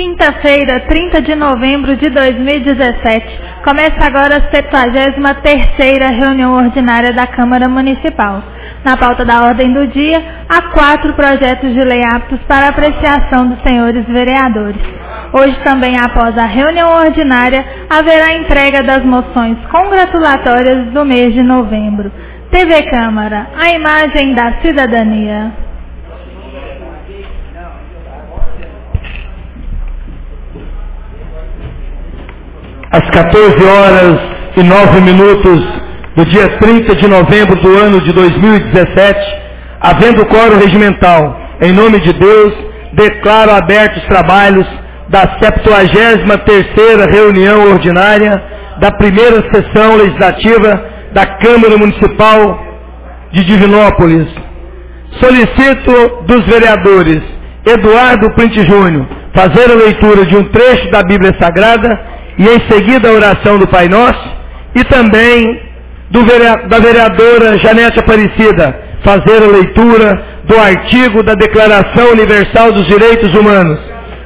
Quinta-feira, 30 de novembro de 2017, começa agora a 73ª reunião ordinária da Câmara Municipal. Na pauta da ordem do dia, há 4 projetos de lei aptos para apreciação dos senhores vereadores. Hoje também, após a reunião ordinária, haverá a entrega das moções congratulatórias do mês de novembro. TV Câmara, a imagem da cidadania. Às 14h09 do dia 30 de novembro do ano de 2017, havendo quórum regimental, em nome de Deus, declaro abertos os trabalhos da 73ª reunião ordinária da primeira sessão legislativa da Câmara Municipal de Divinópolis. Solicito dos vereadores Eduardo Print Júnior fazer a leitura de um trecho da Bíblia Sagrada e em seguida a oração do Pai Nosso, e também da vereadora Janete Aparecida fazer a leitura do artigo da Declaração Universal dos Direitos Humanos.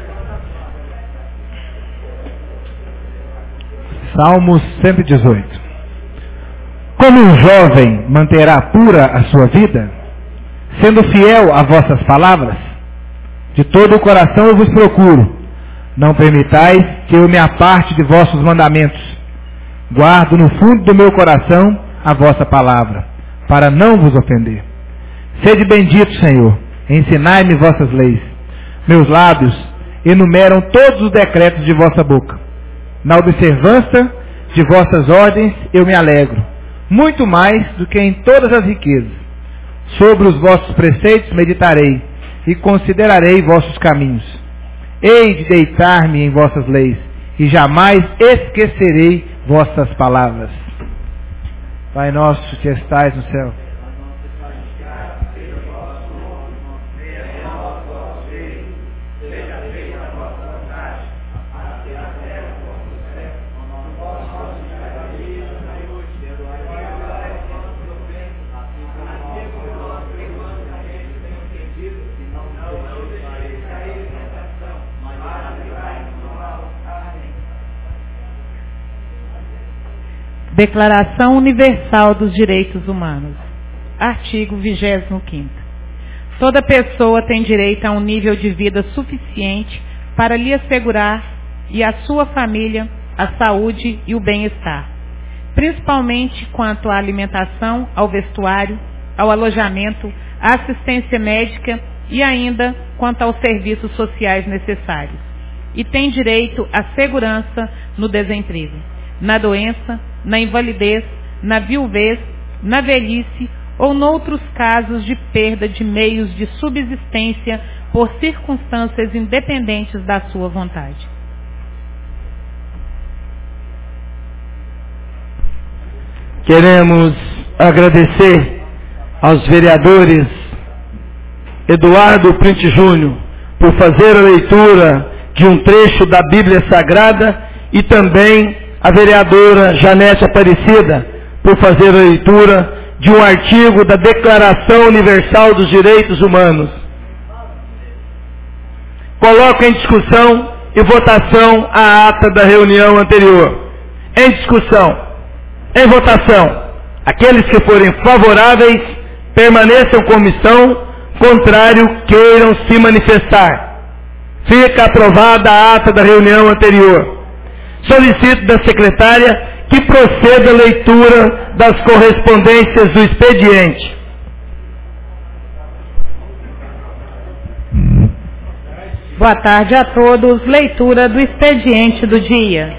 Salmos 118. Como um jovem manterá pura a sua vida, sendo fiel a vossas palavras? De todo o coração eu vos procuro. Não permitais que eu me aparte de vossos mandamentos. Guardo no fundo do meu coração a vossa palavra, para não vos ofender. Sede bendito, Senhor, ensinai-me vossas leis. Meus lábios enumeram todos os decretos de vossa boca. Na observância de vossas ordens eu me alegro, muito mais do que em todas as riquezas. Sobre os vossos preceitos meditarei e considerarei vossos caminhos. Hei de deitar-me em vossas leis, e jamais esquecerei vossas palavras. Pai nosso que estais no céu, Declaração Universal dos Direitos Humanos. Artigo 25º. Toda pessoa tem direito a um nível de vida suficiente para lhe assegurar e à sua família a saúde e o bem-estar, principalmente quanto à alimentação, ao vestuário, ao alojamento, à assistência médica e ainda quanto aos serviços sociais necessários. E tem direito à segurança no desemprego, na doença, na invalidez, na viuvez, na velhice ou noutros casos de perda de meios de subsistência por circunstâncias independentes da sua vontade. Queremos agradecer aos vereadores Eduardo Print Júnior por fazer a leitura de um trecho da Bíblia Sagrada e também a vereadora Janete Aparecida por fazer a leitura de um artigo da Declaração Universal dos Direitos Humanos. Coloco em discussão e votação a ata da reunião anterior. Em discussão, em votação, aqueles que forem favoráveis permaneçam como estão, contrário queiram se manifestar. Fica aprovada a ata da reunião anterior. Solicito da secretária que proceda a leitura das correspondências do expediente. Boa tarde a todos. Leitura do expediente do dia.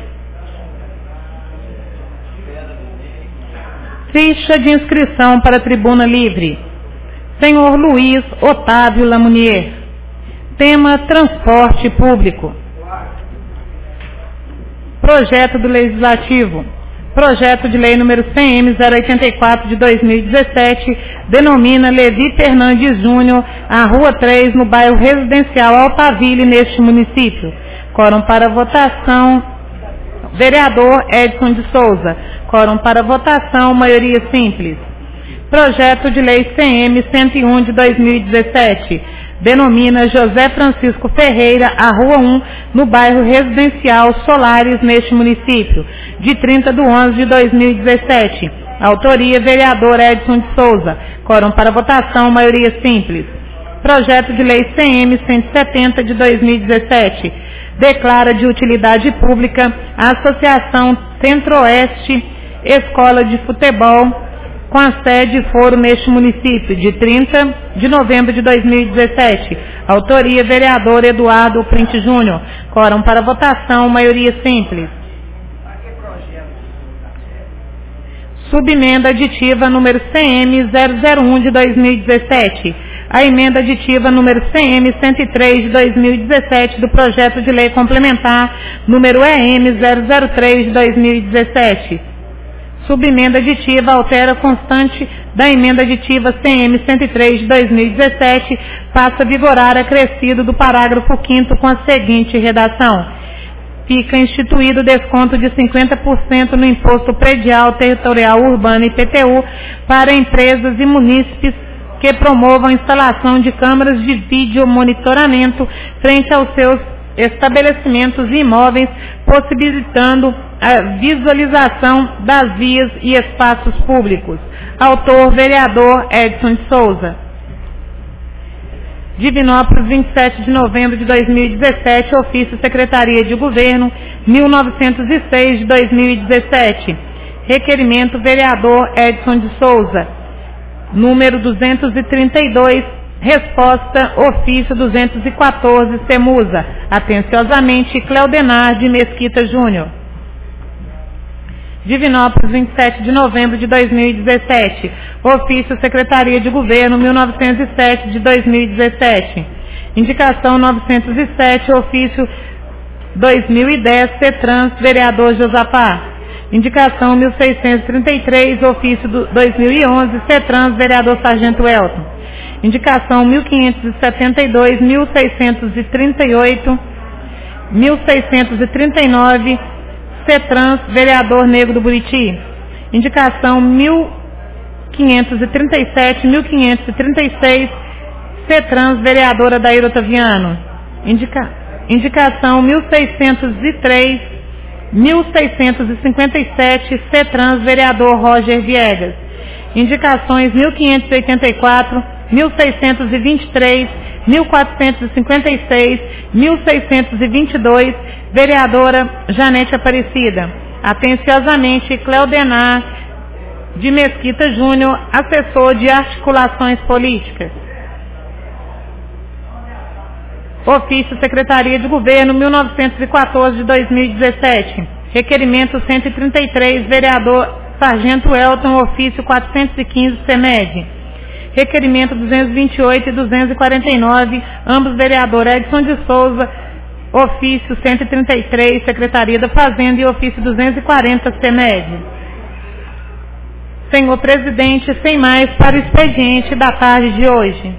Ficha de inscrição para a tribuna livre. Senhor Luiz Otávio Lamounier. Tema: transporte público. Projeto do Legislativo. Projeto de Lei número CM-084 de 2017 denomina Levi Fernandes Júnior a Rua 3 no bairro residencial Alphaville neste município. Quórum para votação, vereador Edson de Souza. Quórum para votação, maioria simples. Projeto de Lei CM 101 de 2017. Denomina José Francisco Ferreira a Rua 1, no bairro residencial Solares, neste município, de 30/11/2017. Autoria, vereador Edson de Souza. Quórum para votação, maioria simples. Projeto de Lei CM 170 de 2017. Declara de utilidade pública a Associação Centro-Oeste Escola de Futebol, com a sede e foro neste município, de 30 de novembro de 2017. Autoria, vereador Eduardo Print Júnior. Quórum para votação, maioria simples. Subemenda aditiva número CM 001 de 2017. A emenda aditiva número CM 103 de 2017 do projeto de lei complementar número EM 003 de 2017. Subemenda aditiva altera a constante da emenda aditiva CM 103 de 2017, passa a vigorar acrescido do parágrafo 5º com a seguinte redação: fica instituído desconto de 50% no Imposto Predial Territorial Urbano IPTU para empresas e munícipes que promovam a instalação de câmaras de vídeo monitoramento frente aos seus estabelecimentos e imóveis, possibilitando a visualização das vias e espaços públicos. Autor, vereador Edson de Souza. Divinópolis, 27 de novembro de 2017, ofício Secretaria de Governo, 1906 de 2017. Requerimento, vereador Edson de Souza. Número 232, resposta, ofício 214, Semusa. Atenciosamente, Cleodenar de Mesquita Júnior. Divinópolis, 27 de novembro de 2017. Ofício Secretaria de Governo, 1907 de 2017. Indicação 907, ofício 2010, CETRANS, vereador Josafá. Indicação 1633, ofício 2011, CETRANS, vereador Sargento Elton. Indicação 1572, 1638, 1639, CETRANS, vereador Negro do Buriti. Indicação 1537, 1536, CETRANS, vereadora Daíra Otaviano. Indicação 1603, 1657, CETRANS, vereador Roger Viegas. Indicações 1584, 1623, 1456, 1622, vereadora Janete Aparecida. Atenciosamente, Cleodenar de Mesquita Júnior, assessor de articulações políticas. Ofício Secretaria de Governo, 1914 de 2017. Requerimento 133, vereador Sargento Elton, ofício 415, CEMED. Requerimento 228 e 249, ambos vereador Edson de Souza, ofício 133, Secretaria da Fazenda, e ofício 240, CEMED. Senhor presidente, sem mais, para o expediente da tarde de hoje.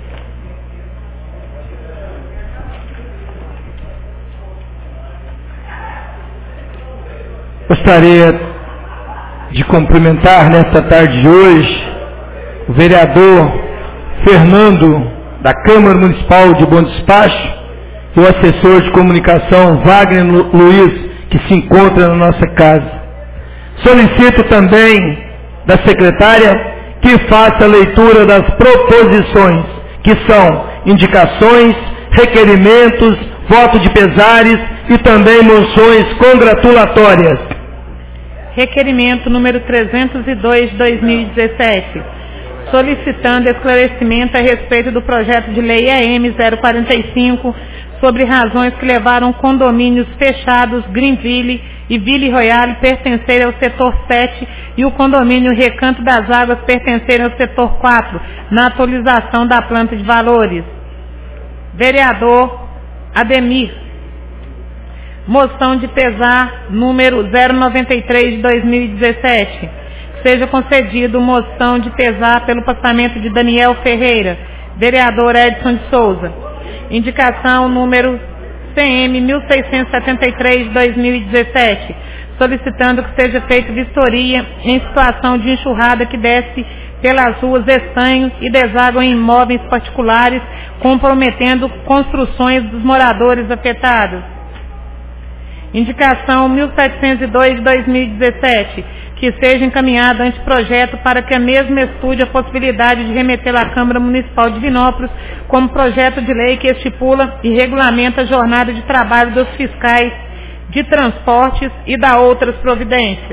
Gostaria de cumprimentar nesta tarde de hoje o vereador Fernando, da Câmara Municipal de Bom Despacho, e o assessor de comunicação Wagner Luiz, que se encontra na nossa casa. Solicito também da secretária que faça a leitura das proposições, que são indicações, requerimentos, voto de pesares e também moções congratulatórias. Requerimento número 302 de 2017, solicitando esclarecimento a respeito do projeto de lei EM 045 sobre razões que levaram condomínios fechados Greenville e Ville Royale pertencerem ao setor 7 e o condomínio Recanto das Águas pertencerem ao setor 4, na atualização da planta de valores. Vereador Ademir. Moção de pesar número 093 de 2017. Seja concedido moção de pesar pelo passamento de Daniel Ferreira, vereador Edson de Souza. Indicação número CM 1673 de 2017, solicitando que seja feita vistoria em situação de enxurrada que desce pelas ruas Estanho e desaguam em imóveis particulares, comprometendo construções dos moradores afetados. Indicação 1702 de 2017, que seja encaminhado anteprojeto para que a mesma estude a possibilidade de remeter à Câmara Municipal de Divinópolis como projeto de lei que estipula e regulamenta a jornada de trabalho dos fiscais de transportes e da outras providências.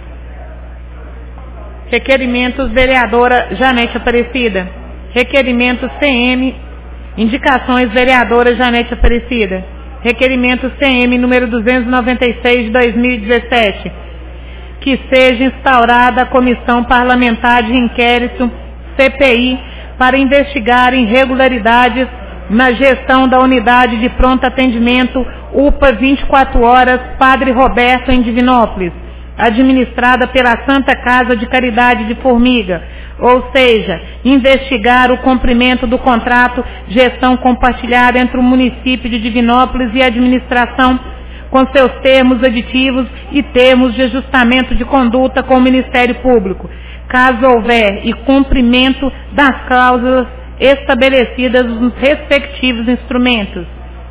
Requerimentos vereadora Janete Aparecida. Requerimentos CM. Indicações vereadora Janete Aparecida. Requerimento CM número 296 de 2017. Que seja instaurada a Comissão Parlamentar de Inquérito, CPI, para investigar irregularidades na gestão da Unidade de Pronto Atendimento UPA 24 Horas Padre Roberto em Divinópolis, administrada pela Santa Casa de Caridade de Formiga, ou seja, investigar o cumprimento do contrato gestão compartilhada entre o município de Divinópolis e a administração, com seus termos aditivos e termos de ajustamento de conduta com o Ministério Público, caso houver e cumprimento das cláusulas estabelecidas nos respectivos instrumentos.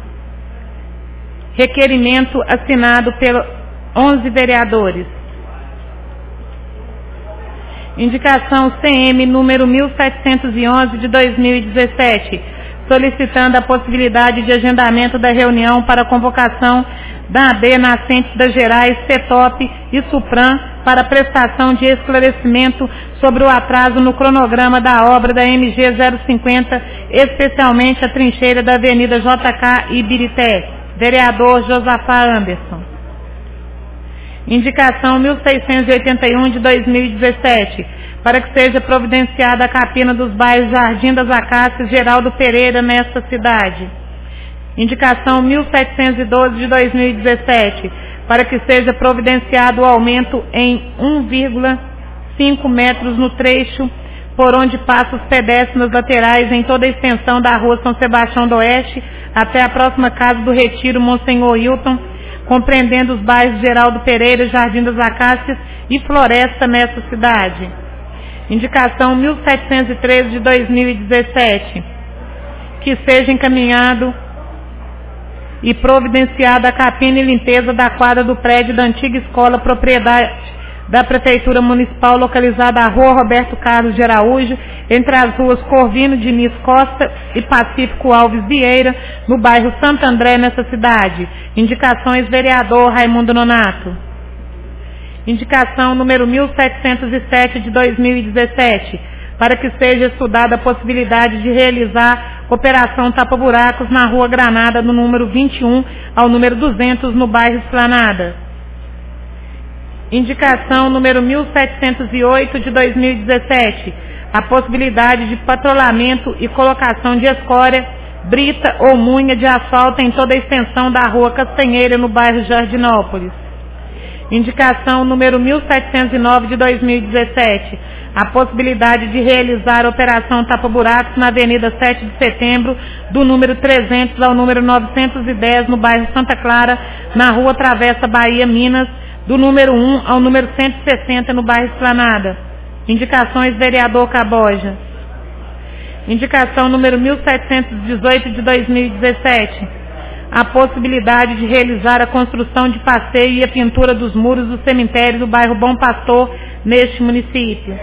Requerimento assinado pelos 11 vereadores. Indicação CM número 1711 de 2017, solicitando a possibilidade de agendamento da reunião para convocação da AD Nascentes das Gerais, CETOP e SUPRAM para prestação de esclarecimento sobre o atraso no cronograma da obra da MG 050, especialmente a trincheira da Avenida JK Ibirité. Vereador Josafá Anderson. Indicação 1681 de 2017, para que seja providenciada a capina dos bairros Jardim das Acácias e Geraldo Pereira nesta cidade. Indicação 1712 de 2017, para que seja providenciado o aumento em 1,5 metros no trecho por onde passam os pedestres nas laterais em toda a extensão da rua São Sebastião do Oeste até a próxima Casa do Retiro Monsenhor Hilton, compreendendo os bairros Geraldo Pereira, Jardim das Acácias e Floresta nessa cidade. Indicação 1713 de 2017, que seja encaminhado e providenciada a capina e limpeza da quadra do prédio da antiga escola propriedade da Prefeitura Municipal, localizada na Rua Roberto Carlos de Araújo, entre as ruas Corvino Diniz Costa e Pacífico Alves Vieira, no bairro Santo André, nessa cidade. Indicações vereador Raimundo Nonato. Indicação número 1707 de 2017, para que seja estudada a possibilidade de realizar operação tapa-buracos na Rua Granada, do número 21 ao número 200, no bairro Esplanada. Indicação número 1708 de 2017, a possibilidade de patrulhamento e colocação de escória, brita ou munha de asfalto em toda a extensão da Rua Castanheira, no bairro Jardinópolis. Indicação número 1709 de 2017, a possibilidade de realizar operação tapa-buracos na Avenida 7 de Setembro, do número 300 ao número 910, no bairro Santa Clara, na Rua Travessa Bahia, Minas, do número 1 ao número 160, no bairro Esplanada. Indicações vereador Caboja. Indicação número 1718 de 2017, a possibilidade de realizar a construção de passeio e a pintura dos muros do cemitério do bairro Bom Pastor, neste município.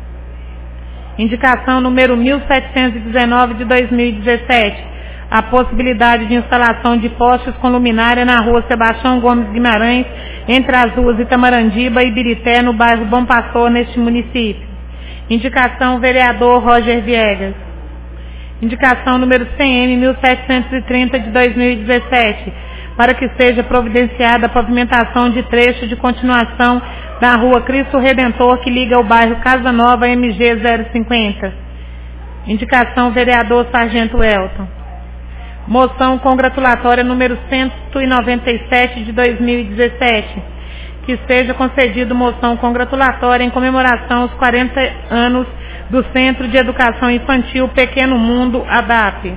Indicação número 1719 de 2017, a possibilidade de instalação de postes com luminária na Rua Sebastião Gomes Guimarães, entre as ruas Itamarandiba e Ibirité, no bairro Bom Pastor, neste município. Indicação vereador Roger Viegas. Indicação número CM 1730 de 2017, para que seja providenciada a pavimentação de trecho de continuação da Rua Cristo Redentor, que liga o bairro Casa Nova MG 050. Indicação vereador Sargento Elton. Moção congratulatória número 197 de 2017, que seja concedido moção congratulatória em comemoração aos 40 anos do Centro de Educação Infantil Pequeno Mundo, ADAP.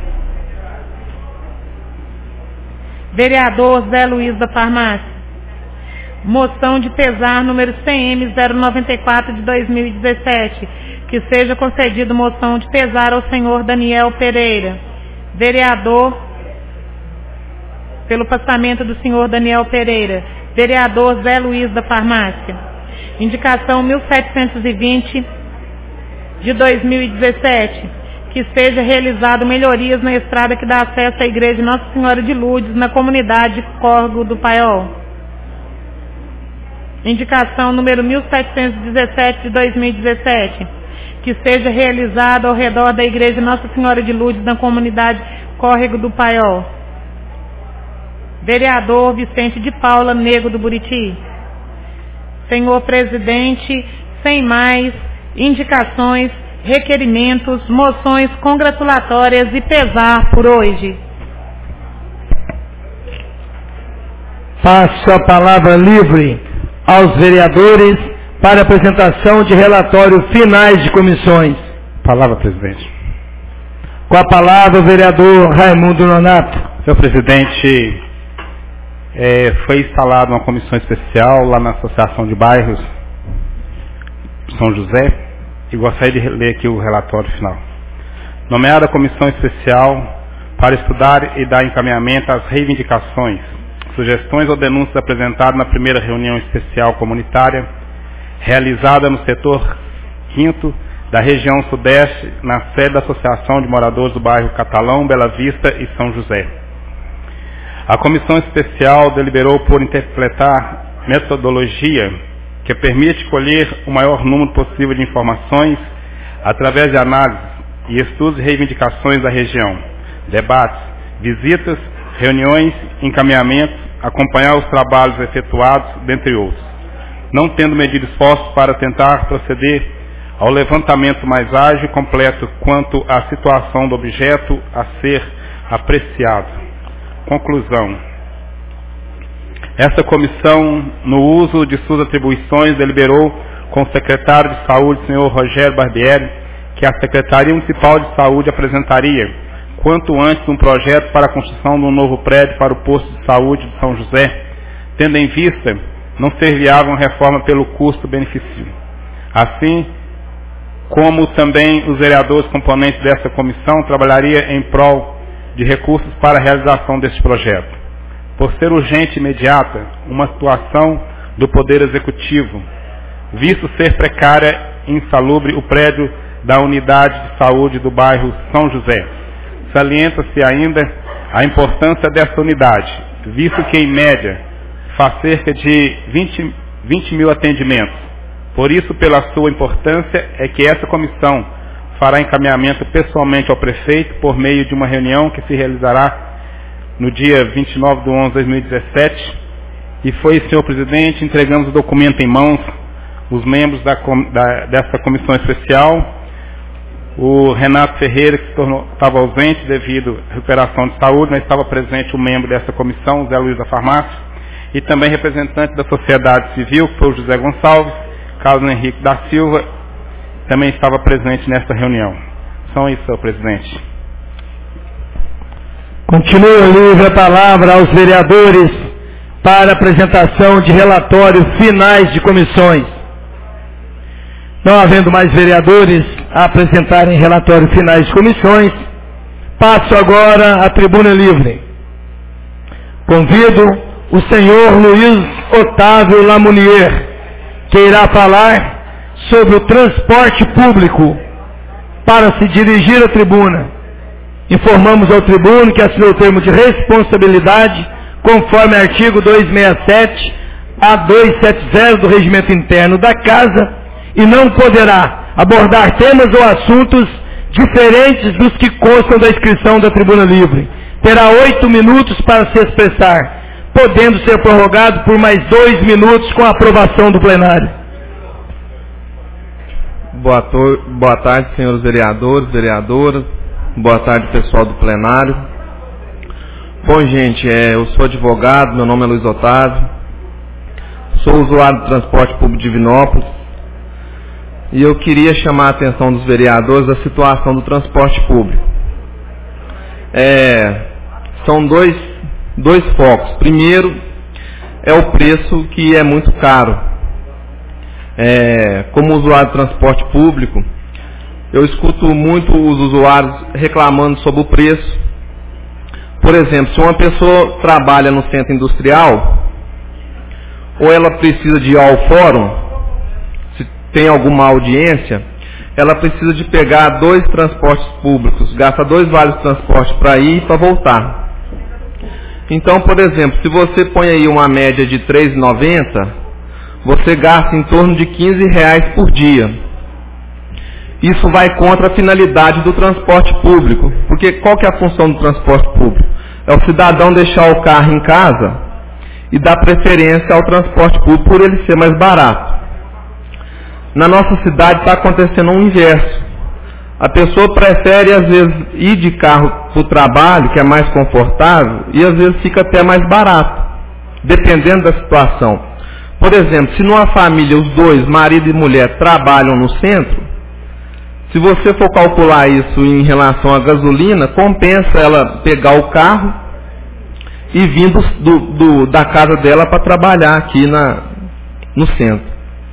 Vereador Zé Luiz da Farmácia. moção de pesar número CM 094 de 2017, que seja concedido moção de pesar ao senhor Daniel Pereira, vereador, pelo passamento do senhor Daniel Pereira, vereador Zé Luiz da Farmácia. Indicação 1720 de 2017, que seja realizado melhorias na estrada que dá acesso à igreja Nossa Senhora de Lourdes, na comunidade Córrego do Paiol. Indicação número 1717 de 2017, que seja realizado ao redor da igreja Nossa Senhora de Lourdes, na comunidade Córrego do Paiol. Vereador Vicente de Paula Nego do Buriti. Senhor presidente, sem mais indicações, requerimentos, moções congratulatórias e pesar por hoje. Passo a palavra livre aos vereadores para apresentação de relatórios finais de comissões. Palavra, presidente. Com a palavra, o vereador Raimundo Nonato. Senhor presidente, foi instalada uma comissão especial lá na Associação de Bairros São José e gostaria de ler aqui o relatório final. Nomeada a comissão especial para estudar e dar encaminhamento às reivindicações, sugestões ou denúncias apresentadas na primeira reunião especial comunitária realizada no setor 5º da região sudeste, na sede da Associação de Moradores do Bairro Catalão, Bela Vista e São José. A comissão especial deliberou por interpretar metodologia que permite colher o maior número possível de informações através de análises e estudos e reivindicações da região, debates, visitas, reuniões, encaminhamentos, acompanhar os trabalhos efetuados, dentre outros, não tendo medido esforços para tentar proceder ao levantamento mais ágil e completo quanto à situação do objeto a ser apreciado. Conclusão. Essa comissão, no uso de suas atribuições, deliberou com o secretário de Saúde, senhor Rogério Barbieri, que a Secretaria Municipal de Saúde apresentaria, quanto antes, um projeto para a construção de um novo prédio para o posto de saúde de São José, tendo em vista não ser viável uma reforma pelo custo-benefício. Assim, como também os vereadores componentes dessa comissão trabalharia em prol de recursos para a realização deste projeto. Por ser urgente e imediata, uma situação do Poder Executivo, visto ser precária e insalubre o prédio da unidade de saúde do bairro São José. Salienta-se ainda a importância dessa unidade, visto que, em média, faz cerca de 20 mil atendimentos. Por isso, pela sua importância, é que essa comissão fará encaminhamento pessoalmente ao prefeito por meio de uma reunião que se realizará no dia 29 de 11 de 2017. E foi, senhor presidente, entregamos o documento em mãos, os membros dessa comissão especial, o Renato Ferreira, que estava ausente devido à recuperação de saúde, mas estava presente o membro dessa comissão, o Zé Luiz da Farmácia, e também representante da sociedade civil, que foi o José Gonçalves, Carlos Henrique da Silva, também estava presente nesta reunião. São isso, senhor presidente. Continua livre a palavra aos vereadores para apresentação de relatórios finais de comissões. Não havendo mais vereadores a apresentarem relatórios finais de comissões, passo agora à tribuna livre. Convido o senhor Luiz Otávio Lamounier, que irá falar sobre o transporte público, para se dirigir à tribuna. Informamos ao tribuno que assinou o termo de responsabilidade, conforme artigo 267 a 270 do Regimento Interno da Casa, e não poderá abordar temas ou assuntos diferentes dos que constam da inscrição da tribuna livre. Terá 8 minutos para se expressar, podendo ser prorrogado por mais 2 minutos com a aprovação do plenário. Boa tarde, senhores vereadores, vereadoras. Boa tarde, pessoal do plenário. Bom, gente, eu sou advogado, meu nome é Luiz Otávio. Sou usuário do transporte público de Divinópolis. E eu queria chamar a atenção dos vereadores da situação do transporte público. São dois focos. Primeiro, é o preço que é muito caro. Como usuário de transporte público, eu escuto muito os usuários reclamando sobre o preço. Por exemplo, se uma pessoa trabalha no centro industrial, ou ela precisa de ir ao fórum, se tem alguma audiência, ela precisa de pegar 2 transportes públicos, gasta 2 vales de transporte para ir e para voltar. Então, por exemplo, se você põe aí uma média de R$ 3,90, você gasta em torno de R$ 15 por dia. Isso vai contra a finalidade do transporte público. Porque qual que é a função do transporte público? É o cidadão deixar o carro em casa e dar preferência ao transporte público por ele ser mais barato. Na nossa cidade está acontecendo um inverso. A pessoa prefere, às vezes, ir de carro para o trabalho, que é mais confortável, e às vezes fica até mais barato, dependendo da situação. Por exemplo, se numa família os 2, marido e mulher, trabalham no centro, se você for calcular isso em relação à gasolina, compensa ela pegar o carro e vir da casa dela para trabalhar aqui no centro.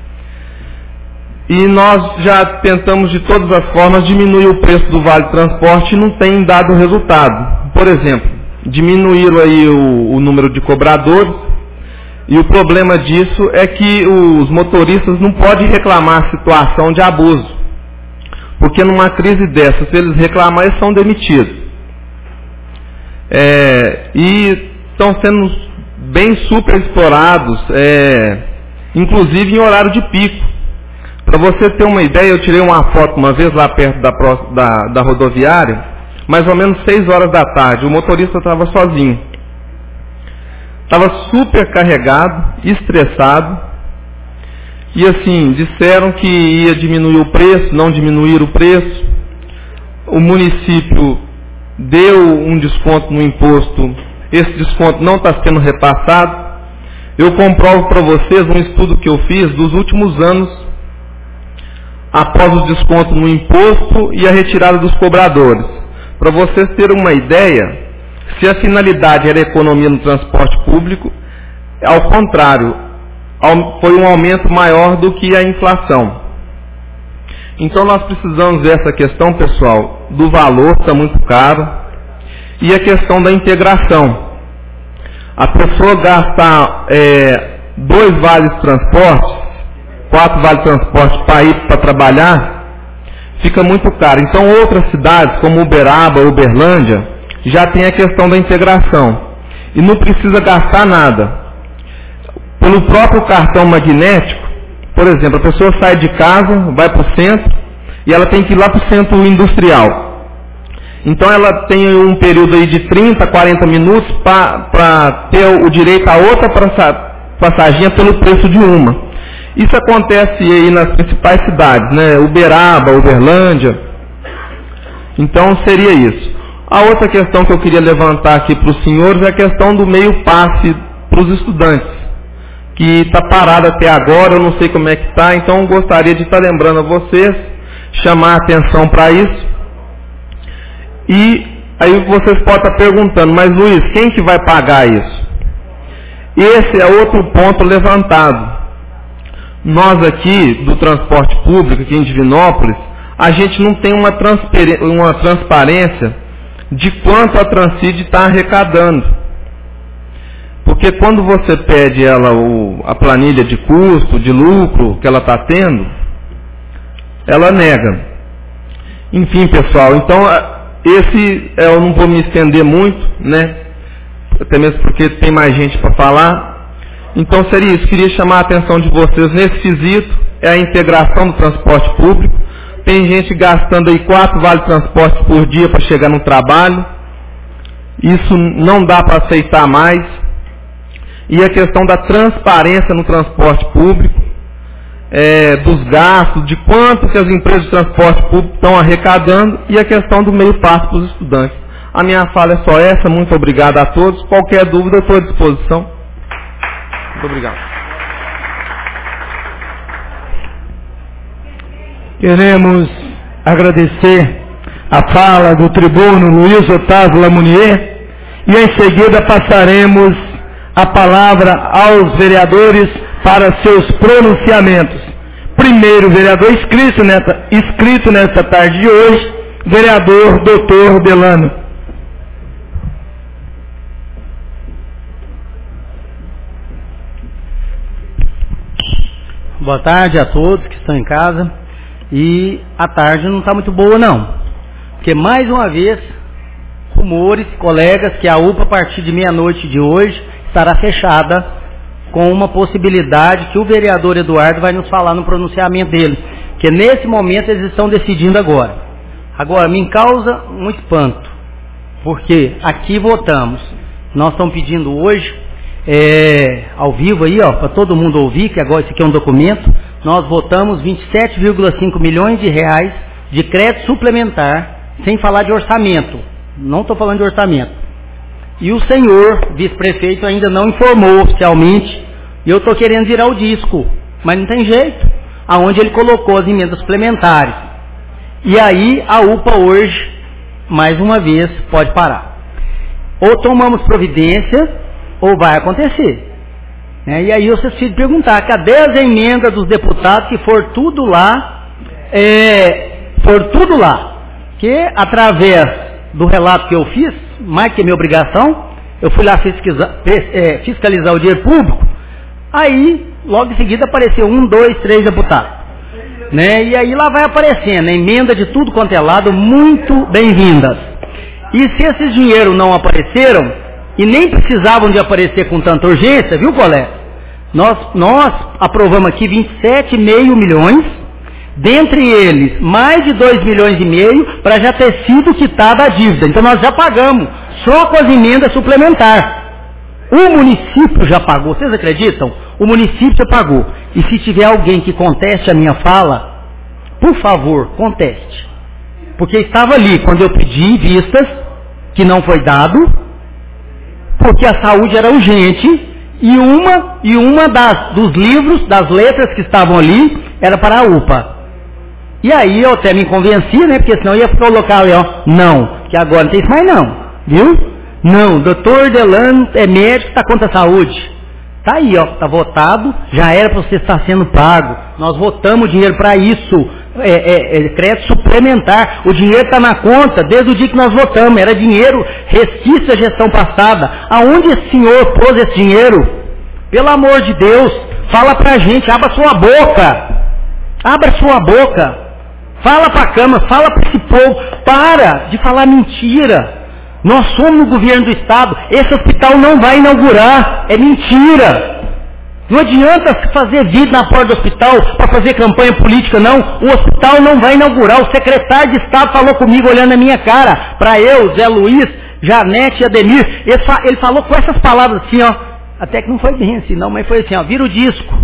E nós já tentamos de todas as formas diminuir o preço do vale transporte e não tem dado resultado. Por exemplo, diminuíram aí o número de cobradores, e o problema disso é que os motoristas não podem reclamar a situação de abuso. Porque numa crise dessa, se eles reclamarem, eles são demitidos. E estão sendo bem super explorados, inclusive em horário de pico. Para você ter uma ideia, eu tirei uma foto uma vez lá perto da rodoviária, mais ou menos 6 horas da tarde. O motorista estava sozinho. Estava super carregado, estressado. E assim, disseram que ia diminuir o preço, não diminuíram o preço. O município deu um desconto no imposto, esse desconto não está sendo repassado. Eu comprovo para vocês um estudo que eu fiz dos últimos anos, após o desconto no imposto e a retirada dos cobradores. Para vocês terem uma ideia, se a finalidade era a economia no transporte público, ao contrário, foi um aumento maior do que a inflação. Então nós precisamos ver essa questão, pessoal, do valor, está muito caro, e a questão da integração. A pessoa gastar 2 vales de transporte, 4 vales de transporte para ir para trabalhar, fica muito caro. Então outras cidades, como Uberaba, Uberlândia, já tem a questão da integração. E não precisa gastar nada. Pelo próprio cartão magnético, por exemplo, a pessoa sai de casa, vai para o centro, e ela tem que ir lá para o centro industrial. Então ela tem um período aí de 30, 40 minutos para ter o direito a outra passaginha pelo preço de uma. Isso acontece aí nas principais cidades, né? Uberaba, Uberlândia. Então seria isso. A outra questão que eu queria levantar aqui para os senhores é a questão do meio passe para os estudantes, que está parado até agora, eu não sei como é que está, então eu gostaria de estar lembrando a vocês, chamar a atenção para isso. E aí vocês podem estar perguntando, mas Luiz, quem que vai pagar isso? Esse é outro ponto levantado. Nós aqui, do transporte público, aqui em Divinópolis, a gente não tem uma transparência de quanto a Transcid está arrecadando. Porque quando você pede ela a planilha de custo, de lucro que ela está tendo, ela nega. Enfim, pessoal, então eu não vou me estender muito, né? Até mesmo porque tem mais gente para falar. Então seria isso, queria chamar a atenção de vocês nesse quesito, é a integração do transporte público. Tem gente gastando aí 4 vales de transporte por dia para chegar no trabalho. Isso não dá para aceitar mais. E a questão da transparência no transporte público, dos gastos, de quanto que as empresas de transporte público estão arrecadando, e a questão do meio passo para os estudantes. A minha fala é só essa, muito obrigado a todos. Qualquer dúvida, eu estou à disposição. Muito obrigado. Queremos agradecer a fala do tribuno Luiz Otávio Lamounier, e em seguida passaremos a palavra aos vereadores para seus pronunciamentos. Primeiro vereador inscrito nesta tarde de hoje, vereador Dr. Delano. Boa tarde a todos que estão em casa. E a tarde não está muito boa não, porque mais uma vez, rumores, colegas, que a UPA a partir de meia-noite de hoje estará fechada, com uma possibilidade que o vereador Eduardo vai nos falar no pronunciamento dele, que nesse momento eles estão decidindo agora. Agora, me causa um espanto, porque aqui votamos, nós estamos pedindo hoje, ao vivo aí, para todo mundo ouvir, que agora isso aqui é um documento, nós votamos 27,5 milhões de reais de crédito suplementar, sem falar de orçamento. Não estou falando de orçamento. E o senhor vice-prefeito ainda não informou oficialmente, e eu estou querendo virar o disco, mas não tem jeito, aonde ele colocou as emendas suplementares. E aí a UPA hoje, mais uma vez, pode parar. Ou tomamos providência, ou vai acontecer. E aí vocês precisam perguntar, cadê as emendas dos deputados que for tudo lá, que através do relato que eu fiz, mais que minha obrigação, eu fui lá fiscalizar o dinheiro público, aí logo em seguida apareceu 1, 2, 3 deputados. E aí lá vai aparecendo, emenda de tudo quanto é lado, muito bem-vindas. E se esses dinheiros não apareceram, e nem precisavam de aparecer com tanta urgência, viu, colega? Nós aprovamos aqui 27,5 milhões, dentre eles mais de 2,5 milhões para já ter sido quitada a dívida. Então nós já pagamos, só com as emendas suplementares. O município já pagou, vocês acreditam? O município já pagou. E se tiver alguém que conteste a minha fala, por favor, conteste. Porque estava ali quando eu pedi vistas, que não foi dado, porque a saúde era urgente, e uma dos livros, das letras que estavam ali, era para a UPA. E aí eu até me convenci, porque senão eu ia colocar ali, não, que agora não tem isso mais não, viu? Não, doutor Delano é médico, está contra a saúde. Está aí, está votado, já era para você estar sendo pago. Nós votamos dinheiro para isso, crédito suplementar. O dinheiro está na conta desde o dia que nós votamos. Era dinheiro resquício da gestão passada. Aonde esse senhor pôs esse dinheiro? Pelo amor de Deus, fala para a gente, abra sua boca. Abra sua boca. Fala para a Câmara, fala para esse povo. Para de falar mentira. Nós somos o governo do Estado, esse hospital não vai inaugurar, é mentira. Não adianta fazer vídeo na porta do hospital para fazer campanha política, não. O hospital não vai inaugurar, o secretário de Estado falou comigo olhando na minha cara, para eu, Zé Luiz, Janete e Ademir, ele falou com essas palavras assim, até que não foi bem assim não, mas foi assim, vira o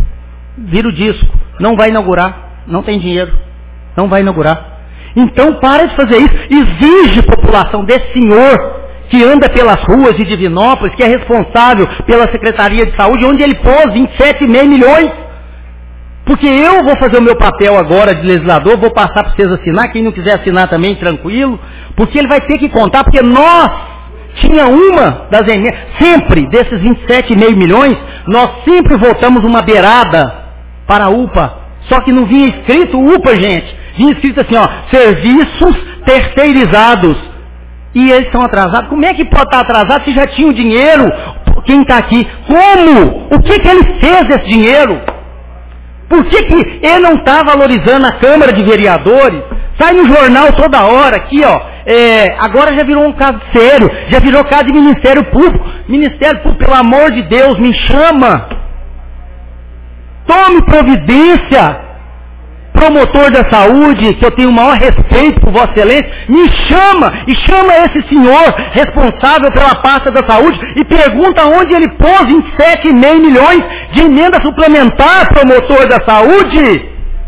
disco, não vai inaugurar, não tem dinheiro, não vai inaugurar. Então para de fazer isso, exige população desse senhor que anda pelas ruas de Divinópolis, que é responsável pela Secretaria de Saúde, onde ele pôs 27,5 milhões. Porque eu vou fazer o meu papel agora de legislador, vou passar para vocês assinar, quem não quiser assinar também, tranquilo, porque ele vai ter que contar, porque nós, tinha uma das emendas, sempre desses 27,5 milhões, nós sempre votamos uma beirada para a UPA, só que não vinha escrito UPA, gente. Vinha escrito assim, serviços terceirizados. E eles estão atrasados. Como é que pode estar atrasado se já tinha o dinheiro? Quem está aqui? Como? O que ele fez desse dinheiro? Por que ele não está valorizando a Câmara de Vereadores? Sai no jornal toda hora, aqui, agora já virou um caso sério, já virou caso de Ministério Público. Ministério Público, pelo amor de Deus, me chama. Tome providência. Promotor da saúde, que eu tenho o maior respeito por Vossa Excelência, me chama, e chama esse senhor responsável pela pasta da saúde, e pergunta onde ele pôs 27,5 milhões de emenda suplementar, promotor da saúde.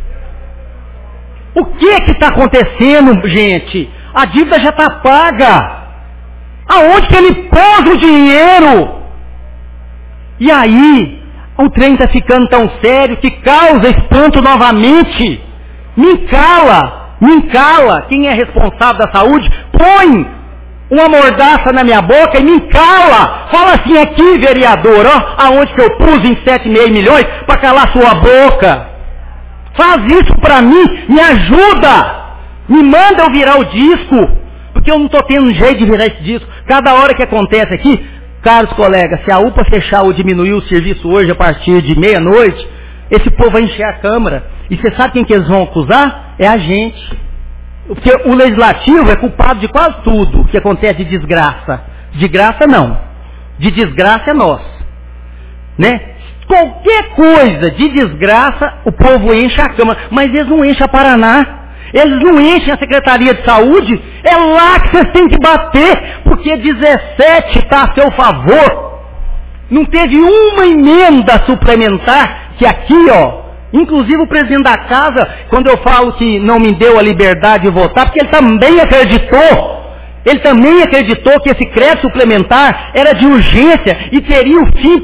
O que está acontecendo, gente? A dívida já está paga. Aonde que ele pôs o dinheiro? E aí, o trem está ficando tão sério que causa espanto novamente. Me cala. Quem é responsável da saúde, põe uma mordaça na minha boca e me cala. Fala assim, aqui, vereador, ó, aonde que eu pus em 7,5 milhões para calar sua boca. Faz isso para mim, me ajuda. Me manda eu virar o disco, porque eu não estou tendo jeito de virar esse disco. Cada hora que acontece aqui, caros colegas, se a UPA fechar ou diminuir o serviço hoje a partir de meia-noite, esse povo vai encher a Câmara. E você sabe quem que eles vão acusar? É a gente. Porque o Legislativo é culpado de quase tudo que acontece de desgraça. De graça não. De desgraça é nós. Né? Qualquer coisa de desgraça, o povo enche a Câmara. Mas eles não enchem a Paraná. Eles não enchem a Secretaria de Saúde. É lá que vocês têm que bater. Porque 17 está a seu favor. Não teve uma emenda suplementar que aqui, ó. Inclusive o presidente da casa, quando eu falo que não me deu a liberdade de votar, porque ele também acreditou que esse crédito suplementar era de urgência e teria o fim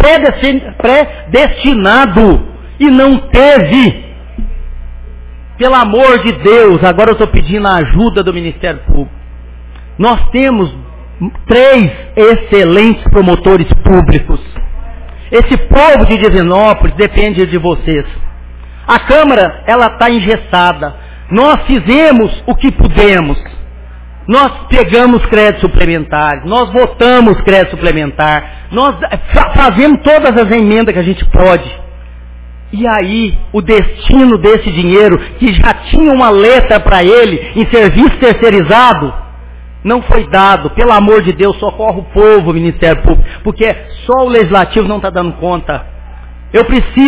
predestinado. E não teve. Pelo amor de Deus, agora eu estou pedindo a ajuda do Ministério Público. Nós temos 3 excelentes promotores públicos. Esse povo de Divinópolis depende de vocês. A Câmara, ela está engessada. Nós fizemos o que pudemos. Nós pegamos crédito suplementar, nós votamos crédito suplementar, nós fazemos todas as emendas que a gente pode. E aí, o destino desse dinheiro, que já tinha uma letra para ele em serviço terceirizado, não foi dado. Pelo amor de Deus, socorre o povo, o Ministério Público, porque só o Legislativo não está dando conta. Eu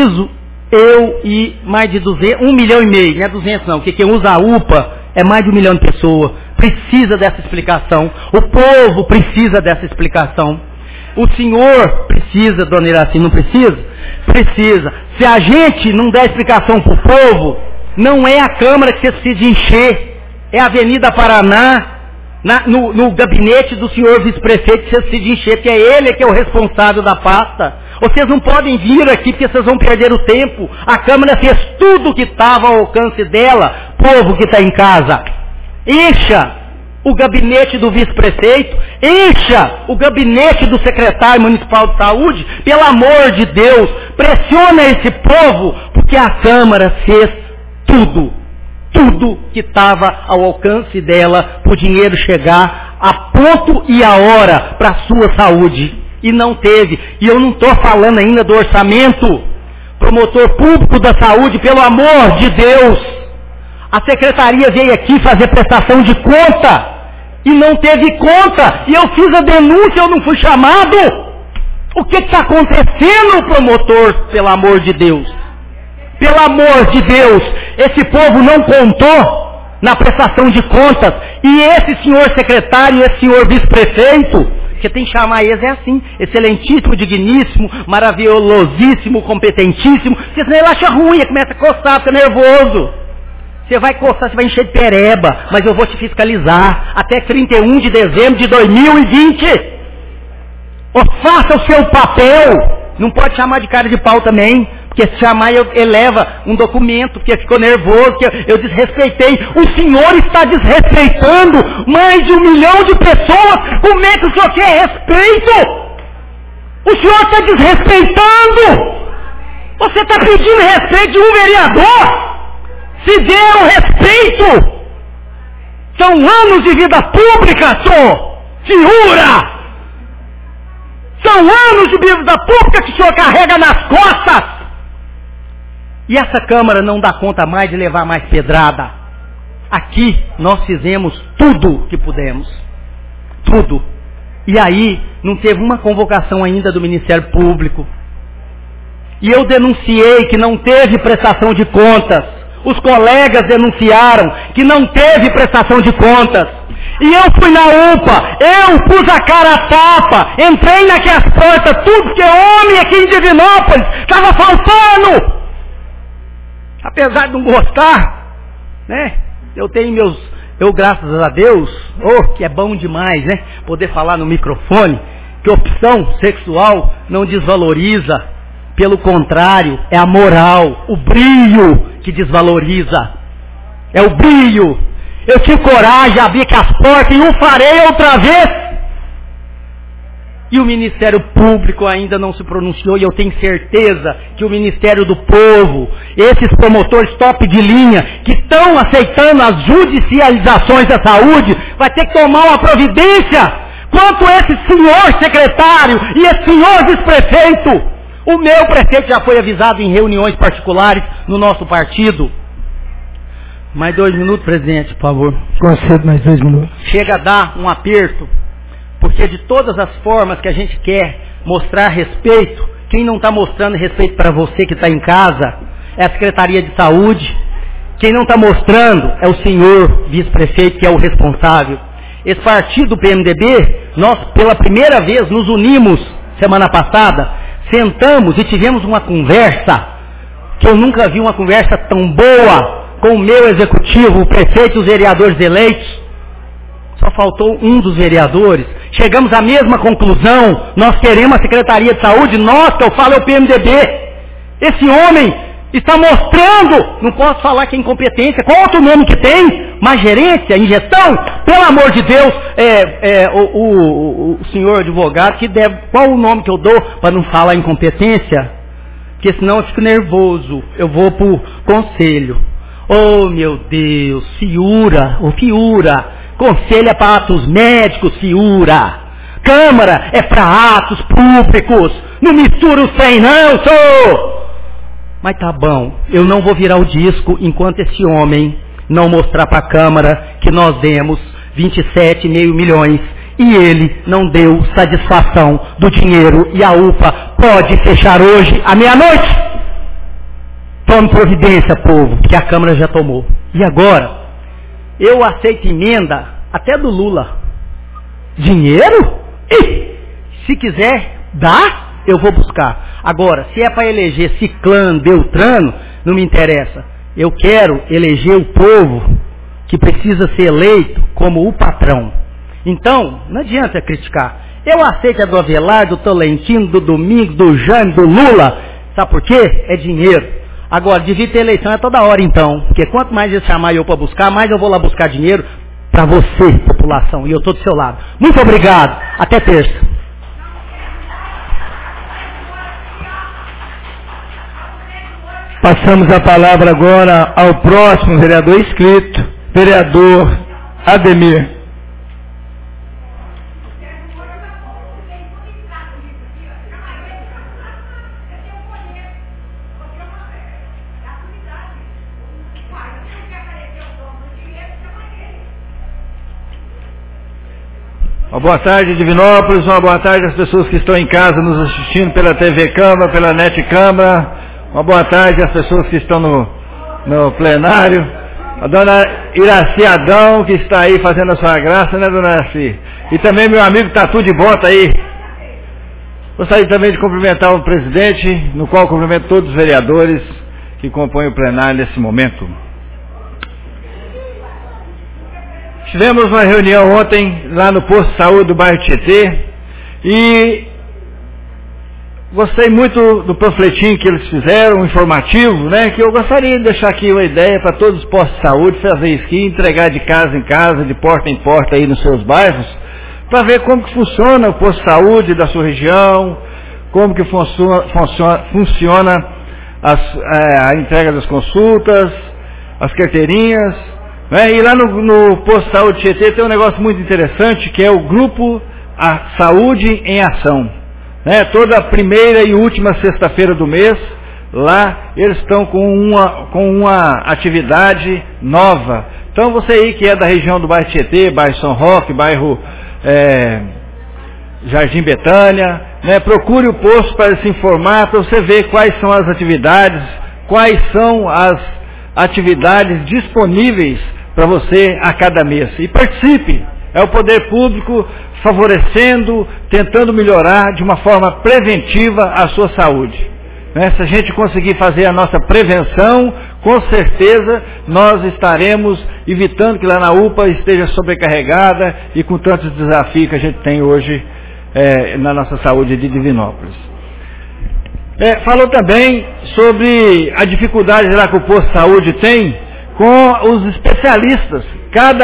e mais de 200, 1,5 milhão, não é 200 não, porque quem usa a UPA é mais de 1 milhão de pessoas. Precisa dessa explicação. O povo precisa dessa explicação. O senhor precisa, dona Iraci, não precisa? Precisa. Se a gente não der explicação para o povo, não é a Câmara que você precisa encher, é a Avenida Paraná, no gabinete do senhor vice-prefeito que vocês precisam encher, que é ele que é o responsável da pasta. Vocês não podem vir aqui porque vocês vão perder o tempo. A Câmara fez tudo o que estava ao alcance dela. Povo que está em casa, encha o gabinete do vice-prefeito, encha o gabinete do secretário municipal de saúde, pelo amor de Deus, pressiona esse povo, porque a Câmara fez tudo que estava ao alcance dela, para o dinheiro chegar a ponto e a hora para a sua saúde. E não teve. E eu não estou falando ainda do orçamento. Promotor público da saúde, pelo amor de Deus. A secretaria veio aqui fazer prestação de conta e não teve conta. E eu fiz a denúncia, eu não fui chamado. O que está acontecendo, promotor, pelo amor de Deus? Pelo amor de Deus, esse povo não contou na prestação de contas. E esse senhor secretário, esse senhor vice-prefeito, que tem que chamar eles, é assim, excelentíssimo, digníssimo, maravilhosíssimo, competentíssimo, porque senão ele acha ruim, ele começa a coçar, fica nervoso. Você vai coçar, você vai encher de pereba, mas eu vou te fiscalizar até 31 de dezembro de 2020. Ou faça o seu papel. Não pode chamar de cara de pau também, porque se chamar eleva um documento, porque ficou nervoso, que eu desrespeitei. O senhor está desrespeitando mais de 1 milhão de pessoas. Como é que o senhor quer respeito? O senhor está desrespeitando. Você está pedindo respeito de um vereador? Se dê o respeito. São anos de vida pública, senhor. Figura. São anos de vida pública que o senhor carrega nas costas. E essa Câmara não dá conta mais de levar mais pedrada. Aqui nós fizemos tudo que pudemos. Tudo. E aí não teve uma convocação ainda do Ministério Público. E eu denunciei que não teve prestação de contas. Os colegas denunciaram que não teve prestação de contas. E eu fui na UPA, eu pus a cara a tapa, entrei naquelas portas, tudo que é homem aqui em Divinópolis, estava faltando. Apesar de não gostar, né? Eu graças a Deus, que é bom demais, né? Poder falar no microfone, que opção sexual não desvaloriza, pelo contrário, é a moral, o brilho que desvaloriza. É o brilho. Eu tive coragem de abrir as portas e o farei outra vez. E o Ministério Público ainda não se pronunciou, e eu tenho certeza que o Ministério do Povo, esses promotores top de linha, que estão aceitando as judicializações da saúde, vai ter que tomar uma providência quanto esse senhor secretário e esse senhor vice-prefeito. O meu prefeito já foi avisado em reuniões particulares no nosso partido. Mais 2 minutos, presidente, por favor. Concedo mais 2 minutos. Chega a dar um aperto. Porque de todas as formas que a gente quer mostrar respeito, quem não está mostrando respeito para você que está em casa é a Secretaria de Saúde. Quem não está mostrando é o senhor vice-prefeito, que é o responsável. Esse partido do PMDB, nós pela primeira vez nos unimos semana passada, sentamos e tivemos uma conversa, que eu nunca vi uma conversa tão boa com o meu executivo, o prefeito e os vereadores eleitos. Só faltou um dos vereadores. Chegamos à mesma conclusão. Nós queremos a Secretaria de Saúde. Nós, que eu falo, é o PMDB. Esse homem está mostrando, não posso falar que é incompetência, qual outro nome que tem? Má gerência, ingestão? Pelo amor de Deus, o senhor advogado, que deve, qual o nome que eu dou para não falar incompetência? Porque senão eu fico nervoso. Eu vou para o conselho. Oh, meu Deus, Fiura. Conselho é para atos médicos, Fiura. Câmara é para atos públicos. Não mistura os trem não, senhor. Mas tá bom, eu não vou virar o disco enquanto esse homem não mostrar para a Câmara que nós demos 27,5 milhões e ele não deu satisfação do dinheiro e a UPA pode fechar hoje à meia-noite. Tome providência, povo, que a Câmara já tomou. E agora? Eu aceito emenda até do Lula. Dinheiro? Ih, se quiser dar, eu vou buscar. Agora, se é para eleger Ciclano, Beltrano, não me interessa. Eu quero eleger o povo que precisa ser eleito como o patrão. Então, não adianta criticar. Eu aceito a do Avelar, do Tolentino, do Domingos, do Jânio, do Lula. Sabe por quê? É dinheiro. Agora, devia ter eleição toda hora então, porque quanto mais eles chamarem eu para buscar, mais eu vou lá buscar dinheiro para você, população, e eu estou do seu lado. Muito obrigado, até terça. Passamos a palavra agora ao próximo vereador inscrito, vereador Ademir. Uma boa tarde, Divinópolis, uma boa tarde às pessoas que estão em casa nos assistindo pela TV Câmara, pela NET Câmara, uma boa tarde às pessoas que estão no plenário, a dona Iraci Adão, que está aí fazendo a sua graça, né, dona Iraci? E também meu amigo Tatu de Bota aí. Gostaria também de cumprimentar o presidente, no qual cumprimento todos os vereadores que compõem o plenário nesse momento. Tivemos uma reunião ontem lá no posto de saúde do bairro Tietê e gostei muito do panfletinho que eles fizeram, informativo, né? Que eu gostaria de deixar aqui uma ideia para todos os postos de saúde fazer isso aqui, entregar de casa em casa, de porta em porta aí nos seus bairros, para ver como que funciona o posto de saúde da sua região, como que funciona a entrega das consultas, as carteirinhas. E lá no posto de saúde Tietê tem um negócio muito interessante, que é o grupo A Saúde em Ação. Toda a primeira e última sexta-feira do mês, lá eles estão com uma atividade nova. Então você aí que é da região do bairro Tietê, bairro São Roque, bairro Jardim Betânia, procure o posto para se informar, para você ver quais são as atividades disponíveis para você a cada mês. E participe. É o poder público favorecendo, tentando melhorar de uma forma preventiva a sua saúde. Se a gente conseguir fazer a nossa prevenção, com certeza nós estaremos evitando que lá na UPA esteja sobrecarregada e com tantos desafios que a gente tem hoje na nossa saúde de Divinópolis. Falou também sobre a dificuldade lá que o posto de saúde tem com os especialistas. Cada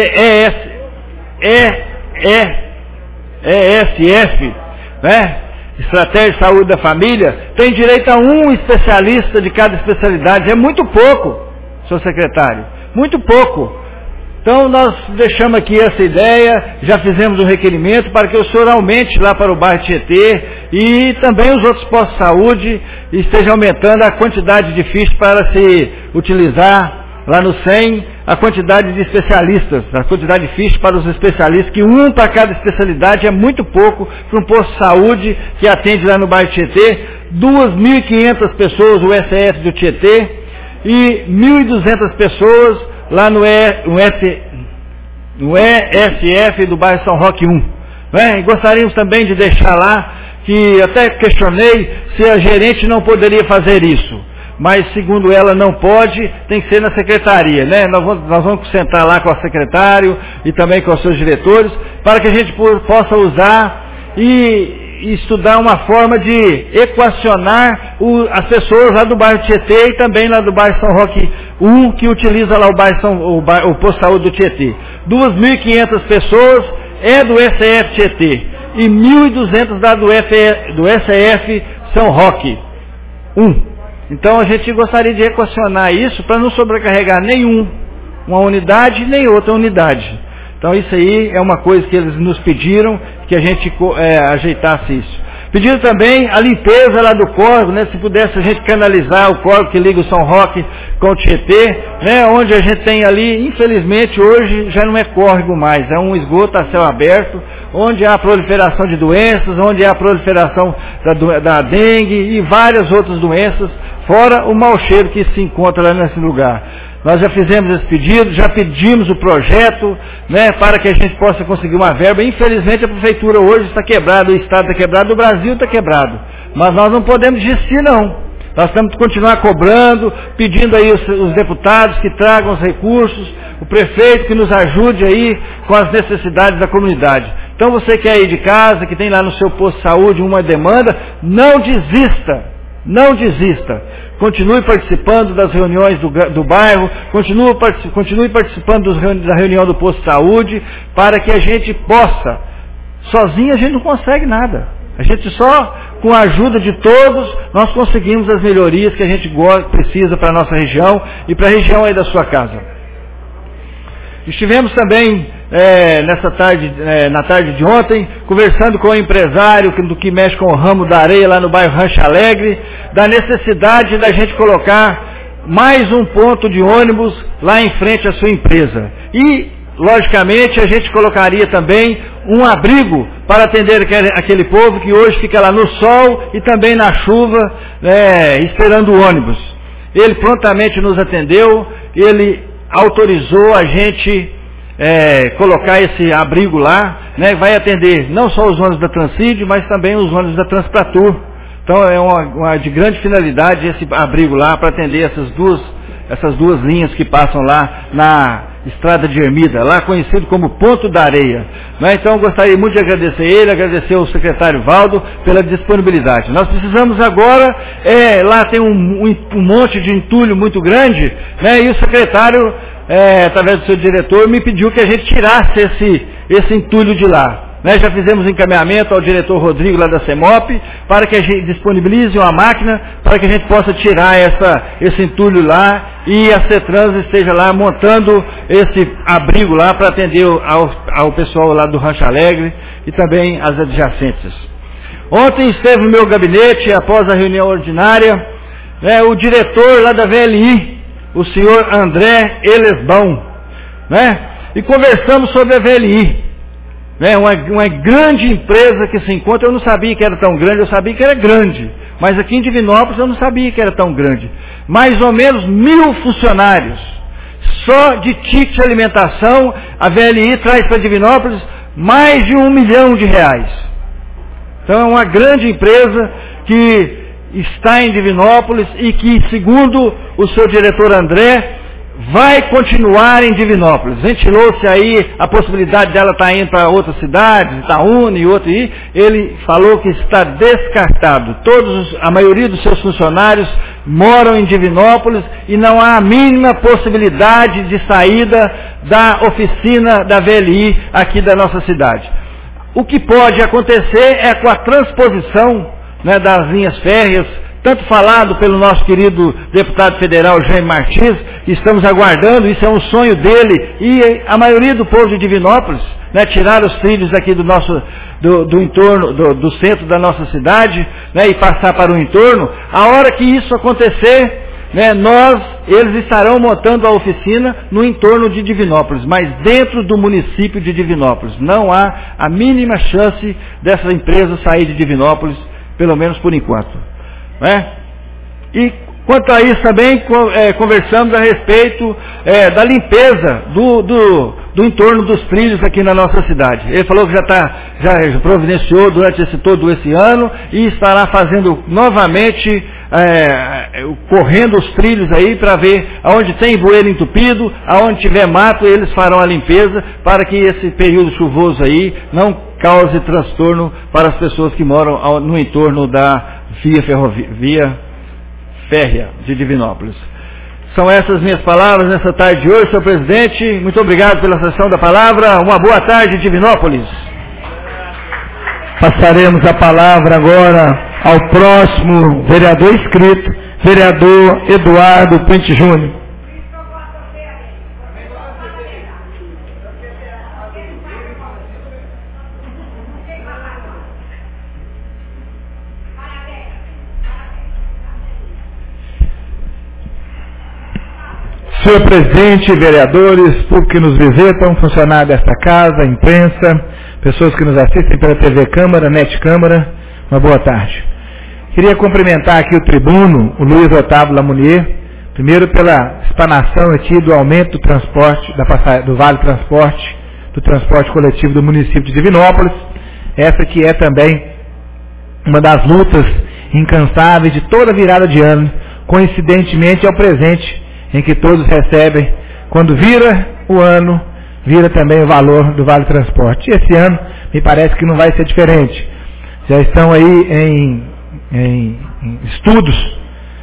ESF, né? Estratégia de Saúde da Família, tem direito a um especialista de cada especialidade. É muito pouco, senhor secretário, muito pouco. Então nós deixamos aqui essa ideia, já fizemos um requerimento para que o senhor aumente lá para o bairro Tietê e também os outros postos de saúde esteja aumentando a quantidade de fichas para se utilizar lá no SEM, a quantidade de especialistas, a quantidade de fichas para os especialistas, que um para cada especialidade é muito pouco para um posto de saúde que atende lá no bairro Tietê, 2.500 pessoas o SF do Tietê e 1.200 pessoas lá no ESF do bairro São Roque 1. E gostaríamos também de deixar lá, que até questionei se a gerente não poderia fazer isso, mas segundo ela não pode, tem que ser na secretaria, né? Nós vamos sentar lá com o secretário e também com os seus diretores, para que a gente possa usar e estudar uma forma de equacionar as pessoas lá do bairro Tietê e também lá do bairro São Roque 1, que utiliza lá o posto de saúde do Tietê. 2.500 pessoas é do SF Tietê e 1.200 da do SF São Roque 1. Então a gente gostaria de equacionar isso para não sobrecarregar uma unidade nem outra unidade. Então isso aí é uma coisa que eles nos pediram, que a gente ajeitasse isso. Pediram também a limpeza lá do córrego, né? Se pudesse a gente canalizar o córrego que liga o São Roque com o Tietê, né? Onde a gente tem ali, infelizmente hoje já não é córrego mais, é um esgoto a céu aberto, onde há a proliferação de doenças, onde há a proliferação da dengue e várias outras doenças, fora o mau cheiro que se encontra lá nesse lugar. Nós já fizemos esse pedido, já pedimos o projeto, né, para que a gente possa conseguir uma verba. Infelizmente a prefeitura hoje está quebrada, o estado está quebrado, o Brasil está quebrado. Mas nós não podemos desistir não. Nós temos que continuar cobrando, pedindo aí os deputados que tragam os recursos, o prefeito que nos ajude aí com as necessidades da comunidade. Então você que é aí de casa, que tem lá no seu posto de saúde uma demanda, não desista. Não desista. Continue participando das reuniões do bairro, continue participando da reunião do posto de saúde, para que a gente possa. Sozinho a gente não consegue nada. A gente só, com a ajuda de todos, nós conseguimos as melhorias que a gente precisa para a nossa região e para a região aí da sua casa. Estivemos também na tarde de ontem, conversando com o empresário que mexe com o ramo da areia lá no bairro Rancho Alegre, da necessidade da gente colocar mais um ponto de ônibus lá em frente à sua empresa. E, logicamente, a gente colocaria também um abrigo para atender aquele povo que hoje fica lá no sol e também na chuva, esperando o ônibus. Ele prontamente nos atendeu, ele autorizou a gente colocar esse abrigo lá, né? Vai atender não só os ônibus da Transídio, mas também os ônibus da Transplatur. Então é uma de grande finalidade esse abrigo lá para atender essas duas linhas que passam lá na Estrada de Ermida, lá conhecido como Ponto da Areia. Né? Então gostaria muito de agradecer ele, agradecer ao secretário Valdo pela disponibilidade. Nós precisamos agora, lá tem um monte de entulho muito grande, né? E o secretário, através do seu diretor, me pediu que a gente tirasse esse entulho de lá. Né? Já fizemos encaminhamento ao diretor Rodrigo lá da CEMOP, para que a gente disponibilize uma máquina, para que a gente possa tirar esse entulho lá, e a CETRANS esteja lá montando esse abrigo lá, para atender ao pessoal lá do Rancho Alegre, e também as adjacentes. Ontem esteve no meu gabinete, após a reunião ordinária, o diretor lá da VLI, o senhor André Elesbão, né? E conversamos sobre a VLI. Uma grande empresa que se encontra, eu não sabia que era tão grande, eu sabia que era grande, mas aqui em Divinópolis eu não sabia que era tão grande. Mais ou menos 1.000 funcionários, só de ticket de alimentação, a VLI traz para Divinópolis mais de R$1 milhão. Então é uma grande empresa que está em Divinópolis e que, segundo o seu diretor André, vai continuar em Divinópolis. Ventilou-se aí a possibilidade dela estar indo para outras cidades, Itaúna e outro aí. Ele falou que está descartado. A maioria dos seus funcionários moram em Divinópolis e não há a mínima possibilidade de saída da oficina da VLI aqui da nossa cidade. O que pode acontecer é com a transposição, né, das linhas férreas, tanto falado pelo nosso querido deputado federal Jaime Martins, que estamos aguardando, isso é um sonho dele, e a maioria do povo de Divinópolis, né, tirar os trilhos aqui do entorno, do centro da nossa cidade, né, e passar para o entorno. A hora que isso acontecer, né, eles estarão montando a oficina no entorno de Divinópolis, mas dentro do município de Divinópolis. Não há a mínima chance dessa empresa sair de Divinópolis, pelo menos por enquanto. Né? E quanto a isso também conversamos a respeito da limpeza do entorno dos trilhos aqui na nossa cidade. Ele falou que já providenciou durante todo esse ano e estará fazendo novamente, correndo os trilhos aí para ver aonde tem bueiro entupido, aonde tiver mato, eles farão a limpeza para que esse período chuvoso aí não cause transtorno para as pessoas que moram no entorno da via férrea de Divinópolis. São essas minhas palavras nessa tarde de hoje, senhor presidente. Muito obrigado pela sessão da palavra. Uma boa tarde, Divinópolis. Passaremos a palavra agora ao próximo vereador inscrito, vereador Eduardo Pente Júnior. Senhor presidente, vereadores, público que nos visitam, funcionários desta casa, imprensa, pessoas que nos assistem pela TV Câmara, Net Câmara, uma boa tarde. Queria cumprimentar aqui o tribuno, o Luiz Otávio Lamounier, primeiro pela explanação aqui do aumento do transporte, do Vale Transporte, do transporte coletivo do município de Divinópolis, essa que é também uma das lutas incansáveis de toda virada de ano, coincidentemente ao presente, em que todos recebem, quando vira o ano, vira também o valor do Vale Transporte. E esse ano, me parece que não vai ser diferente. Já estão aí em estudos,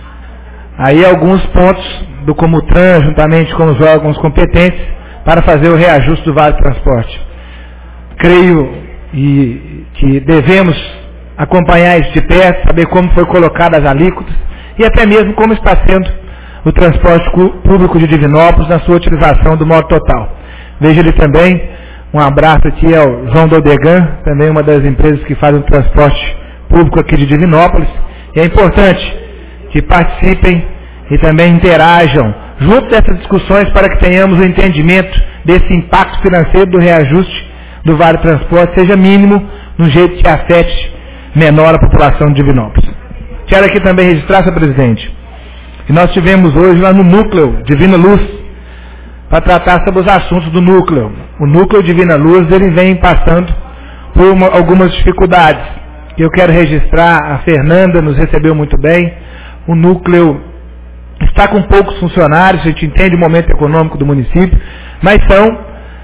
aí alguns pontos do Comutran, juntamente com os órgãos competentes, para fazer o reajuste do Vale Transporte. Creio que devemos acompanhar isso de perto, saber como foi colocadas as alíquotas, e até mesmo como está sendo o transporte público de Divinópolis na sua utilização do modo total. Vejo ele também, um abraço aqui ao João Dodegan, também uma das empresas que faz o transporte público aqui de Divinópolis. E é importante que participem e também interajam junto dessas discussões para que tenhamos o entendimento desse impacto financeiro do reajuste do Vale Transporte seja mínimo, no jeito que afete menor a população de Divinópolis. Quero aqui também registrar, senhor presidente, que nós tivemos hoje lá no Núcleo Divina Luz, para tratar sobre os assuntos do Núcleo. O Núcleo Divina Luz, ele vem passando por algumas dificuldades. Eu quero registrar, a Fernanda nos recebeu muito bem, o Núcleo está com poucos funcionários, a gente entende o momento econômico do município, mas são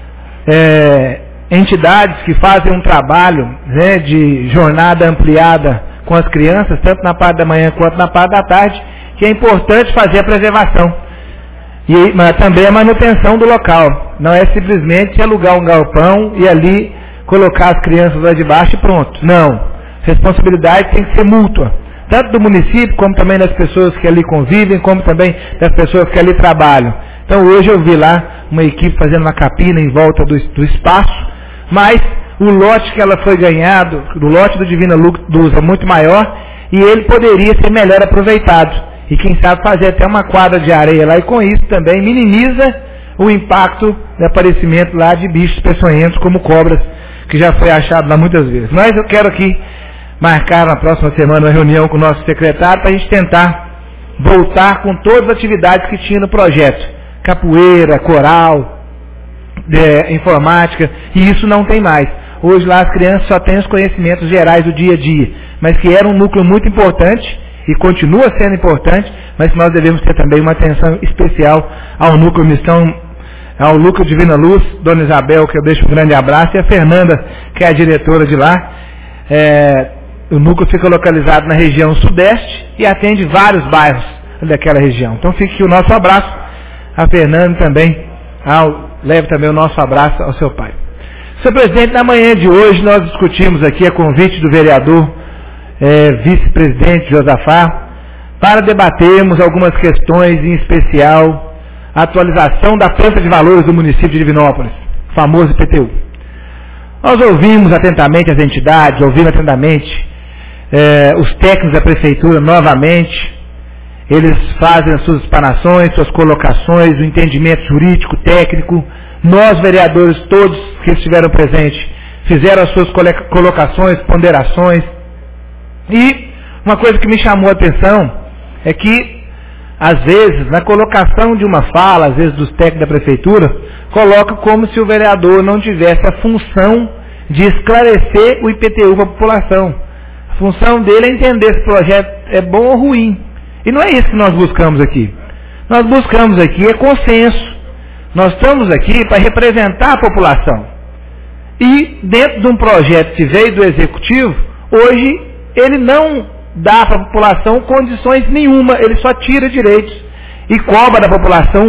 entidades que fazem um trabalho, né, de jornada ampliada com as crianças, tanto na parte da manhã quanto na parte da tarde, que é importante fazer a preservação, mas também a manutenção do local. Não é simplesmente alugar um galpão e ali colocar as crianças lá de baixo e pronto. Não. Responsabilidade tem que ser mútua, tanto do município, como também das pessoas que ali convivem, como também das pessoas que ali trabalham. Então hoje eu vi lá uma equipe fazendo uma capina em volta do espaço, mas o lote que ela foi ganhado, o lote do Divina Luz é muito maior e ele poderia ser melhor aproveitado. E quem sabe fazer até uma quadra de areia lá, e com isso também minimiza o impacto do aparecimento lá de bichos peçonhentos como cobras, que já foi achado lá muitas vezes. Mas eu quero aqui marcar na próxima semana uma reunião com o nosso secretário para a gente tentar voltar com todas as atividades que tinha no projeto. Capoeira, coral, informática, e isso não tem mais. Hoje lá as crianças só têm os conhecimentos gerais do dia a dia, mas que era um núcleo muito importante e continua sendo importante, mas nós devemos ter também uma atenção especial ao Núcleo Missão, ao Núcleo Divina Luz, Dona Isabel, que eu deixo um grande abraço, e a Fernanda, que é a diretora de lá. O núcleo fica localizado na região sudeste e atende vários bairros daquela região. Então fique aqui o nosso abraço a Fernanda também, leve também o nosso abraço ao seu pai. Senhor presidente, na manhã de hoje nós discutimos aqui a convite do vereador vice-presidente Josafá para debatermos algumas questões, em especial a atualização da planta de valores do município de Divinópolis, o famoso IPTU. Nós ouvimos atentamente as entidades, ouvimos atentamente os técnicos da prefeitura novamente. Eles fazem as suas explanações, suas colocações, o entendimento jurídico, técnico. Nós, vereadores, todos que estiveram presentes, fizeram as suas colocações, ponderações. E uma coisa que me chamou a atenção é que, às vezes, na colocação de uma fala, às vezes dos técnicos da prefeitura, coloca como se o vereador não tivesse a função de esclarecer o IPTU para a população. A função dele é entender se o projeto é bom ou ruim. E não é isso que nós buscamos aqui. Nós buscamos aqui consenso. Nós estamos aqui para representar a população. E dentro de um projeto que veio do Executivo, hoje ele não dá para a população condições nenhuma, ele só tira direitos e cobra da população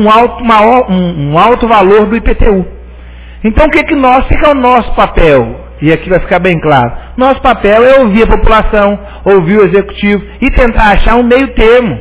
um alto valor do IPTU. Então o que fica o nosso papel? E aqui vai ficar bem claro. Nosso papel é ouvir a população, ouvir o Executivo e tentar achar um meio termo.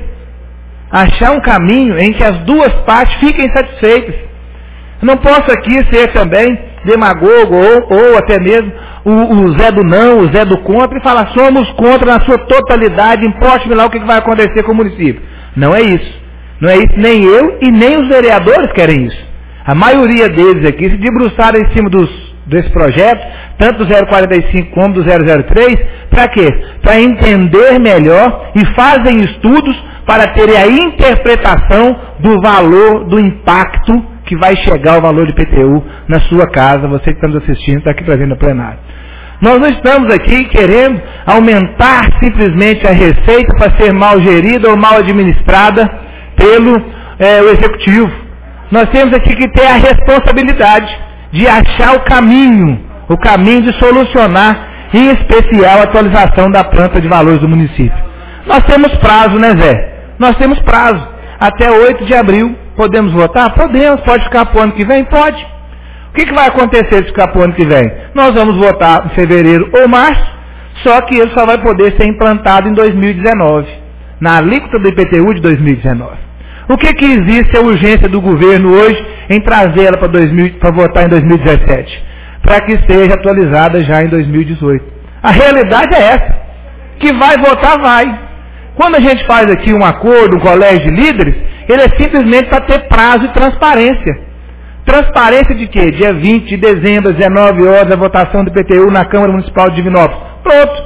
Achar um caminho em que as duas partes fiquem satisfeitas. Não posso aqui ser também demagogo ou até mesmo o Zé do não, o Zé do contra e falar somos contra na sua totalidade, importe-me lá o que vai acontecer com o município. Não é isso. Não é isso, nem eu e nem os vereadores querem isso. A maioria deles aqui se debruçaram em cima desse projeto, tanto do 045 como do 003, para quê? Para entender melhor e fazem estudos para terem a interpretação do valor, do impacto que vai chegar o valor de IPTU na sua casa. Você que está nos assistindo, está aqui presente no plenário. Nós não estamos aqui querendo aumentar simplesmente a receita para ser mal gerida ou mal administrada pelo Executivo. Nós temos aqui que ter a responsabilidade de achar o caminho de solucionar, em especial a atualização da planta de valores do município. Nós temos prazo, né, Zé? Nós temos prazo. Até 8 de abril, podemos votar? Podemos. Pode ficar para o ano que vem? Pode. O que vai acontecer se ficar para o ano que vem? Nós vamos votar em fevereiro ou março, só que ele só vai poder ser implantado em 2019, na alíquota do IPTU de 2019. O que existe a urgência do governo hoje em trazê-la para votar em 2017? Para que seja atualizada já em 2018. A realidade é essa. Que vai votar, vai. Quando a gente faz aqui um acordo, um colégio de líderes, ele é simplesmente para ter prazo e transparência. Transparência de quê? Dia 20 de dezembro, às 19 horas, a votação do IPTU na Câmara Municipal de Divinópolis. Pronto.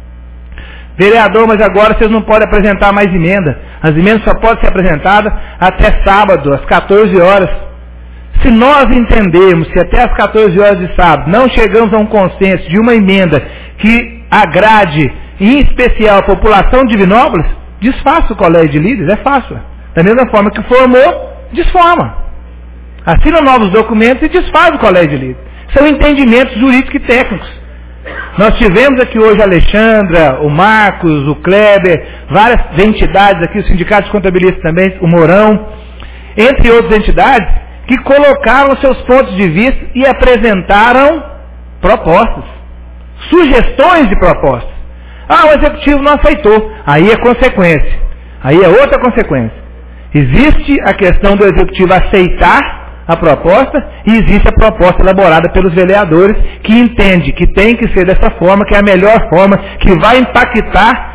Vereador, mas agora vocês não podem apresentar mais emenda. As emendas só podem ser apresentadas até sábado, às 14 horas. Se nós entendermos que até às 14 horas de sábado não chegamos a um consenso de uma emenda que agrade, em especial, a população de Divinópolis, desfaça o colégio de líderes, é fácil. Da mesma forma que formou, desforma. Assina novos documentos e desfaz o colégio de líderes. São entendimentos jurídicos e técnicos. Nós tivemos aqui hoje a Alexandra, o Marcos, o Kleber, várias entidades aqui, os sindicatos contabilistas também, o Mourão, entre outras entidades, que colocaram seus pontos de vista e apresentaram propostas, sugestões de propostas. O Executivo não aceitou. Aí é consequência. Aí é outra consequência. Existe a questão do Executivo aceitar a proposta e existe a proposta elaborada pelos vereadores que entende que tem que ser dessa forma, que é a melhor forma, que vai impactar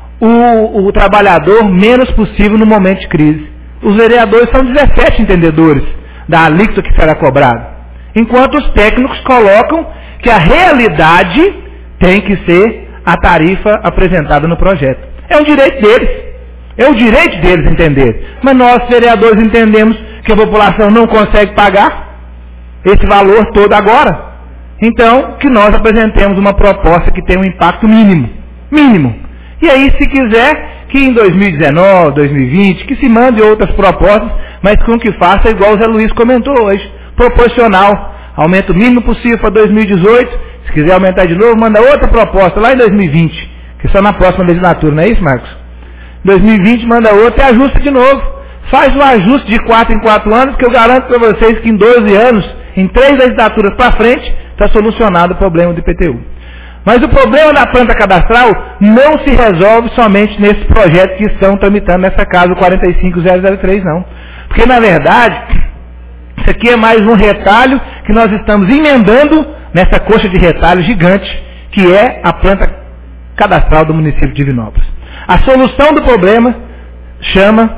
o trabalhador menos possível no momento de crise. Os vereadores são 17 entendedores da alíquota que será cobrada, enquanto os técnicos colocam que a realidade tem que ser a tarifa apresentada no projeto. É um direito deles. É o direito deles entender. Mas nós, vereadores, entendemos que a população não consegue pagar esse valor todo agora. Então, que nós apresentemos uma proposta que tenha um impacto mínimo. Mínimo. E aí, se quiser, que em 2019, 2020, que se mande outras propostas, mas com que faça igual o Zé Luiz comentou hoje, proporcional, aumento mínimo possível para 2018, se quiser aumentar de novo, manda outra proposta lá em 2020, que só na próxima legislatura, não é isso, Marcos? 2020 manda outra e ajusta de novo, faz um ajuste de 4 em 4 anos, que eu garanto para vocês que em 12 anos, em 3 legislaturas para frente, está solucionado o problema do IPTU. Mas o problema da planta cadastral não se resolve somente nesses projetos que estão tramitando nessa casa, o 45003, não. Porque, na verdade, isso aqui é mais um retalho que nós estamos emendando nessa coxa de retalho gigante, que é a planta cadastral do município de Divinópolis. A solução do problema chama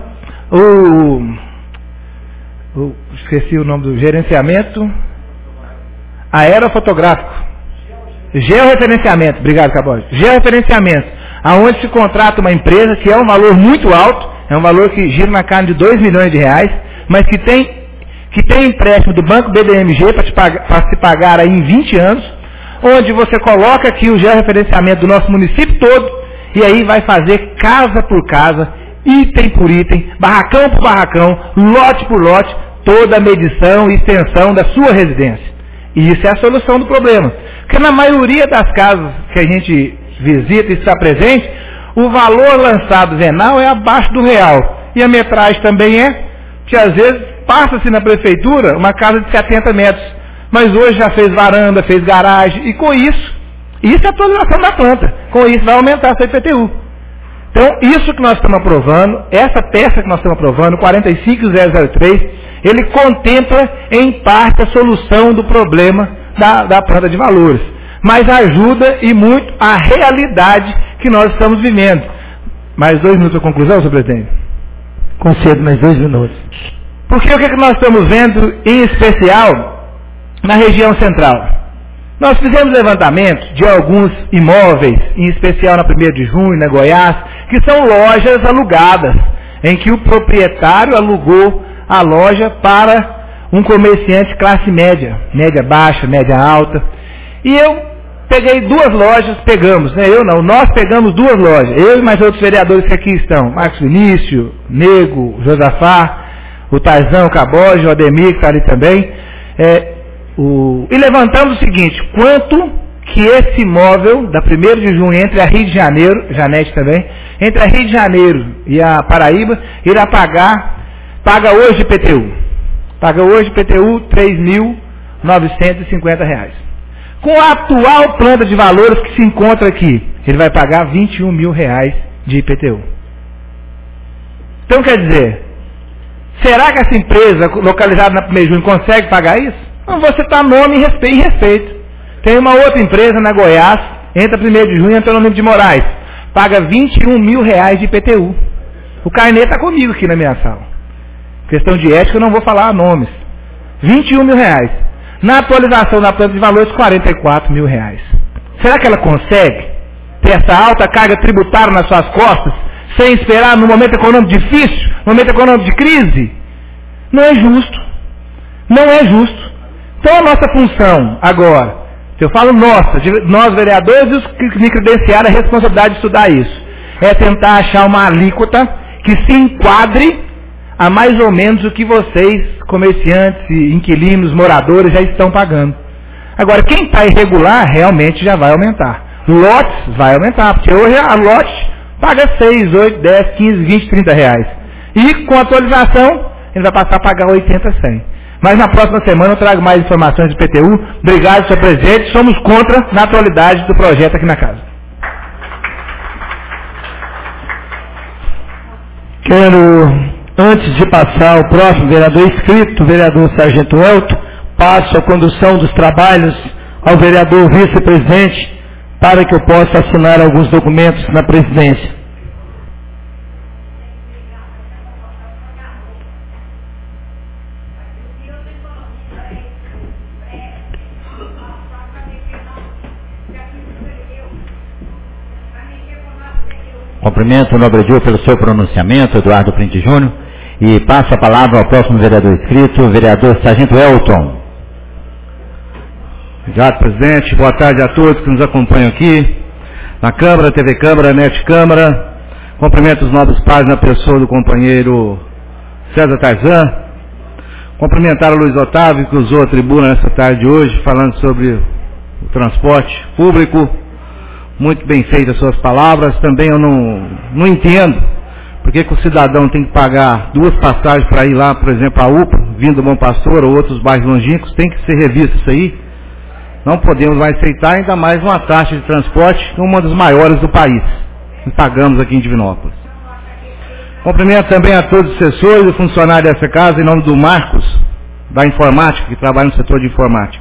esqueci o nome do gerenciamento aerofotográfico. Georreferenciamento, obrigado, Cabode. Georreferenciamento, aonde se contrata uma empresa que é um valor muito alto, é um valor que gira na casa de 2 milhões de reais, mas que tem empréstimo do Banco BDMG para se pagar aí em 20 anos, onde você coloca aqui o georreferenciamento do nosso município todo, e aí vai fazer casa por casa, item por item, barracão por barracão, lote por lote, toda a medição e extensão da sua residência. E isso é a solução do problema. Porque na maioria das casas que a gente visita e está presente, o valor lançado venal é abaixo do real. E a metragem também é, que às vezes passa-se na prefeitura uma casa de 70 metros. Mas hoje já fez varanda, fez garagem, e com isso é a atualização da planta. Com isso vai aumentar a sua IPTU. Então, isso que nós estamos aprovando, essa peça que nós estamos aprovando, 45003, ele contempla em parte a solução do problema da planta de valores, mas ajuda e muito a realidade que nós estamos vivendo. Mais 2 minutos para conclusão, senhor presidente? Concedo mais 2 minutos. Porque o que nós estamos vendo, em especial, na região central? Nós fizemos levantamento de alguns imóveis, em especial na 1º de junho, na Goiás, que são lojas alugadas, em que o proprietário alugou a loja para um comerciante classe média, média baixa, média alta. E eu peguei 2 lojas, nós pegamos 2 lojas, eu e mais outros vereadores que aqui estão, Marcos Vinícius, Nego, Josafá, o Tarzão, o Cabode, o Ademir, que está ali também, e levantamos o seguinte, quanto que esse imóvel da 1º de junho entre a Rio de Janeiro, Janete também, entre a Rio de Janeiro e a Paraíba, irá paga hoje IPTU. Paga hoje IPTU R$ 3.950. Com a atual planta de valores que se encontra aqui, ele vai pagar R$ 21 mil de IPTU. Então quer dizer, será que essa empresa localizada na 1º de junho consegue pagar isso? Não, você está nome e respeito. Tem uma outra empresa na Goiás, entre a 1º de junho e Antônio de Moraes, paga R$ 21 mil de IPTU. O carnê está comigo aqui na minha sala. Questão de ética, eu não vou falar nomes. R$ 21 mil. Na atualização da planta de valores, R$ 44 mil. Será que ela consegue ter essa alta carga tributária nas suas costas, sem esperar no momento econômico difícil, no momento econômico de crise? Não é justo. Não é justo. Então a nossa função agora, eu falo nossa, nós vereadores e os que me credenciaram a responsabilidade de estudar isso, é tentar achar uma alíquota que se enquadre a mais ou menos o que vocês, comerciantes, inquilinos, moradores, já estão pagando. Agora, quem está irregular realmente já vai aumentar. Lotes vai aumentar, porque hoje a lote paga 6, 8, 10, 15, 20, 30 reais. E com atualização, ele vai passar a pagar 80, 100. Mas na próxima semana eu trago mais informações do IPTU. Obrigado, senhor presidente. Somos contra na atualidade do projeto aqui na casa. Quero, antes de passar ao próximo vereador inscrito, o vereador Sargento Elton, passo a condução dos trabalhos ao vereador vice-presidente para que eu possa assinar alguns documentos na presidência. Cumprimento o nobre Dio pelo seu pronunciamento, Eduardo Printe Júnior, e passo a palavra ao próximo vereador inscrito, o vereador Sargento Elton. Obrigado, presidente. Boa tarde a todos que nos acompanham aqui, na Câmara, TV Câmara, NET Câmara. Cumprimento os nobres pais na pessoa do companheiro César Tarzan. Cumprimentar o Luiz Otávio, que usou a tribuna nessa tarde de hoje, falando sobre o transporte público. Muito bem feitas as suas palavras. Também eu não entendo por que o cidadão tem que pagar 2 passagens para ir lá, por exemplo, a UPA, vindo do Bom Pastor ou outros bairros longínquos. Tem que ser revisto isso aí. Não podemos mais aceitar ainda mais uma taxa de transporte, uma das maiores do país, que pagamos aqui em Divinópolis. Cumprimento também a todos os assessores e funcionários dessa casa, em nome do Marcos, da informática, que trabalha no setor de informática.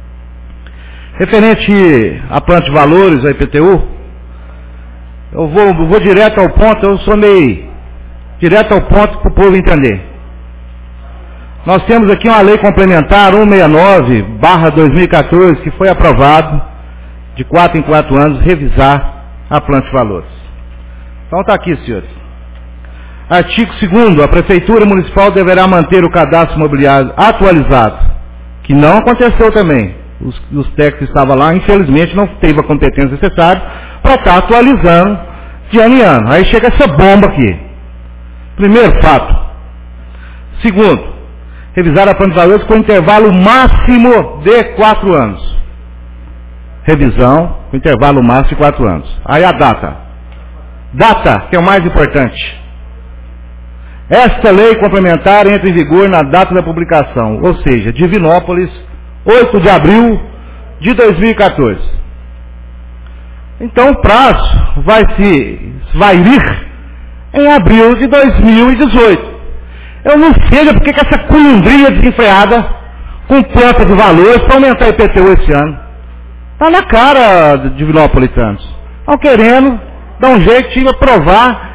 Referente à planta de valores, a IPTU, eu vou direto ao ponto, eu sou meio direto ao ponto para o povo entender. Nós temos aqui uma lei complementar 169/2014, que foi aprovado de 4 em 4 anos, revisar a planta de valores. Então está aqui, senhores. Artigo 2º, a Prefeitura Municipal deverá manter o cadastro imobiliário atualizado, que não aconteceu também. Os técnicos que estavam lá, infelizmente, não teve a competência necessária para estar atualizando de ano em ano. Aí chega essa bomba aqui. Primeiro fato. Segundo, revisar a planta de valores com intervalo máximo de 4 anos. Revisão com intervalo máximo de 4 anos. Aí a data. Data, que é o mais importante. Esta lei complementar entra em vigor na data da publicação, ou seja, Divinópolis, 8 de abril de 2014. Então o prazo vai vir em abril de 2018. Eu não sei porque que essa culundria desenfreada com planta de valores para aumentar o IPTU esse ano. Está na cara de divinópolitanos. Estão querendo dar um jeito de aprovar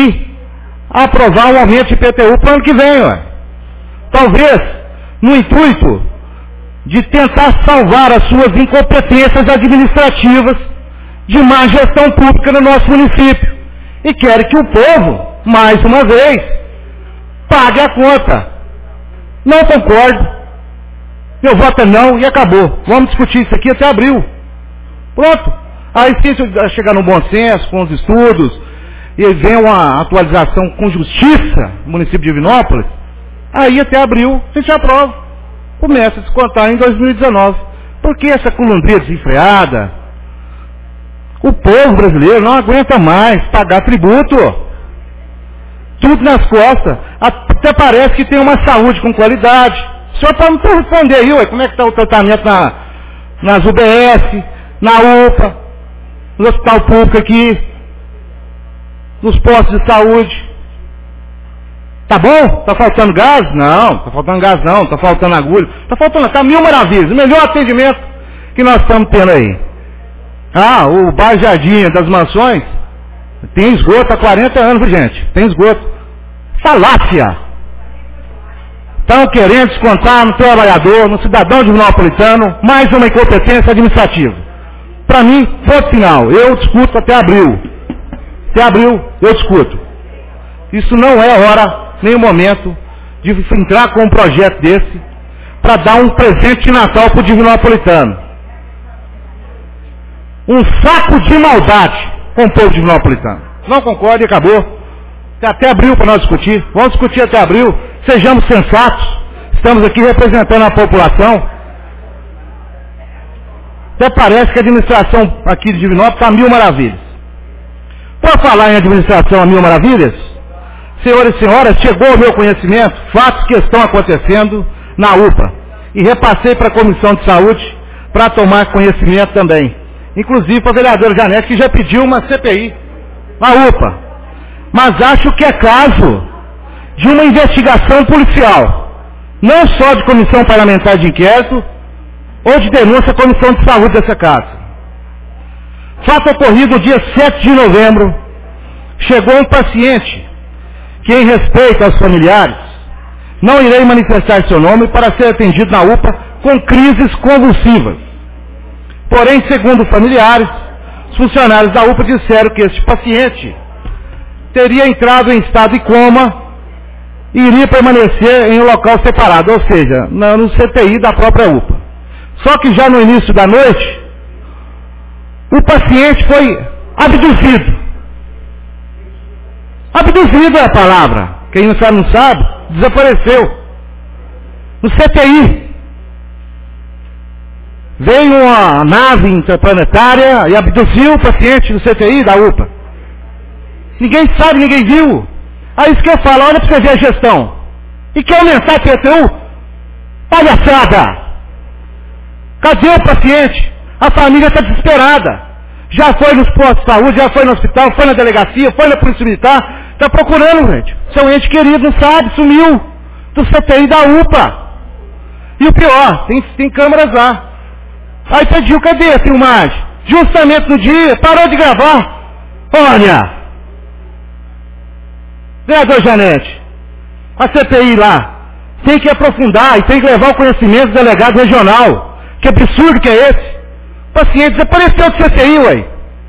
um aumento de IPTU para o ano que vem. Ué. Talvez no intuito de tentar salvar as suas incompetências administrativas de má gestão pública no nosso município. E querem que o povo, mais uma vez, pague a conta. Não concordo. Meu voto é não e acabou. Vamos discutir isso aqui até abril. Pronto. Aí se chegar no bom senso, com os estudos, e vem uma atualização com justiça no município de Divinópolis, aí até abril a gente aprova. Começa a descontar em 2019. Por que essa culundria desenfreada? O povo brasileiro não aguenta mais pagar tributo. Tudo nas costas. Até parece que tem uma saúde com qualidade. O senhor pode me responder aí, ué, como é que está o tratamento nas UBS, na UPA, no hospital público aqui, nos postos de saúde. Tá bom? Tá faltando gás? Não, tá faltando gás não, tá faltando agulha. Tá 1000 maravilhas. O melhor atendimento que nós estamos tendo aí. O bairro Jardim das Mansões tem esgoto há 40 anos, gente. Tem esgoto. Falácia. Estão querendo descontar no trabalhador, no cidadão divinópolitano, mais uma incompetência administrativa. Para mim, ponto final. Eu discuto até abril. Até abril eu discuto. Isso não é hora, nem o momento, de entrar com um projeto desse para dar um presente de Natal para o divinópolitano. Um saco de maldade com o povo divinópolitano. Não concordo e acabou. Até abril para nós discutir. Vamos discutir até abril. Sejamos sensatos. Estamos aqui representando a população. Até parece que a administração aqui de Divinópolis está a 1000 maravilhas. Por falar em administração a 1000 maravilhas, senhores e senhoras, chegou ao meu conhecimento fatos que estão acontecendo na UPA. E repassei para a Comissão de Saúde para tomar conhecimento também. Inclusive para a vereadora Janete, que já pediu uma CPI na UPA. Mas acho que é caso de uma investigação policial. Não só de comissão parlamentar de inquérito, ou de denúncia à Comissão de Saúde dessa casa. Fato ocorrido no dia 7 de novembro, chegou um paciente que, em respeito aos familiares, não irei manifestar seu nome para ser atendido na UPA com crises convulsivas. Porém, segundo familiares, os funcionários da UPA disseram que este paciente teria entrado em estado de coma e iria permanecer em um local separado, ou seja, no CTI da própria UPA. Só que já no início da noite, o paciente foi abduzido. abduzida a palavra. Quem não sabe, desapareceu. No CTI. Veio uma nave interplanetária e abduziu o paciente do CTI da UPA. Ninguém sabe, ninguém viu. Aí isso que eu falo, olha para você ver a gestão. E quer aumentar a PTU? Palhaçada! Cadê o paciente? A família está desesperada. Já foi nos postos de saúde, já foi no hospital, foi na delegacia, foi na polícia militar. Está procurando, gente. Seu ente querido não sabe, sumiu. Do CTI da UPA. E o pior, tem câmeras lá. Aí pediu, cadê a filmagem? Justamente no dia, parou de gravar. Olha, vereador Janete, a CPI lá, tem que aprofundar e tem que levar o conhecimento do delegado regional. Que absurdo que é esse? O paciente desapareceu do CTI, ué.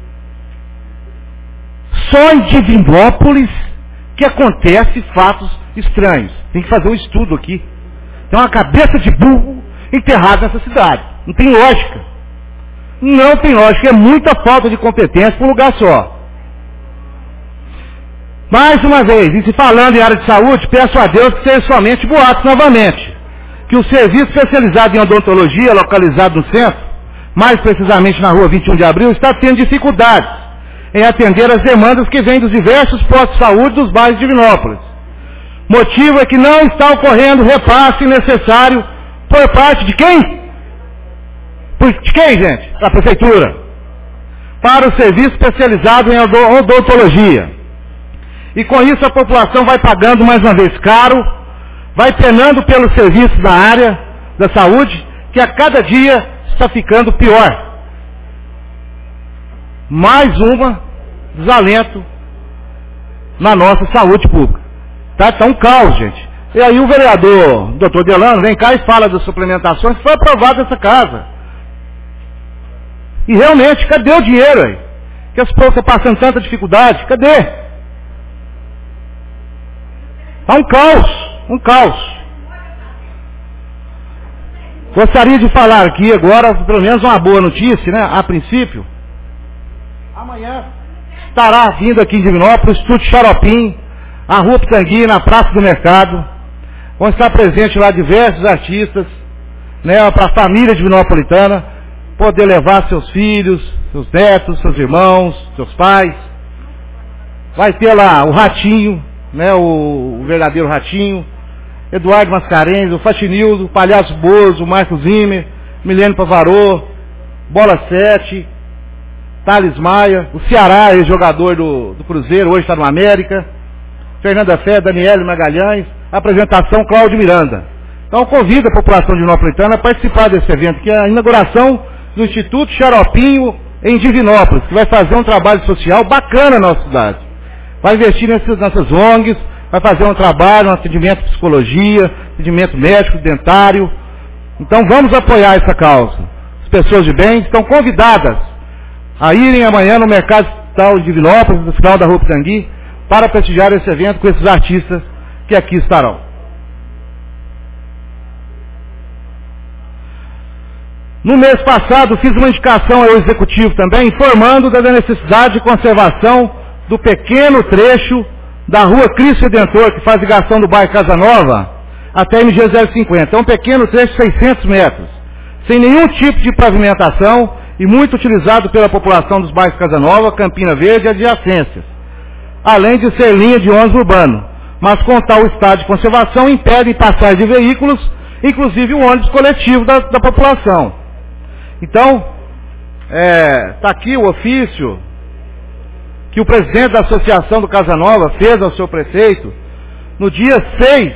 Só em Divinópolis que acontece fatos estranhos. Tem que fazer um estudo aqui. Tem uma cabeça de burro enterrada nessa cidade. Não tem lógica. Não tem lógica. É muita falta de competência para um lugar só. Mais uma vez, e se falando em área de saúde, peço a Deus que seja somente boatos novamente. Que o serviço especializado em odontologia, localizado no centro, mais precisamente na rua 21 de abril, está tendo dificuldades em atender as demandas que vêm dos diversos postos de saúde dos bairros de Divinópolis. Motivo é que não está ocorrendo repasse necessário por parte de quem? De quem, gente? Da prefeitura. Para o serviço especializado em odontologia. E com isso a população vai pagando mais uma vez caro, vai penando pelo serviço da área da saúde, que a cada dia está ficando pior. Mais uma desalento na nossa saúde pública. Tá um caos, gente. E aí o vereador, doutor Delano, vem cá e fala das suplementações que foi aprovado nessa casa. E realmente, cadê o dinheiro aí? Que as pessoas estão passando tanta dificuldade, cadê? Tá um caos. Gostaria de falar aqui agora, pelo menos uma boa notícia, né? A princípio, amanhã estará vindo aqui em Divinópolis, o Estúdio Xaropim, a Rua Pitangui, na Praça do Mercado. Vão estar presentes lá diversos artistas, né? Para a família divinopolitana, poder levar seus filhos, seus netos, seus irmãos, seus pais. Vai ter lá o Ratinho, né? O verdadeiro Ratinho, Eduardo Mascarenhas, o Fatinildo, o Palhaço Bozo, o Marco Zimmer, Milene Pavarô, Bola 7, Thales Maia, o Ceará, ex-jogador do Cruzeiro, hoje está no América, Fernanda Fé, Daniele Magalhães, apresentação Cláudio Miranda. Então convido a população divinopolitana a participar desse evento, que é a inauguração do Instituto Xaropinho em Divinópolis, que vai fazer um trabalho social bacana na nossa cidade. Vai investir nessas ONGs, vai fazer um trabalho, um atendimento de psicologia, atendimento médico, dentário. Então vamos apoiar essa causa. As pessoas de bem estão convidadas a irem amanhã no Mercado Estatal de Divinópolis, no final da Rua Pitangui, para prestigiar esse evento com esses artistas que aqui estarão. No mês passado fiz uma indicação ao Executivo também, informando da necessidade de conservação do pequeno trecho da Rua Cristo Redentor, que faz ligação do bairro Casa Nova até MG 050. É um pequeno trecho de 600 metros, sem nenhum tipo de pavimentação e muito utilizado pela população dos bairros Casa Nova, Campina Verde e adjacências, além de ser linha de ônibus urbano. Mas com tal estado de conservação impede passagem de veículos, inclusive o ônibus coletivo da população. Então, está aqui o ofício que o presidente da Associação do Casa Nova fez ao seu prefeito no dia 6,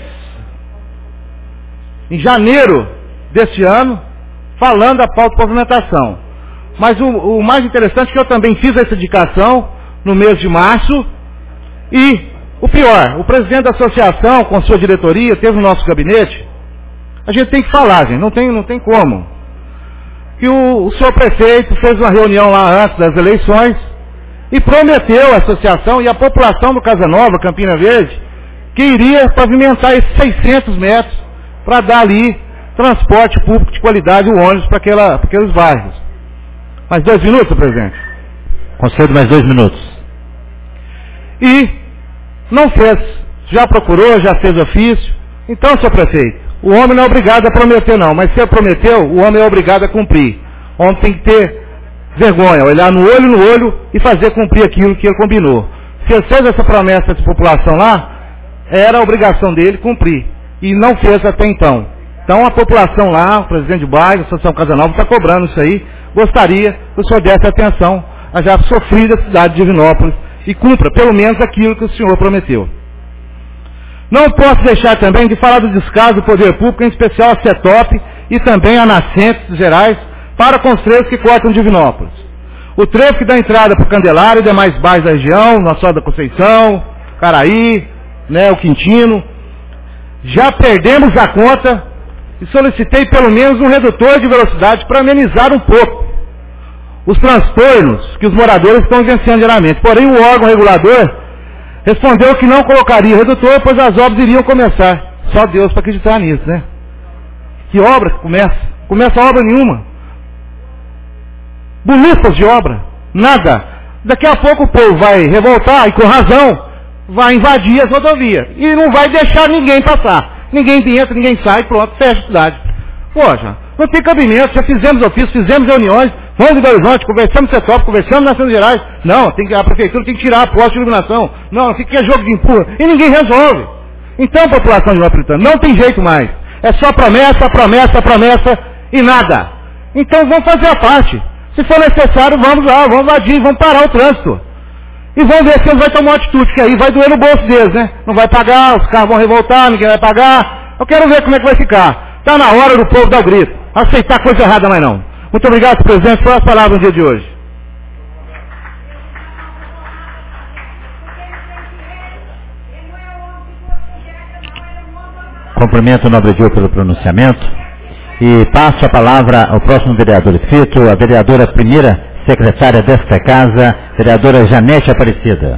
em janeiro deste ano, falando da pauta de pavimentação. Mas o mais interessante é que eu também fiz essa indicação no mês de março e, o pior, o presidente da associação, com sua diretoria, teve no nosso gabinete. A gente tem que falar, gente, não tem como. Que o senhor prefeito fez uma reunião lá antes das eleições e prometeu à associação e à população do Casa Nova, Campina Verde, que iria pavimentar esses 600 metros para dar ali transporte público de qualidade, o ônibus para aqueles bairros. Mais 2 minutos, presidente? Concedo mais 2 minutos. E não fez. Já procurou, já fez ofício. Então, senhor prefeito, o homem não é obrigado a prometer não, mas se ele prometeu, o homem é obrigado a cumprir. O homem tem que ter vergonha, olhar no olho e fazer cumprir aquilo que ele combinou. Se ele fez essa promessa de população lá, era a obrigação dele cumprir. E não fez até então. Então a população lá, o presidente de bairro, a Associação Casa Nova, está cobrando isso aí. Gostaria que o senhor desse atenção à já sofrida cidade de Divinópolis e cumpra pelo menos aquilo que o senhor prometeu. Não posso deixar também de falar do descaso do poder público, em especial a CETOP e também a Nascentes Gerais, para com os trechos que cortam Divinópolis. O trecho que dá entrada para o Candelário e demais bairros da região, Nossa Senhora da Conceição, Caraí, o Quintino. Já perdemos a conta e solicitei pelo menos um redutor de velocidade para amenizar um pouco os transtornos que os moradores estão vivenciando diariamente. Porém, o órgão regulador respondeu que não colocaria redutor, pois as obras iriam começar. Só Deus para acreditar nisso, né? Que obra que começa? Começa obra nenhuma. Bolitas de obra. Nada. Daqui a pouco o povo vai revoltar e com razão vai invadir as rodovias. E não vai deixar ninguém passar. Ninguém entra, ninguém sai, pronto, fecha a cidade. Poxa, não tem cabimento, já fizemos ofícios, fizemos reuniões, fomos em Belo Horizonte, conversamos com o CETOP, conversamos nas Nações Gerais. Não, a prefeitura tem que tirar a poste de iluminação. Não, fica jogo de empurra. E ninguém resolve. Então, população de Divinópolis, não tem jeito mais. É só promessa, promessa, promessa e nada. Então vamos fazer a parte. Se for necessário, vamos lá, vamos invadir, vamos parar o trânsito. E vamos ver se eles vão tomar uma atitude, que aí vai doer no bolso deles, né? Não vai pagar, os carros vão revoltar, ninguém vai pagar. Eu quero ver como é que vai ficar. Está na hora do povo dar o grito. Aceitar coisa errada mais não. Muito obrigado, senhor presidente, por as palavras no dia de hoje. Cumprimento o nobre Diogo pelo pronunciamento e passo a palavra ao próximo vereador inscrito, a vereadora primeira secretária desta casa, vereadora Janete Aparecida.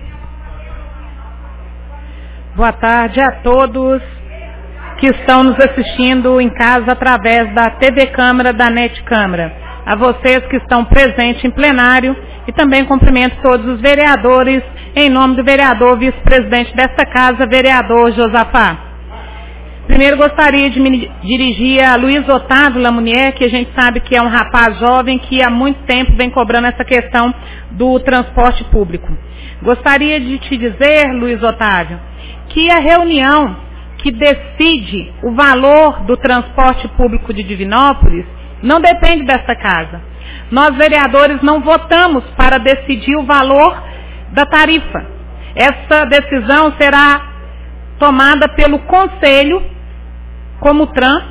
Boa tarde a todos que estão nos assistindo em casa através da TV Câmara, da NET Câmara. A vocês que estão presentes em plenário e também cumprimento todos os vereadores em nome do vereador vice-presidente desta casa, vereador Josafá. Primeiro gostaria de me dirigir a Luiz Otávio Lamunier, que a gente sabe que é um rapaz jovem que há muito tempo vem cobrando essa questão do transporte público. Gostaria de te dizer, Luiz Otávio, que a reunião que decide o valor do transporte público de Divinópolis não depende desta casa. Nós, vereadores, não votamos para decidir o valor da tarifa. Essa decisão será tomada pelo Conselho, como TRAN,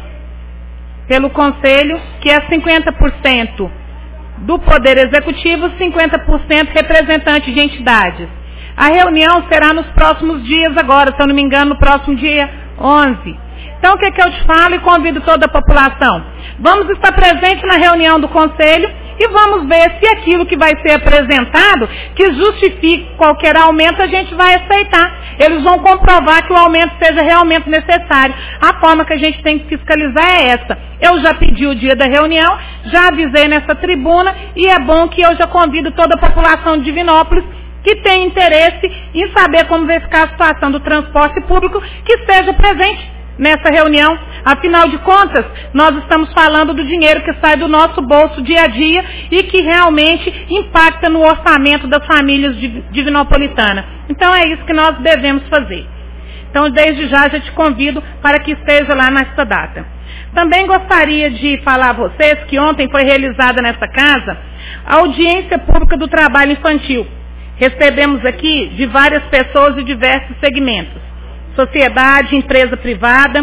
pelo Conselho, que é 50% do Poder Executivo, 50% representante de entidades. A reunião será nos próximos dias agora, se eu não me engano, no próximo dia 11. Então, o que eu te falo e convido toda a população? Vamos estar presentes na reunião do Conselho e vamos ver se aquilo que vai ser apresentado, que justifique qualquer aumento, a gente vai aceitar. Eles vão comprovar que o aumento seja realmente necessário. A forma que a gente tem que fiscalizar é essa. Eu já pedi o dia da reunião, já avisei nessa tribuna e é bom que eu já convido toda a população de Divinópolis que tem interesse em saber como vai ficar a situação do transporte público, que esteja presente nessa reunião. Afinal de contas, nós estamos falando do dinheiro que sai do nosso bolso dia a dia e que realmente impacta no orçamento das famílias divinopolitanas. Então é isso que nós devemos fazer. Então desde já te convido para que esteja lá nesta data. Também gostaria de falar a vocês que ontem foi realizada nessa casa a audiência pública do trabalho infantil. Recebemos aqui de várias pessoas de diversos segmentos. Sociedade, empresa privada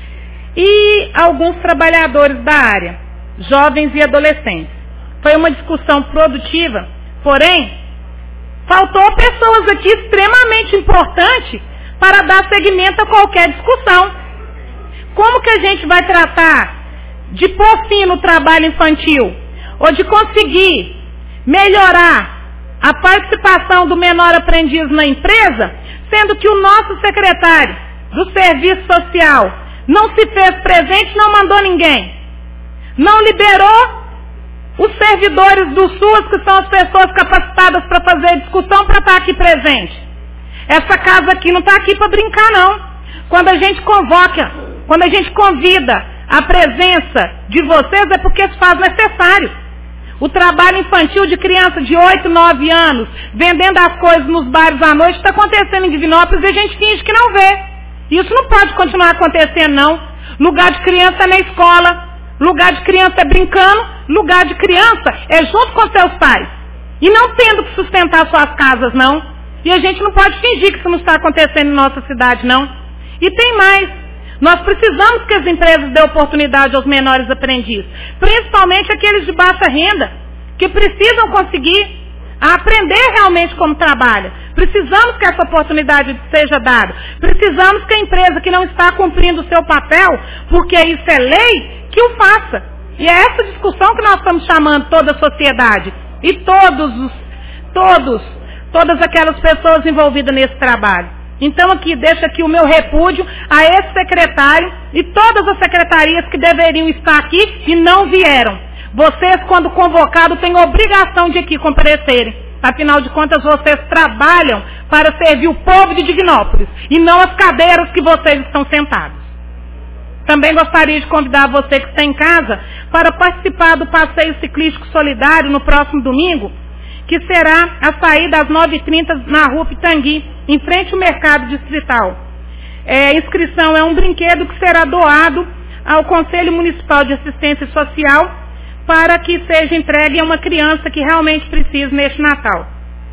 e alguns trabalhadores da área, jovens e adolescentes. Foi uma discussão produtiva, porém, faltou pessoas aqui extremamente importantes para dar seguimento a qualquer discussão. Como que a gente vai tratar de pôr fim no trabalho infantil ou de conseguir melhorar a participação do menor aprendiz na empresa, sendo que o nosso secretário do Serviço Social não se fez presente, não mandou ninguém. Não liberou os servidores do SUAS, que são as pessoas capacitadas para fazer discussão, para estar aqui presente. Essa casa aqui não está aqui para brincar, não. Quando a gente convoca, quando a gente convida a presença de vocês, é porque se faz necessário. O trabalho infantil de criança de 8, 9 anos, vendendo as coisas nos bares à noite, está acontecendo em Divinópolis e a gente finge que não vê. Isso não pode continuar acontecendo, não. Lugar de criança é na escola, lugar de criança é brincando, lugar de criança é junto com seus pais. E não tendo que sustentar suas casas, não. E a gente não pode fingir que isso não está acontecendo em nossa cidade, não. E tem mais. Nós precisamos que as empresas dêem oportunidade aos menores aprendizes, principalmente aqueles de baixa renda, que precisam conseguir aprender realmente como trabalha. Precisamos que essa oportunidade seja dada. Precisamos que a empresa que não está cumprindo o seu papel, porque isso é lei, que o faça. E é essa discussão que nós estamos chamando toda a sociedade e todas aquelas pessoas envolvidas nesse trabalho. Então aqui, deixo aqui o meu repúdio a esse secretário e todas as secretarias que deveriam estar aqui e não vieram. Vocês, quando convocados, têm obrigação de aqui comparecerem. Afinal de contas, vocês trabalham para servir o povo de Divinópolis e não as cadeiras que vocês estão sentados. Também gostaria de convidar você que está em casa para participar do passeio ciclístico solidário no próximo domingo, que será a saída às 9h30 na rua Pitangui, em frente ao mercado distrital. A inscrição é um brinquedo que será doado ao Conselho Municipal de Assistência Social para que seja entregue a uma criança que realmente precisa neste Natal.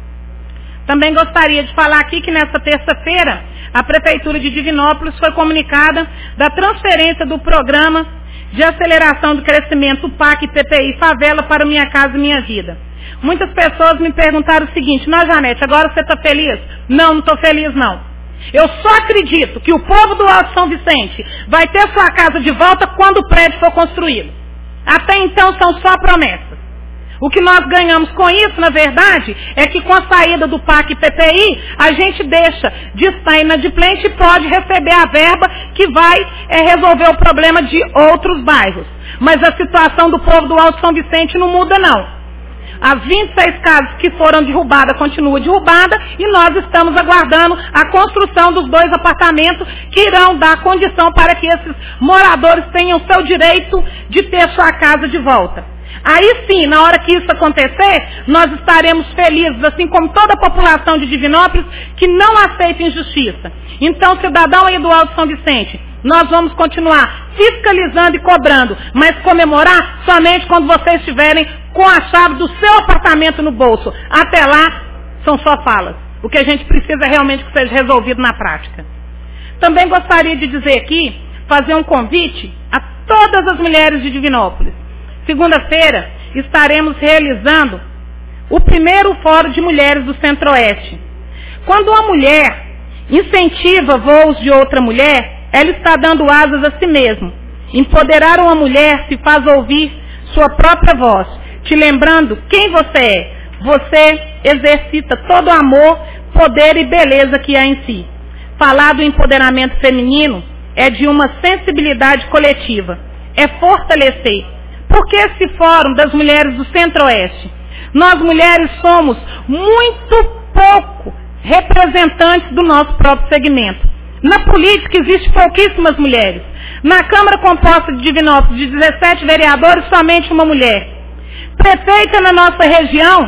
Também gostaria de falar aqui que nesta terça-feira a Prefeitura de Divinópolis foi comunicada da transferência do Programa de Aceleração do Crescimento, o PAC PPI Favela, para Minha Casa Minha Vida. Muitas pessoas me perguntaram o seguinte: Janete, agora você está feliz? Não estou feliz não. Eu só acredito que o povo do Alto São Vicente vai ter sua casa de volta quando o prédio for construído. Até então são só promessas. O que nós ganhamos com isso, na verdade, é que com a saída do PAC PPI, a gente deixa de estar inadimplente e pode receber a verba que vai resolver o problema de outros bairros. Mas a situação do povo do Alto São Vicente não muda não. As 26 casas que foram derrubadas continuam derrubadas e nós estamos aguardando a construção dos 2 apartamentos que irão dar condição para que esses moradores tenham seu direito de ter sua casa de volta. Aí sim, na hora que isso acontecer, nós estaremos felizes, assim como toda a população de Divinópolis que não aceita injustiça. Então, cidadão aí do Alto São Vicente, nós vamos continuar fiscalizando e cobrando, mas comemorar somente quando vocês estiverem com a chave do seu apartamento no bolso. Até lá, são só falas. O que a gente precisa é realmente que seja resolvido na prática. Também gostaria de dizer aqui, fazer um convite a todas as mulheres de Divinópolis. Segunda-feira estaremos realizando o primeiro Fórum de Mulheres do Centro-Oeste. Quando uma mulher incentiva voos de outra mulher, ela está dando asas a si mesma. Empoderar uma mulher se faz ouvir sua própria voz, te lembrando quem você é. Você exercita todo o amor, poder e beleza que há em si. Falar do empoderamento feminino é de uma sensibilidade coletiva, é fortalecer. Por que esse Fórum das Mulheres do Centro-Oeste? Nós mulheres somos muito pouco representantes do nosso próprio segmento. Na política existem pouquíssimas mulheres. Na Câmara composta de Divinópolis, de 17 vereadores, somente uma mulher. Prefeita na nossa região,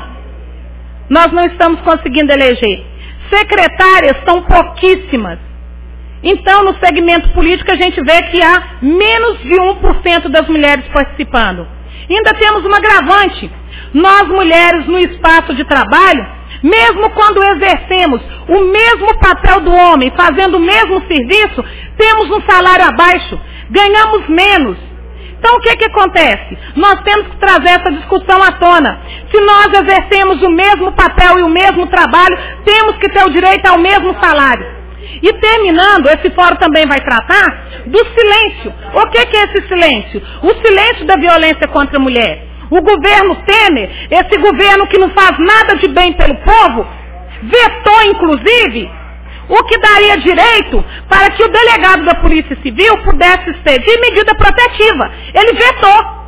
nós não estamos conseguindo eleger. Secretárias são pouquíssimas. Então, no segmento político, a gente vê que há menos de 1% das mulheres participando. Ainda temos um agravante. Nós, mulheres, no espaço de trabalho, mesmo quando exercemos o mesmo papel do homem, fazendo o mesmo serviço, temos um salário abaixo, ganhamos menos. Então, o que acontece? Nós temos que trazer essa discussão à tona. Se nós exercemos o mesmo papel e o mesmo trabalho, temos que ter o direito ao mesmo salário. E terminando, esse fórum também vai tratar do silêncio. O que é esse silêncio? O silêncio da violência contra a mulher. O governo Temer, esse governo que não faz nada de bem pelo povo, vetou inclusive o que daria direito para que o delegado da Polícia Civil pudesse expedir medida protetiva. Ele vetou.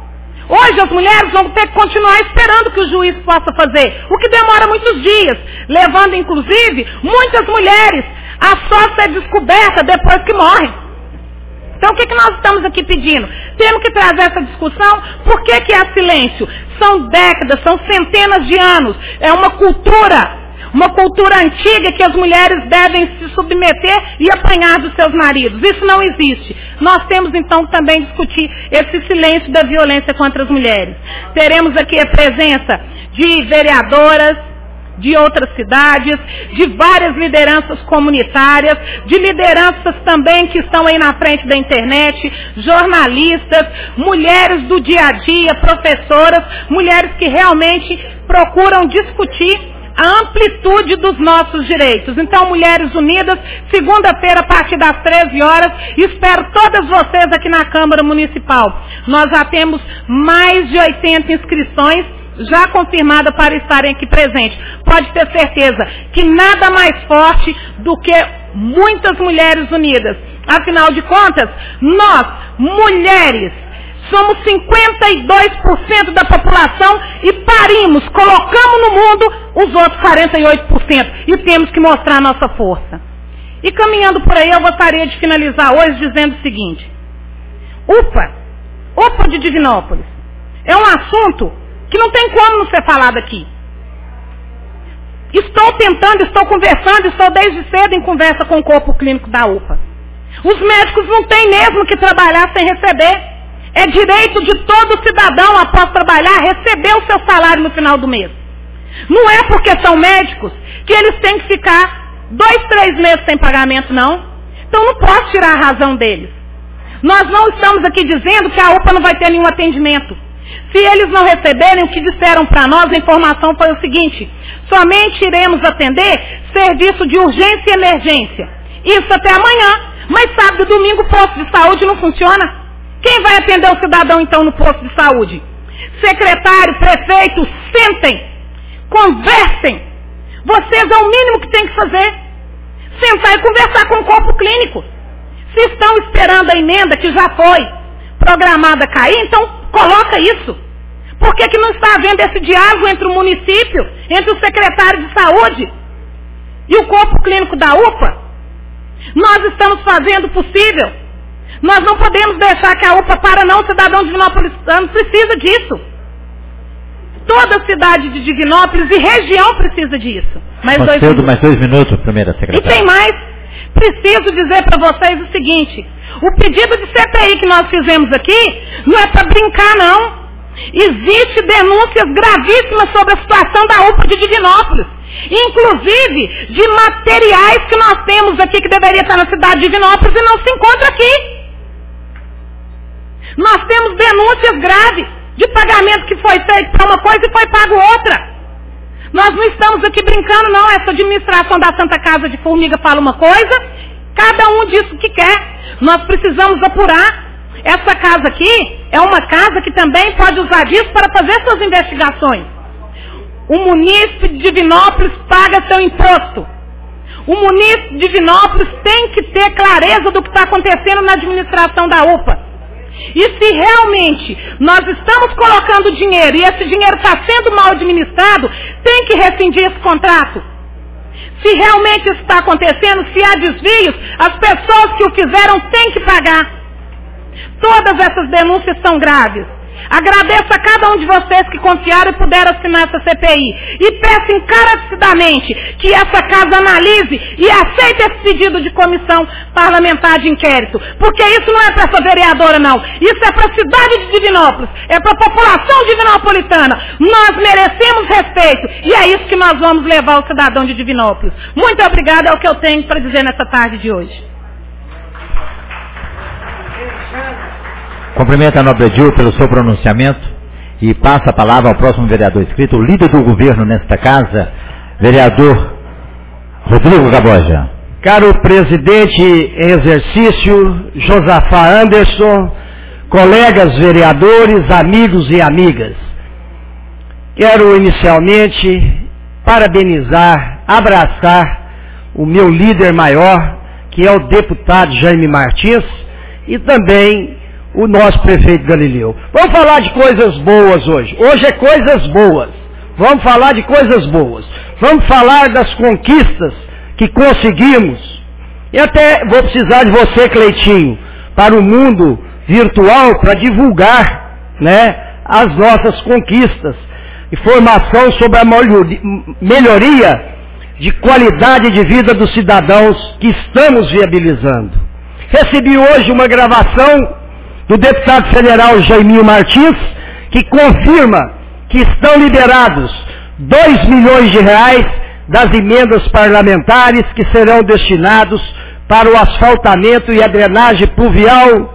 Hoje as mulheres vão ter que continuar esperando que o juiz possa fazer, o que demora muitos dias, levando inclusive muitas mulheres a só ser descoberta depois que morrem. Então o que nós estamos aqui pedindo? Temos que trazer essa discussão. Por que há silêncio? São décadas, são centenas de anos. É uma cultura antiga que as mulheres devem se submeter e apanhar dos seus maridos. Isso não existe. Nós temos então também discutir esse silêncio da violência contra as mulheres. Teremos aqui a presença de vereadoras de outras cidades, de várias lideranças comunitárias, de lideranças também que estão aí na frente da internet, jornalistas, mulheres do dia a dia, professoras, mulheres que realmente procuram discutir a amplitude dos nossos direitos. Então, Mulheres Unidas, segunda-feira, a partir das 13 horas, espero todas vocês aqui na Câmara Municipal. Nós já temos mais de 80 inscrições já confirmada para estarem aqui presentes. Pode ter certeza que nada mais forte do que muitas mulheres unidas. Afinal de contas, nós, mulheres, somos 52% da população e parimos, colocamos no mundo os outros 48%. E temos que mostrar a nossa força. E caminhando por aí, eu gostaria de finalizar hoje dizendo o seguinte. UPA de Divinópolis, é um assunto que não tem como não ser falado aqui. Estou conversando, estou desde cedo em conversa com o corpo clínico da UPA. Os médicos não têm mesmo que trabalhar sem receber. É direito de todo cidadão, após trabalhar, receber o seu salário no final do mês. Não é porque são médicos que eles têm que ficar 2, 3 meses sem pagamento, não. Então não posso tirar a razão deles. Nós não estamos aqui dizendo que a UPA não vai ter nenhum atendimento. Se eles não receberem, o que disseram para nós, a informação foi o seguinte: somente iremos atender serviço de urgência e emergência. Isso até amanhã. Mas sábado e domingo o posto de saúde não funciona. Quem vai atender o cidadão então no posto de saúde? Secretário, prefeito, sentem, conversem. Vocês é o mínimo que tem que fazer. Sentar e conversar com o corpo clínico. Se estão esperando a emenda que já foi programada cair, então coloca isso. Por que não está havendo esse diálogo entre o município, entre o secretário de saúde e o corpo clínico da UPA? Nós estamos fazendo o possível. Nós não podemos deixar que a UPA para não, o cidadão divinopolitano precisa disso. Toda a cidade de Divinópolis e região precisa disso. Mais 2 minutos, primeira secretária. E tem mais. Preciso dizer para vocês o seguinte: o pedido de CPI que nós fizemos aqui não é para brincar, não. Existem denúncias gravíssimas sobre a situação da UPA de Divinópolis. Inclusive de materiais que nós temos aqui que deveria estar na cidade de Divinópolis e não se encontra aqui. Nós temos denúncias graves de pagamento que foi feito para uma coisa e foi pago outra. Nós não estamos aqui brincando, não. Essa administração da Santa Casa de Formiga fala uma coisa, cada um diz o que quer. Nós precisamos apurar. Essa casa aqui é uma casa que também pode usar disso para fazer suas investigações. O munícipe de Divinópolis paga seu imposto. O munícipe de Divinópolis tem que ter clareza do que está acontecendo na administração da UPA. E se realmente nós estamos colocando dinheiro e esse dinheiro está sendo mal administrado, tem que rescindir esse contrato. Se realmente isso está acontecendo, se há desvios, as pessoas que o fizeram têm que pagar. Todas essas denúncias são graves. Agradeço a cada um de vocês que confiaram e puderam assinar essa CPI. E peço encarecidamente que essa casa analise e aceite esse pedido de comissão parlamentar de inquérito. Porque isso não é para essa vereadora, não. Isso é para a cidade de Divinópolis. É para a população divinopolitana. Nós merecemos respeito. E é isso que nós vamos levar ao cidadão de Divinópolis. Muito obrigada, é o que eu tenho para dizer nessa tarde de hoje. Cumprimento a nobre Edil pelo seu pronunciamento e passa a palavra ao próximo vereador inscrito, o líder do governo nesta casa, vereador Rodrigo Gaboja. Caro presidente em exercício, Josafá Anderson, colegas vereadores, amigos e amigas, quero inicialmente parabenizar, abraçar o meu líder maior, que é o deputado Jaime Martins, e também o nosso prefeito Galileu. Vamos falar de coisas boas hoje. Hoje é coisas boas. Vamos falar de coisas boas. Vamos falar das conquistas que conseguimos. E até vou precisar de você, Cleitinho, para o mundo virtual, para divulgar, né, as nossas conquistas. Informação sobre a melhoria de qualidade de vida dos cidadãos que estamos viabilizando. Recebi hoje uma gravação do deputado federal Jaiminho Martins, que confirma que estão liberados 2 milhões de reais das emendas parlamentares que serão destinados para o asfaltamento e a drenagem pluvial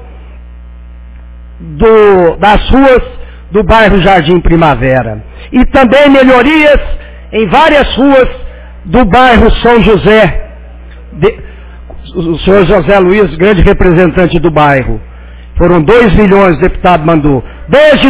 das ruas do bairro Jardim Primavera. E também melhorias em várias ruas do bairro São José. O senhor José Luiz, grande representante do bairro. Foram 2 milhões, o deputado mandou. Desde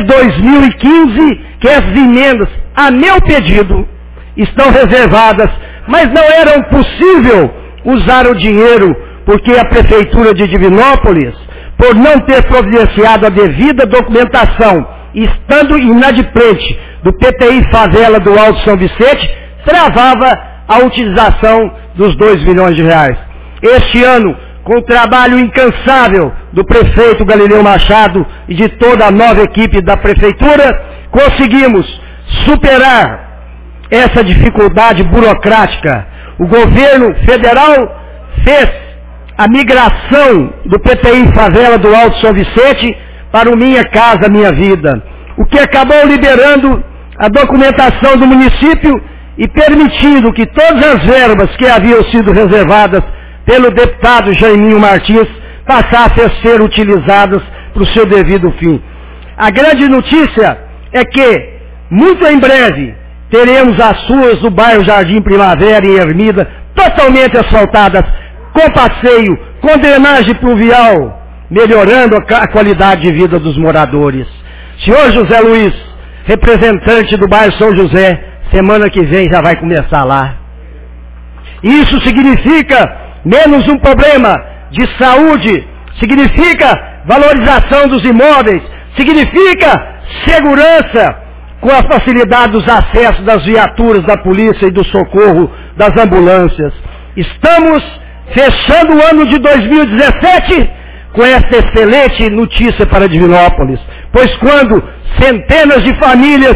2015, que essas emendas, a meu pedido, estão reservadas, mas não era possível usar o dinheiro, porque a Prefeitura de Divinópolis, por não ter providenciado a devida documentação, estando inadimplente do PTI Favela do Alto São Vicente, travava a utilização dos 2 milhões de reais. Este ano, com o trabalho incansável do prefeito Galileu Machado e de toda a nova equipe da Prefeitura, conseguimos superar essa dificuldade burocrática. O governo federal fez a migração do PTI Favela do Alto São Vicente para o Minha Casa Minha Vida, o que acabou liberando a documentação do município e permitindo que todas as verbas que haviam sido reservadas pelo deputado Jaiminho Martins passassem a ser utilizadas para o seu devido fim. A grande notícia é que, muito em breve, teremos as ruas do bairro Jardim Primavera e Ermida totalmente asfaltadas, com passeio, com drenagem pluvial, melhorando a qualidade de vida dos moradores. Senhor José Luiz, representante do bairro São José, semana que vem já vai começar lá. Isso significa menos um problema de saúde, significa valorização dos imóveis, significa segurança com a facilidade dos acessos das viaturas da polícia e do socorro das ambulâncias. Estamos fechando o ano de 2017 com essa excelente notícia para Divinópolis, pois quando centenas de famílias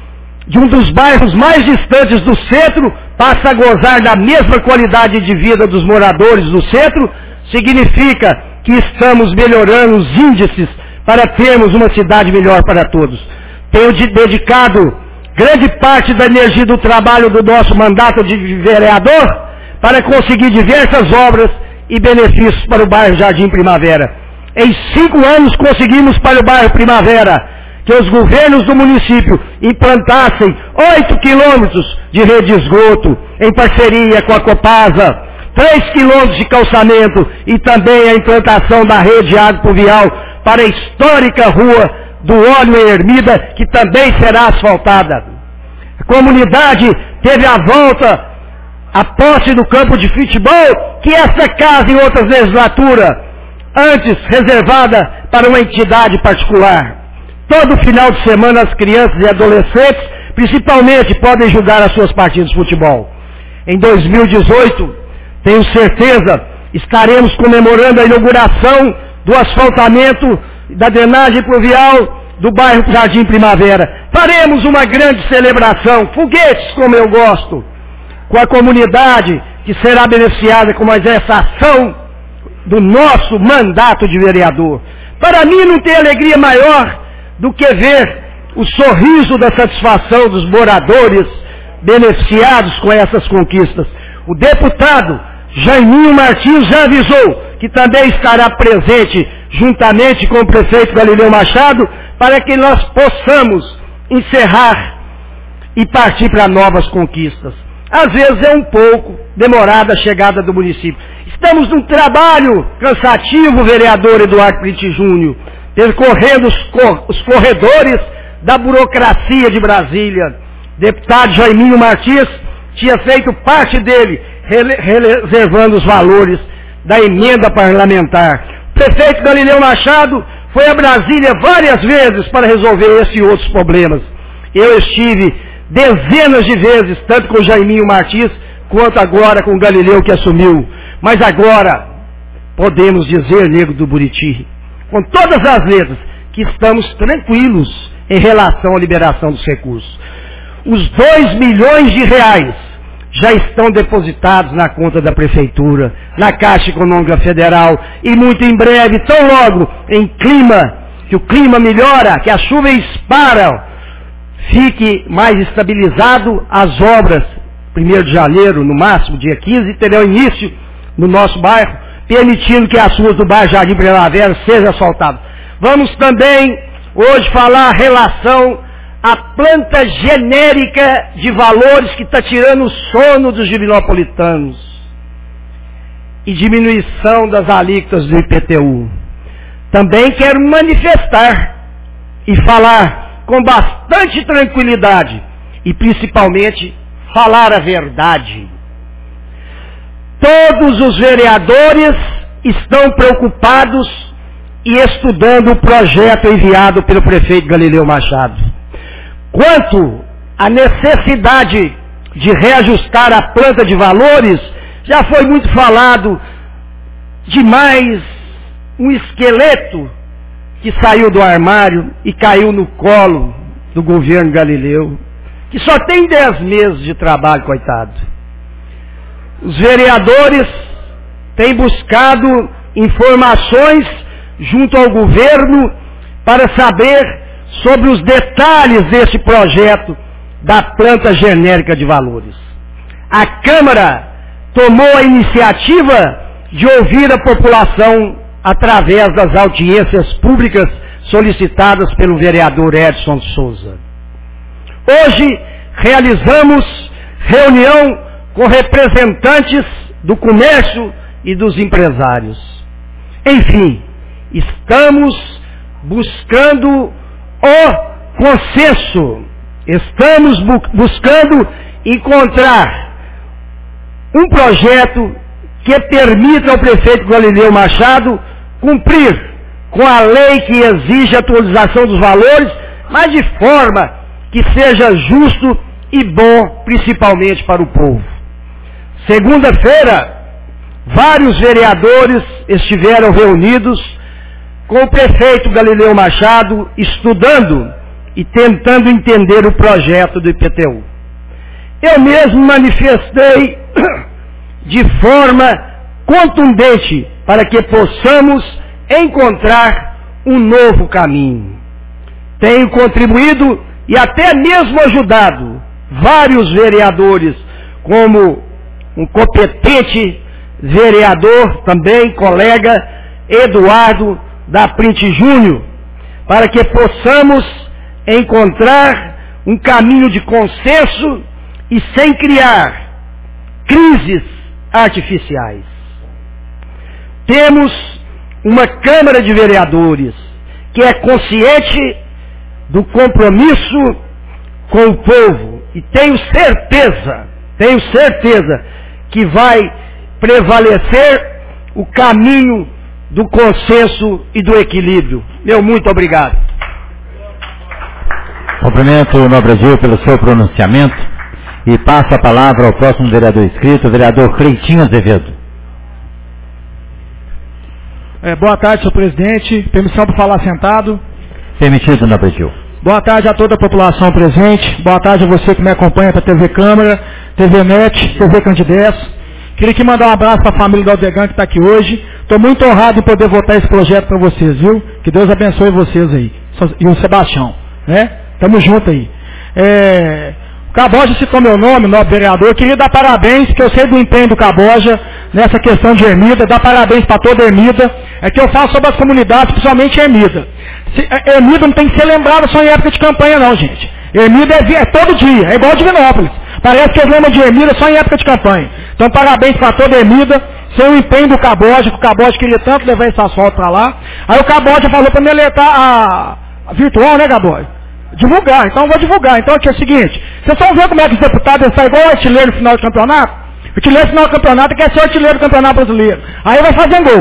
de um dos bairros mais distantes do centro passa a gozar da mesma qualidade de vida dos moradores do centro, significa que estamos melhorando os índices para termos uma cidade melhor para todos. Tenho dedicado grande parte da energia do trabalho do nosso mandato de vereador para conseguir diversas obras e benefícios para o bairro Jardim Primavera. Em 5 anos conseguimos para o bairro Primavera que os governos do município implantassem 8 quilômetros de rede de esgoto, em parceria com a Copasa, 3 quilômetros de calçamento e também a implantação da rede de água pluvial para a histórica rua do Óleo em Ermida, que também será asfaltada. A comunidade teve a volta, a posse do campo de futebol, que essa casa em outras legislaturas, antes reservada para uma entidade particular. Todo final de semana as crianças e adolescentes, principalmente, podem jogar as suas partidas de futebol. Em 2018, tenho certeza, estaremos comemorando a inauguração do asfaltamento da drenagem pluvial do bairro Jardim Primavera. Faremos uma grande celebração, foguetes como eu gosto, com a comunidade que será beneficiada com mais essa ação do nosso mandato de vereador. Para mim não tem alegria maior do que ver o sorriso da satisfação dos moradores beneficiados com essas conquistas. O deputado Jaiminho Martins já avisou que também estará presente juntamente com o prefeito Galileu Machado para que nós possamos encerrar e partir para novas conquistas. Às vezes é um pouco demorada a chegada do município. Estamos num trabalho cansativo, vereador Eduardo Priti Júnior, percorrendo os corredores da burocracia de Brasília. Deputado Jaiminho Martins tinha feito parte dele, reservando os valores da emenda parlamentar. O prefeito Galileu Machado foi a Brasília várias vezes para resolver esse e outros problemas. Eu estive dezenas de vezes, tanto com o Jaiminho Martins, quanto agora com o Galileu que assumiu. Mas agora, podemos dizer, nego do Buriti, com todas as letras, que estamos tranquilos em relação à liberação dos recursos. Os 2 milhões de reais já estão depositados na conta da Prefeitura, na Caixa Econômica Federal, e muito em breve, tão logo que o clima melhora, que a chuva espara, fique mais estabilizado, as obras, 1º de janeiro, no máximo, dia 15, terão início no nosso bairro, permitindo que as ruas do bairro Jardim Primavera sejam asfaltadas. Vamos também, hoje, falar a relação à planta genérica de valores que está tirando o sono dos divinopolitanos e diminuição das alíquotas do IPTU. Também quero manifestar e falar com bastante tranquilidade e principalmente falar a verdade. Todos os vereadores estão preocupados e estudando o projeto enviado pelo prefeito Galileu Machado. Quanto à necessidade de reajustar a planta de valores, já foi muito falado de mais um esqueleto que saiu do armário e caiu no colo do governo Galileu, que só tem 10 meses de trabalho, coitado. Os vereadores têm buscado informações junto ao governo para saber sobre os detalhes desse projeto da planta genérica de valores. A Câmara tomou a iniciativa de ouvir a população através das audiências públicas solicitadas pelo vereador Edson Souza. Hoje realizamos reunião com representantes do comércio e dos empresários. Enfim, estamos buscando o consenso. Estamos buscando encontrar um projeto que permita ao prefeito Galileu Machado cumprir com a lei que exige a atualização dos valores, mas de forma que seja justo e bom, principalmente para o povo. Segunda-feira, vários vereadores estiveram reunidos com o prefeito Galileu Machado, estudando e tentando entender o projeto do IPTU. Eu mesmo manifestei de forma contundente para que possamos encontrar um novo caminho. Tenho contribuído e até mesmo ajudado vários vereadores, como um competente vereador, também colega Eduardo da Print Júnior, para que possamos encontrar um caminho de consenso e sem criar crises artificiais. Temos uma Câmara de Vereadores que é consciente do compromisso com o povo e tenho certeza que vai prevalecer o caminho do consenso e do equilíbrio. Meu muito obrigado. Cumprimento o nobre Gil pelo seu pronunciamento e passo a palavra ao próximo vereador inscrito, o vereador Cleitinho Azevedo. Boa tarde, senhor presidente. Permissão para falar sentado. Permitido, nobre Gil. Boa tarde a toda a população presente. Boa tarde a você que me acompanha para a TV Câmara, TV NET, TV Candidesso. Queria aqui mandar um abraço para a família do Aldegan que está aqui hoje. Estou muito honrado em poder votar esse projeto para vocês, viu? Que Deus abençoe vocês aí. E o Sebastião, né? Tamo junto aí. O Caboja citou meu nome, nobre vereador. Eu queria dar parabéns, que eu sei do empenho do Caboja nessa questão de Ermida. Dar parabéns para toda Ermida. É que eu falo sobre as comunidades, principalmente Ermida. Ermida não tem que ser lembrada só em época de campanha, não, gente. Ermida é todo dia, é igual Divinópolis. Parece que eu lembro de Ermida só em época de campanha. Então, parabéns para toda Ermida. Sem o empenho do Caboja, que o Caboja queria tanto levar esse asfalto para lá. Aí o Caboja falou para me alertar a virtual, né, Caboja? Divulgar, então eu vou divulgar. Então aqui é o seguinte, vocês estão vendo como é que os deputados estão igual o artilheiro no final do campeonato? O artilheiro no final do campeonato quer ser o artilheiro do campeonato brasileiro. Aí vai fazer gol.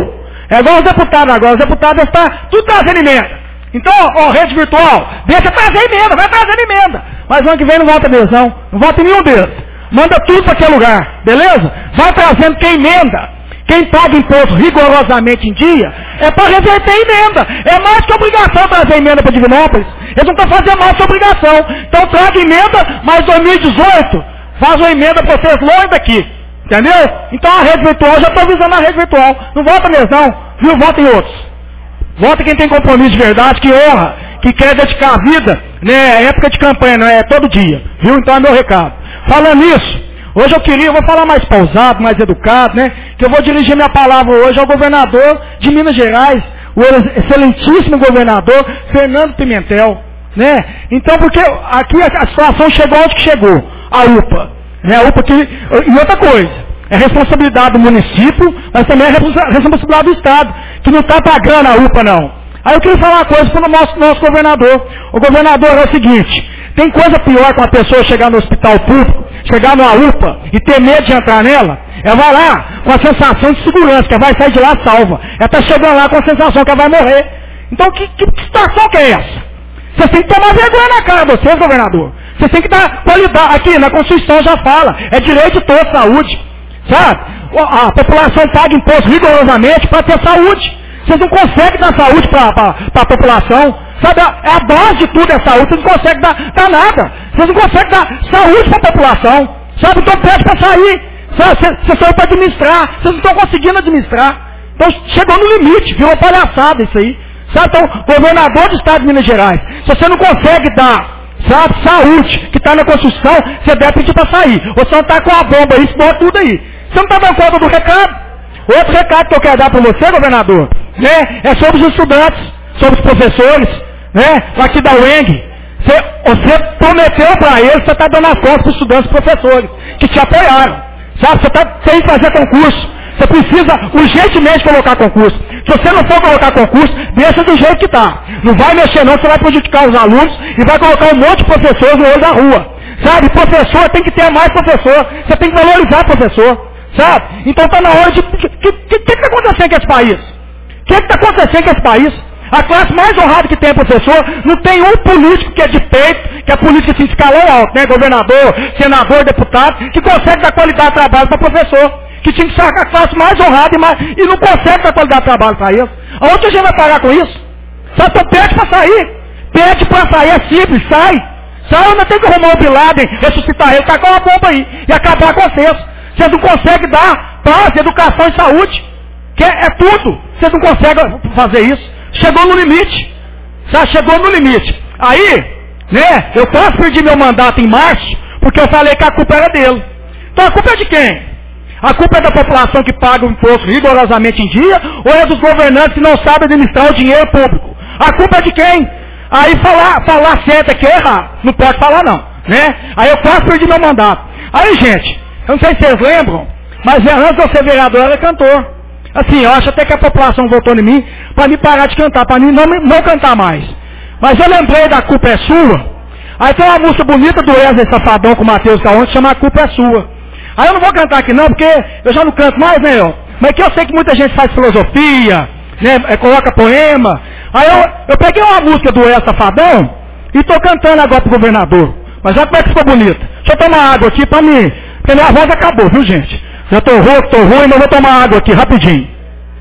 É igual os deputados agora. Os deputados estão tudo trazendo emenda. Então, ó, rede virtual, deixa trazer emenda, vai trazendo emenda. Mas ano que vem não vota deles, não. Não vota em nenhum deles. Manda tudo para aquele lugar, beleza? Vai trazendo quem emenda. Quem paga imposto rigorosamente em dia é para reverter emenda. É mais que obrigação trazer emenda para Divinópolis. Eles não estão fazendo mais que obrigação. Então traga emenda, mas 2018 faz uma emenda para vocês longe daqui. Entendeu? Então a rede virtual, já estou avisando a rede virtual. Não vota mesmo, não. Viu? Vota em outros. Vota quem tem compromisso de verdade, que honra, que quer dedicar a vida, né? É época de campanha, não é todo dia. Viu? Então é meu recado. Falando nisso, hoje eu vou falar mais pausado, mais educado, né? Que eu vou dirigir minha palavra hoje ao governador de Minas Gerais, o excelentíssimo governador Fernando Pimentel, né? Então, porque aqui a situação chegou onde que chegou? A UPA, né? A UPA que, e outra coisa, é responsabilidade do município, mas também é responsabilidade do Estado, que não está pagando a UPA, não. Aí eu queria falar uma coisa para o nosso governador. O governador é o seguinte, tem coisa pior que uma pessoa chegar no hospital público, chegar numa UPA e ter medo de entrar nela, vai lá com a sensação de segurança, que ela vai sair de lá salva. Ela está chegando lá com a sensação que ela vai morrer. Então, que situação que é essa? Vocês têm que tomar vergonha na cara, vocês, governador. Vocês têm que dar qualidade. Aqui na Constituição já fala, é direito de todos, saúde. Sabe? A população paga imposto rigorosamente para ter saúde. Vocês não conseguem dar saúde para a população. Sabe? É a base de tudo é saúde. Vocês não conseguem dar nada. Vocês não conseguem dar saúde para a população. Sabe? Então pede para sair. Vocês saiu para administrar. Vocês não estão conseguindo administrar. Então chegou no limite. Virou palhaçada isso aí. Sabe? Então, governador do estado de Minas Gerais, se você não consegue dar, sabe, saúde, que está na Constituição, você deve pedir para sair. Ou você não está com a bomba aí, explode tudo aí. Você não está dando conta do recado? Outro recado que eu quero dar para você, governador, né, é sobre os estudantes, sobre os professores, né, aqui da UENG. Você prometeu para eles, você está dando as contas para os estudantes e professores, que te apoiaram. Sabe, você tem que fazer concurso. Você precisa urgentemente colocar concurso. Se você não for colocar concurso, deixa do jeito que está. Não vai mexer não, você vai prejudicar os alunos e vai colocar um monte de professores no olho da rua. Sabe, professor tem que ter mais professor. Você tem que valorizar professor. Sabe? Então está na hora de... O que está acontecendo com esse país? O que está acontecendo com esse país? A classe mais honrada que tem é professor, não tem um político que é de peito, que é político assim, escalão alto, né? Governador, senador, deputado, que consegue dar qualidade de trabalho para professor. Que tinha que ser a classe mais honrada e não consegue dar qualidade de trabalho para eles. Aonde a gente vai parar com isso? Sabe, então pede para sair. Pede para sair, é simples, sai. Sai, ainda tem que arrumar o Bin Laden, ressuscitar ele, tacar uma bomba aí e acabar com vocês. Vocês não conseguem dar paz, educação e saúde. Que é tudo. Vocês não conseguem fazer isso. Chegou no limite. Sabe, chegou no limite. Aí, né, eu posso perder meu mandato em março, porque eu falei que a culpa era dele. Então a culpa é de quem? A culpa é da população que paga o imposto rigorosamente em dia, ou é dos governantes que não sabem administrar o dinheiro público? A culpa é de quem? Aí falar certo aqui é errado. Não pode falar não, né? Aí eu quase perdi meu mandato. Aí, gente, eu não sei se vocês lembram, mas antes de eu ser vereador, eu era cantor. Assim, eu acho até que a população votou em mim para me parar de cantar, para mim não cantar mais. Mas eu lembrei da Culpa é Sua. Aí tem uma música bonita do Wesley Safadão com o Matheus Caon que chama A Culpa é Sua. Aí eu não vou cantar aqui não, porque eu já não canto mais, né, ó. Mas que eu sei que muita gente faz filosofia, né, coloca poema. Aí eu peguei uma música do El Safadão e estou cantando agora pro governador. Mas olha como é que ficou bonita. Deixa eu tomar água aqui para mim, porque minha voz acabou, viu, gente? Já estou rouco, estou ruim, mas vou tomar água aqui, rapidinho.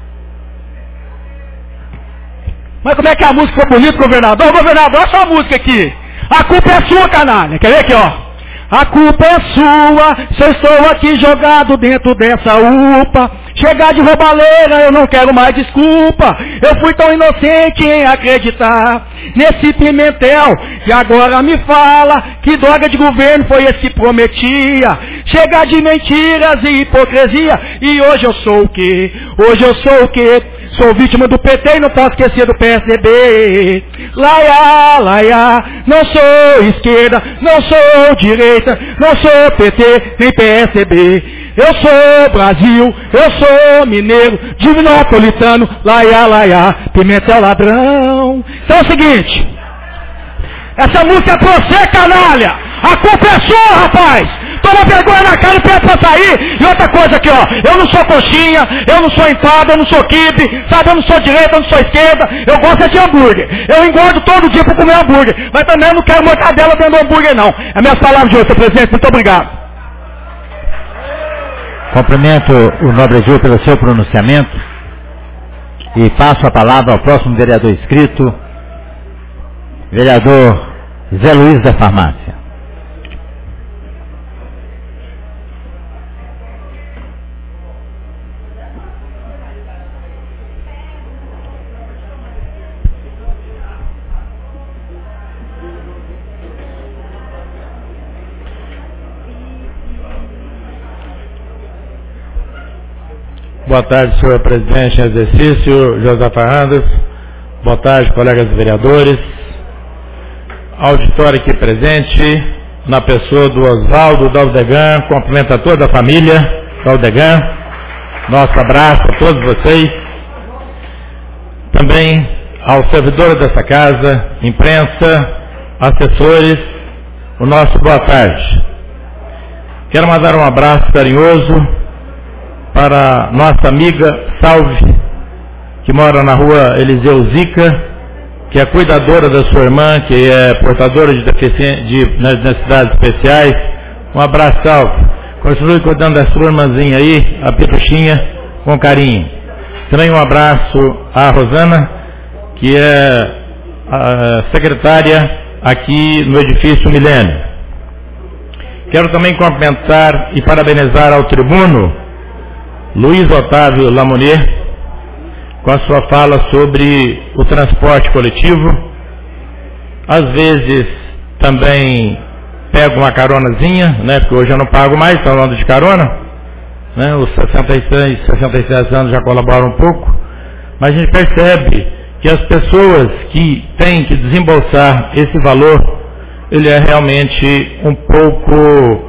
Mas como é que a música ficou bonita, governador? Governador, olha só a música aqui. A culpa é sua, canalha. Quer ver aqui, ó? A culpa é sua, se eu estou aqui jogado dentro dessa UPA. Chegar de roubalheira, eu não quero mais desculpa. Eu fui tão inocente em acreditar nesse Pimentel, que agora me fala que droga de governo foi esse que prometia. Chegar de mentiras e hipocrisia, e hoje eu sou o quê? Hoje eu sou o quê? Sou vítima do PT e não posso esquecer do PSDB. Laia, laia, não sou esquerda, não sou direita, não sou PT nem PSDB. Eu sou Brasil, eu sou mineiro, divinopolitano, laia, laia, Pimentel ladrão. Então é o seguinte, essa música é pra você, canalha. A culpa é sua, rapaz. Toma vergonha na cara e pede pra sair. E outra coisa aqui, ó. Eu não sou coxinha, eu não sou empada, eu não sou quibe, sabe? Eu não sou direita, eu não sou esquerda. Eu gosto de hambúrguer. Eu engordo todo dia pra comer hambúrguer. Mas também eu não quero mortadela dentro do hambúrguer, não. É minhas palavras de hoje, senhor presidente. Muito obrigado. Cumprimento o nobre Gil pelo seu pronunciamento e passo a palavra ao próximo vereador inscrito, vereador Zé Luiz da Farmácia. Boa tarde, senhor presidente em exercício, José Fernandes. Boa tarde, colegas vereadores. Auditório aqui presente, na pessoa do Oswaldo Daldegan, cumprimenta toda a família Daldegan. Nosso abraço a todos vocês. Também aos servidores dessa casa, imprensa, assessores, o nosso boa tarde. Quero mandar um abraço carinhoso para nossa amiga Salve, que mora na rua Eliseu Zica, que é cuidadora da sua irmã, que é portadora de necessidades especiais. Um abraço, Salve. Continue cuidando da sua irmãzinha aí, a Petuchinha, com carinho. Também um abraço à Rosana, que é a secretária aqui no edifício Milênio. Quero também cumprimentar e parabenizar ao tribuno Luiz Otávio Lamonier, com a sua fala sobre o transporte coletivo. Às vezes também pego uma caronazinha, né, porque hoje eu não pago mais, estou andando de carona, né, os 67 anos já colaboram um pouco, mas a gente percebe que as pessoas que têm que desembolsar esse valor, ele é realmente um pouco,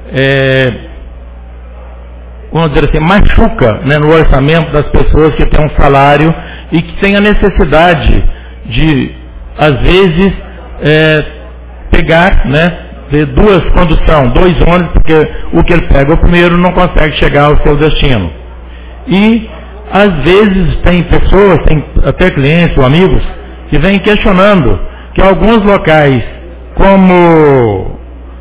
vamos dizer assim, machuca, né, no orçamento das pessoas que têm um salário e que têm a necessidade de, às vezes, pegar, né, de duas conduções, 2 ônibus, porque o que ele pega o primeiro não consegue chegar ao seu destino. E, às vezes, tem pessoas, tem até clientes ou amigos, que vêm questionando que alguns locais, como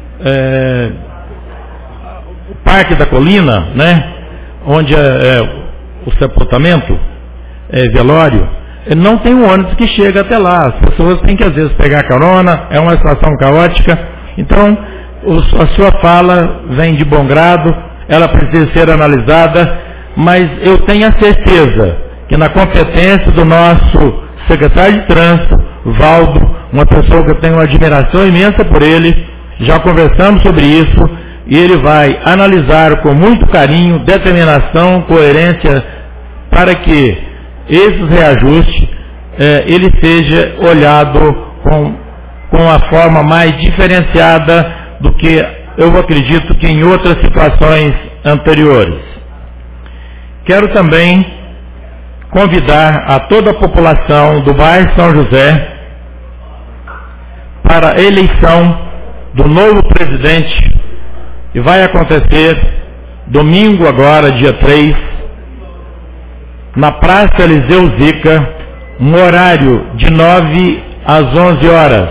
Parque da Colina, né, onde é o sepultamento, velório, não tem um ônibus que chega até lá. As pessoas têm que às vezes pegar carona, é uma situação caótica. Então, a sua fala vem de bom grado, ela precisa ser analisada, mas eu tenho a certeza que na competência do nosso secretário de trânsito, Valdo, uma pessoa que eu tenho uma admiração imensa por ele, já conversamos sobre isso, e ele vai analisar com muito carinho, determinação, coerência, para que esses reajustes, ele seja olhado com a forma mais diferenciada do que eu acredito que em outras situações anteriores. Quero também convidar a toda a população do bairro São José para a eleição do novo presidente, e vai acontecer domingo agora, dia 3, na Praça Eliseu Zica, um horário de 9 às 11 horas.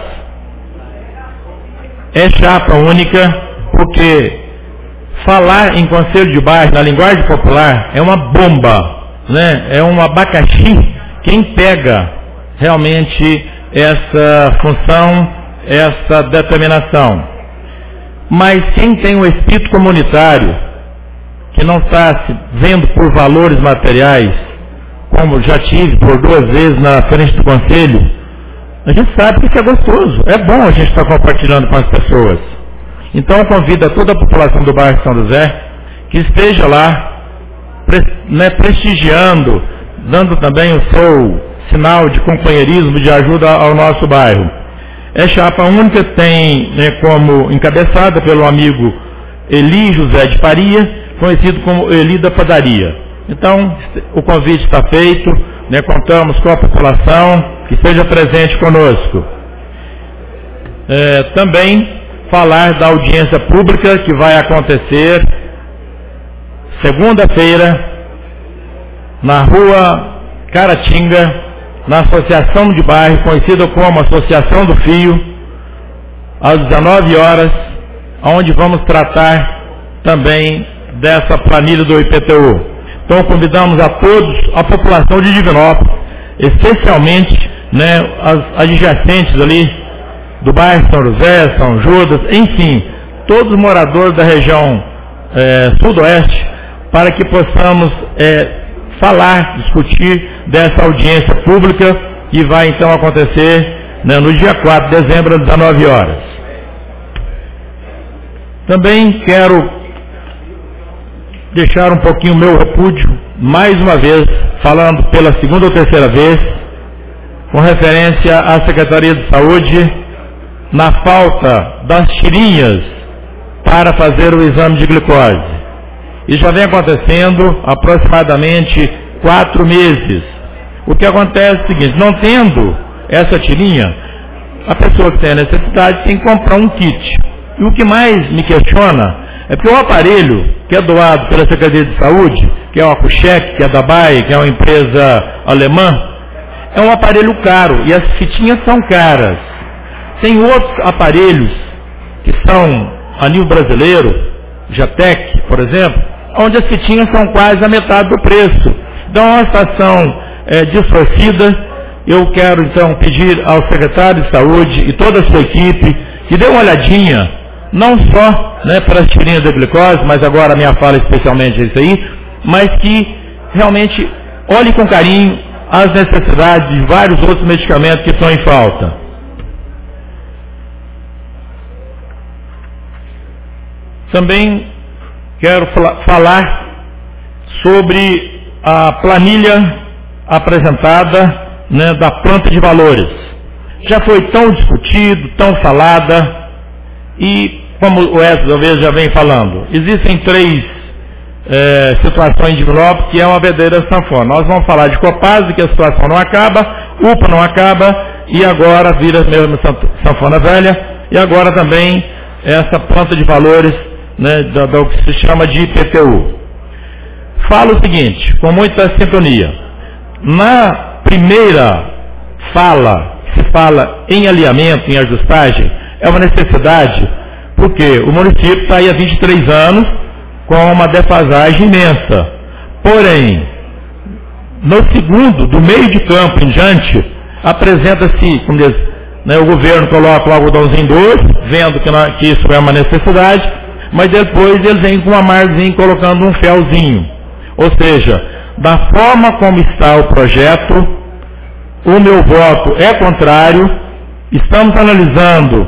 É chapa única, porque falar em conselho de bairro, na linguagem popular, é uma bomba, né? É um abacaxi. Quem pega realmente essa função, essa determinação. Mas quem tem um espírito comunitário, que não está se vendo por valores materiais, como já tive por 2 vezes na frente do conselho, a gente sabe que isso é gostoso, é bom a gente estar compartilhando com as pessoas. Então eu convido a toda a população do bairro São José que esteja lá, prestigiando, dando também o seu sinal de companheirismo, de ajuda ao nosso bairro. É chapa única, tem, né, como encabeçada pelo amigo Eli José de Faria, conhecido como Eli da Padaria. Então, o convite está feito, né, contamos com a população que esteja presente conosco. Também falar da audiência pública que vai acontecer segunda-feira na rua Caratinga, na Associação de Bairro, conhecida como Associação do Fio, às 19 horas, onde vamos tratar também dessa planilha do IPTU. Então convidamos a todos, a população de Divinópolis, especialmente, né, as adjacentes ali do bairro São José, São Judas, enfim, todos os moradores da região sudoeste, para que possamos falar, discutir dessa audiência pública que vai então acontecer, né, no dia 4 de dezembro, às 19 horas. Também quero deixar um pouquinho o meu repúdio, mais uma vez, falando pela segunda ou terceira vez, com referência à Secretaria de Saúde, na falta das tirinhas para fazer o exame de glicose. E já vem acontecendo aproximadamente 4 meses. O que acontece é o seguinte: não tendo essa tirinha, a pessoa que tem a necessidade tem que comprar um kit. E o que mais me questiona é porque o aparelho que é doado pela Secretaria de Saúde, que é o Acucheck, que é da Bayer, que é uma empresa alemã, é um aparelho caro e as fitinhas são caras. Tem outros aparelhos que são a nível brasileiro, Jatec, por exemplo, onde as fitinhas são quase a metade do preço. Então é uma situação distorcida. Eu quero então pedir ao secretário de Saúde e toda a sua equipe que dê uma olhadinha, não só, né, para as tirinhas de glicose, mas agora a minha fala especialmente é isso aí, mas que realmente olhe com carinho as necessidades de vários outros medicamentos que estão em falta. Também quero falar sobre a planilha apresentada, né, da planta de valores. Já foi tão discutido, tão falada, e como o Edson já vem falando, existem 3 situações de Divinópolis que é uma verdadeira sanfona. Nós vamos falar de Copasa, que a situação não acaba, UPA não acaba, e agora vira mesmo sanfona velha, e agora também essa planta de valores, né, do que se chama de IPTU. Falo o seguinte, com muita sintonia. Na primeira fala, se fala em alinhamento, em ajustagem, é uma necessidade, porque o município está aí há 23 anos com uma defasagem imensa. Porém, no segundo, do meio de campo em diante, apresenta-se, como diz, né, o governo coloca o algodãozinho doce, vendo que isso é uma necessidade, mas depois eles vêm com uma margem colocando um felzinho. Ou seja, da forma como está o projeto, o meu voto é contrário. Estamos analisando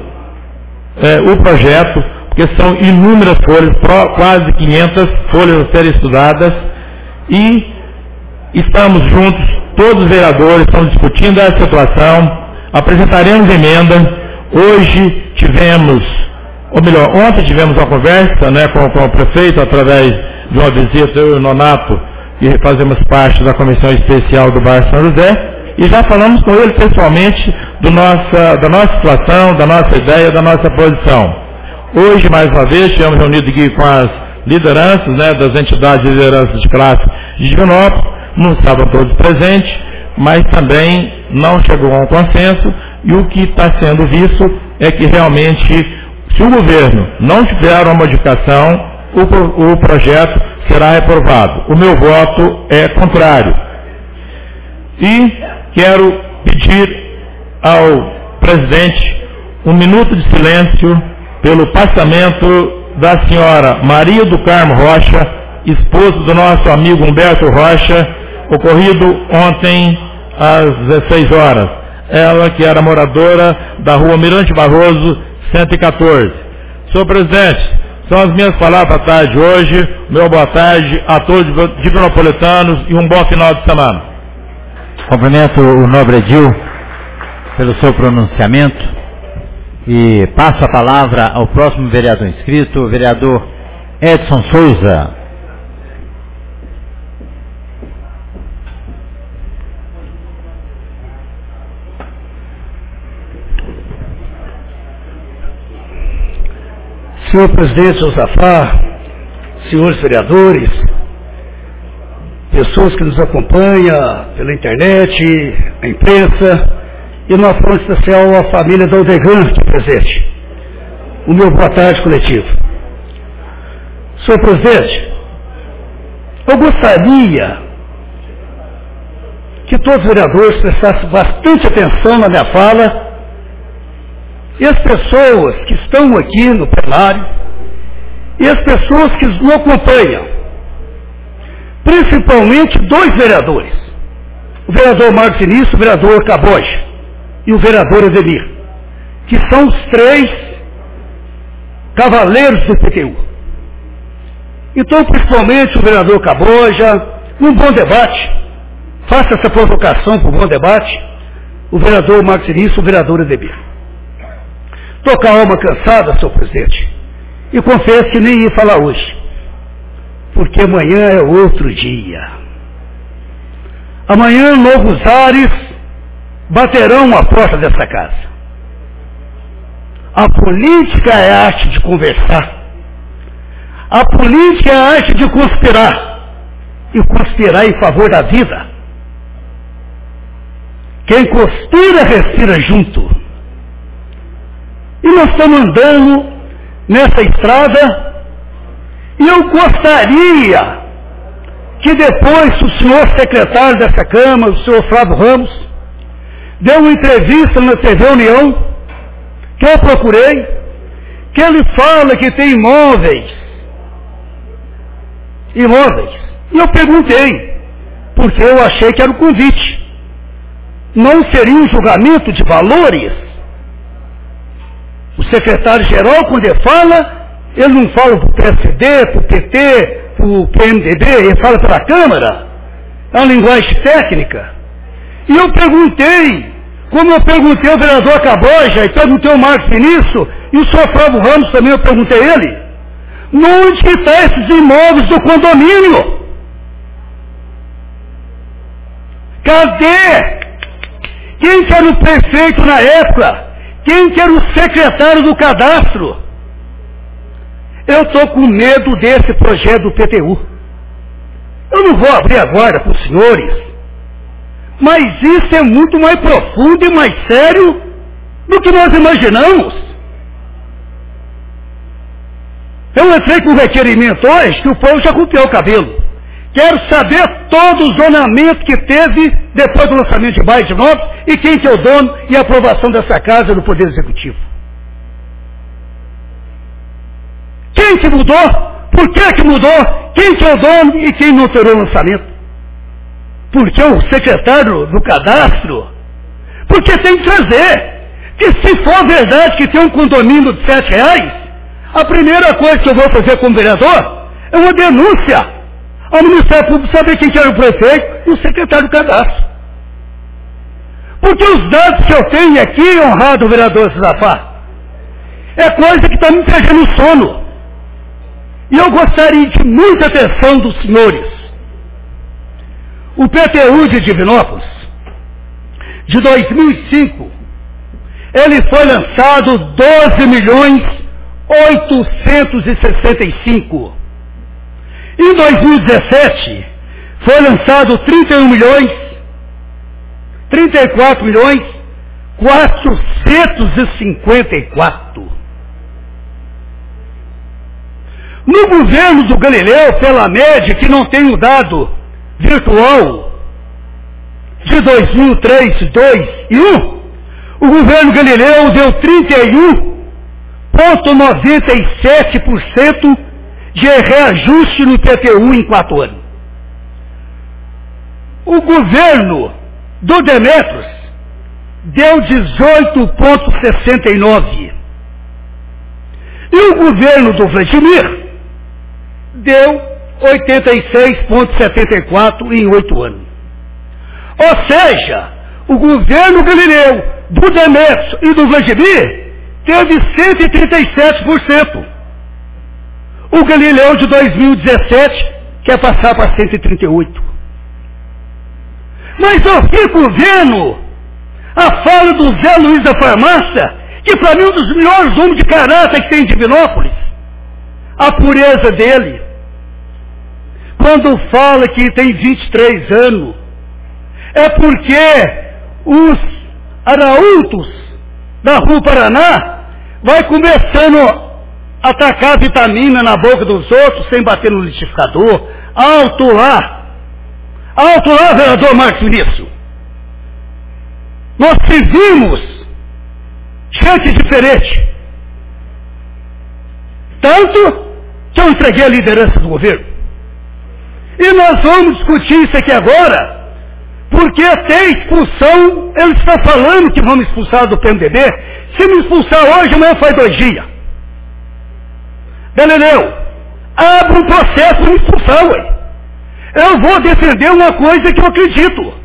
o projeto, porque são inúmeras folhas, quase 500 folhas a serem estudadas, e estamos juntos, todos os vereadores, estamos discutindo essa situação, apresentaremos emenda. Hoje tivemos, ou melhor, ontem tivemos uma conversa, né, com o prefeito, através de uma visita, eu e o Nonato, que fazemos parte da comissão especial do bairro São José, e já falamos com ele pessoalmente da nossa situação, da nossa ideia, da nossa posição. Hoje, mais uma vez, estivemos reunidos aqui com as lideranças, né, das entidades de lideranças de classe de Divinópolis, não estavam todos presentes, mas também não chegou a um consenso, e o que está sendo visto é que realmente, se o governo não tiver uma modificação, o projeto será reprovado. O meu voto é contrário. E quero pedir ao presidente um minuto de silêncio pelo passamento da senhora Maria do Carmo Rocha, esposa do nosso amigo Humberto Rocha, ocorrido ontem às 16 horas. Ela que era moradora da rua Mirante Barroso, 114. Senhor presidente, são as minhas palavras à tarde hoje. Meu boa tarde a todos os divinopolitanos e um bom final de semana. Cumprimento o nobre Edil pelo seu pronunciamento e passo a palavra ao próximo vereador inscrito, o vereador Edson Souza. senhor presidente Josafá, senhores vereadores, pessoas que nos acompanham pela internet, a imprensa, e uma forma especial à família da Aldegan aqui presente. O meu boa tarde coletivo. Senhor presidente, eu gostaria que todos os vereadores prestassem bastante atenção na minha fala, e as pessoas que estão aqui no plenário, e as pessoas que nos acompanham, principalmente dois vereadores, o vereador Marcos Início, o vereador Caboja e o vereador Ademir, que são os três cavaleiros do PTU. Então, principalmente o vereador Caboja, num bom debate, faça essa provocação para um bom debate, o vereador Marcos Início, o vereador Ademir. Estou com a alma cansada, senhor presidente, e confesso que nem ia falar hoje, porque amanhã é outro dia. Amanhã novos ares baterão a porta dessa casa. A política é a arte de conversar. A política é a arte de conspirar. E conspirar em favor da vida. Quem conspira, respira junto. E nós estamos andando nessa estrada, e eu gostaria que depois o senhor secretário dessa Câmara, o senhor Flávio Ramos, deu uma entrevista na TV União, que eu procurei, que ele fala que tem imóveis, e eu perguntei, porque eu achei que era um convite, não seria um julgamento de valores. O secretário-geral, quando ele fala, ele não fala para o PSD, para o PT, para o PMDB, ele fala para a Câmara. É uma linguagem técnica. E eu perguntei, como eu perguntei ao vereador Caboja, e perguntei ao Marcos Vinícius, e o senhor Flávio Ramos também, eu perguntei a ele, onde que estão esses imóveis do condomínio? Cadê? Quem que era o prefeito na época? Quem que era o secretário do cadastro? Eu estou com medo desse projeto do PTU. Eu não vou abrir a guarda para os senhores, mas isso é muito mais profundo e mais sério do que nós imaginamos. Eu entrei com um requerimento hoje que o povo já copiou o cabelo. Quero saber todo o zonamento que teve depois do lançamento de bairro de Novos e quem que é o dono e a aprovação dessa casa no Poder Executivo. Quem que mudou? Por que mudou? Quem que é o dono e quem não alterou o lançamento? Porque o secretário do cadastro? Porque tem que trazer. Que se for verdade que tem um condomínio de R$7, a primeira coisa que eu vou fazer como vereador é uma denúncia ao Ministério Público saber quem que era o prefeito e o secretário do cadastro. Porque os dados que eu tenho aqui, honrado vereador Josafá, é coisa que está me pegando o sono. E eu gostaria de muita atenção dos senhores. O PTU de Divinópolis, de 2005, ele foi lançado 12.865. Em 2017, foi lançado 34.454. No governo do Galileu, pela média, que não tem o dado virtual de 2003, 2 e 1, o governo Galileu deu 31,97% de reajuste no PTU em 4 anos. O governo do Demetrios deu 18,69%. E o governo do Vladimir deu 86,74% em 8 anos. Ou seja, o governo Galileu, do Demetrios e do Vladimir teve 137%. O Galileu de 2017 quer passar para 138%. Mas eu fico vendo a fala do Zé Luiz da Farmácia, que para mim é um dos melhores homens de caráter que tem em Divinópolis, a pureza dele. Quando fala que tem 23 anos, é porque os arautos da Rua Paraná vai começando a atacar vitamina na boca dos outros sem bater no liquidificador. Alto lá, vereador Marcos Vinícius. Nós vimos gente diferente. Tanto que eu entreguei a liderança do governo. E nós vamos discutir isso aqui agora, porque tem expulsão. Eles estão falando que vão me expulsar do PMDB. Se me expulsar hoje, amanhã faz 2 dias. Galileu, abre um processo para me expulsar, ué. Eu vou defender uma coisa que eu acredito.